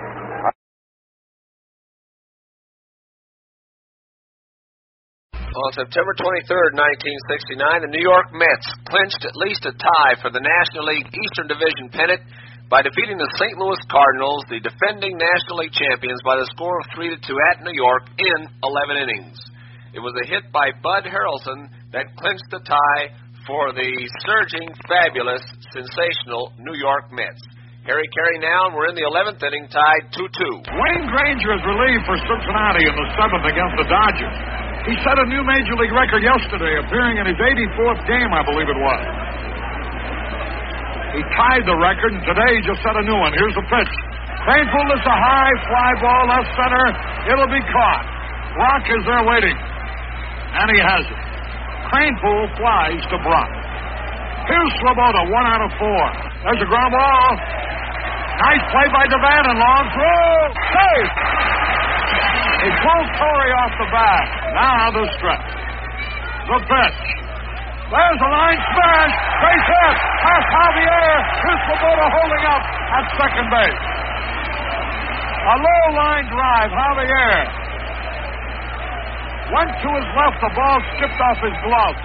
On September 23rd, 1969, the New York Mets clinched at least a tie for the National League Eastern Division pennant by defeating the St. Louis Cardinals, the defending National League champions, by the score of 3-2 at New York in 11 innings. It was a hit by Bud Harrelson that clinched the tie for the surging, fabulous, sensational New York Mets. Harry Carey now, and we're in the 11th inning, tied 2-2. Wayne Granger is relieved for Cincinnati in the 7th against the Dodgers. He set a new Major League record yesterday, appearing in his 84th game, I believe it was. He tied the record, and today he just set a new one. Here's the pitch. Cranepool is a high fly ball, left center. It'll be caught. Brock is there waiting, and he has it. Cranepool flies to Brock. Here's Swoboda, 1 out of 4. There's a ground ball. Nice play by Devannon. Long throw. Safe. He pulled Torrey off the bat. Now the stretch. The pitch. There's a line smash. Base hit. Past Javier. Here's Swoboda holding up at second base. A low line drive. Javier went to his left. The ball skipped off his glove.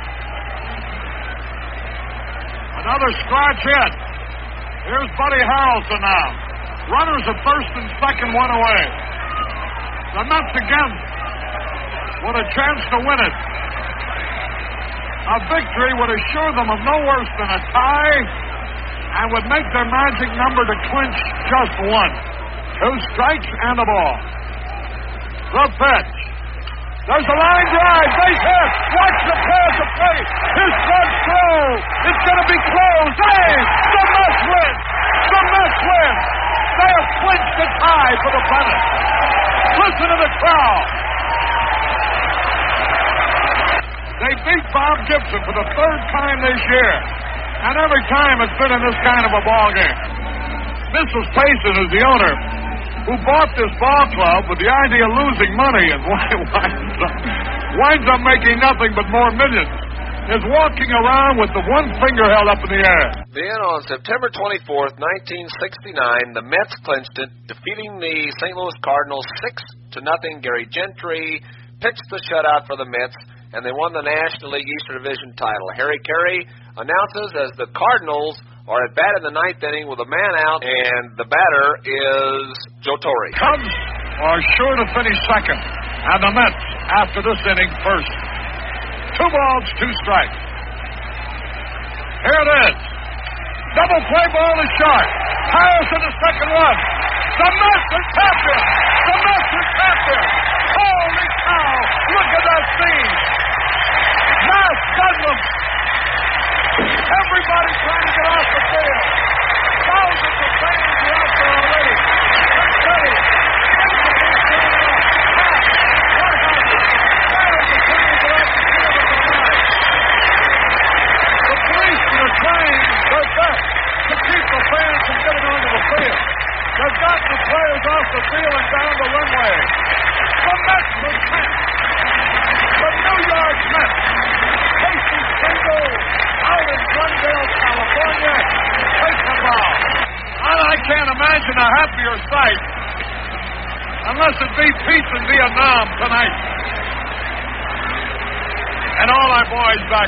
Another scratch hit. Here's Buddy Harrelson now. Runners at first and second, 1 away. The Mets again with a chance to win it. A victory would assure them of no worse than a tie and would make their magic number to clinch just 1. 2 strikes and a ball. The pitch. There's a line drive. Base hit. Watch the pass of play. His front throw. It's going to be close. Hey! The Mets win. The Mets win. They have clinched the tie for the pennant. Listen to the crowd. They beat Bob Gibson for the 3rd time this year. And every time it's been in this kind of a ball game. Mrs. Payson is the owner who bought this ball club with the idea of losing money and winds up making nothing but more millions, is walking around with the one finger held up in the air. Then on September 24th, 1969, the Mets clinched it, defeating the St. Louis Cardinals 6-0. Gary Gentry pitched the shutout for the Mets, and they won the National League Eastern Division title. Harry Carey announces as the Cardinals are at bat in the ninth inning with a man out, and the batter is Joe Torre. Cubs are sure to finish second, and the Mets, after this inning, first. 2 balls, 2 strikes. Here it is. Double play ball is short. Harris in the second one. The Mets are tapped. The Mets are tapped. Holy cow! Look at that scene. Mass bedlam. Everybody trying to get off the field. Thousands of fans are out there already. Let's ready. The policemen are trying their best to keep the fans from getting onto the field. They've gotten the players off the field and down the runway. The Mets are tapped. The New York Mets. Casey Stengel out in Glendale, California. Take the ball. I can't imagine a happier sight unless it be peace in Vietnam tonight. And all our boys back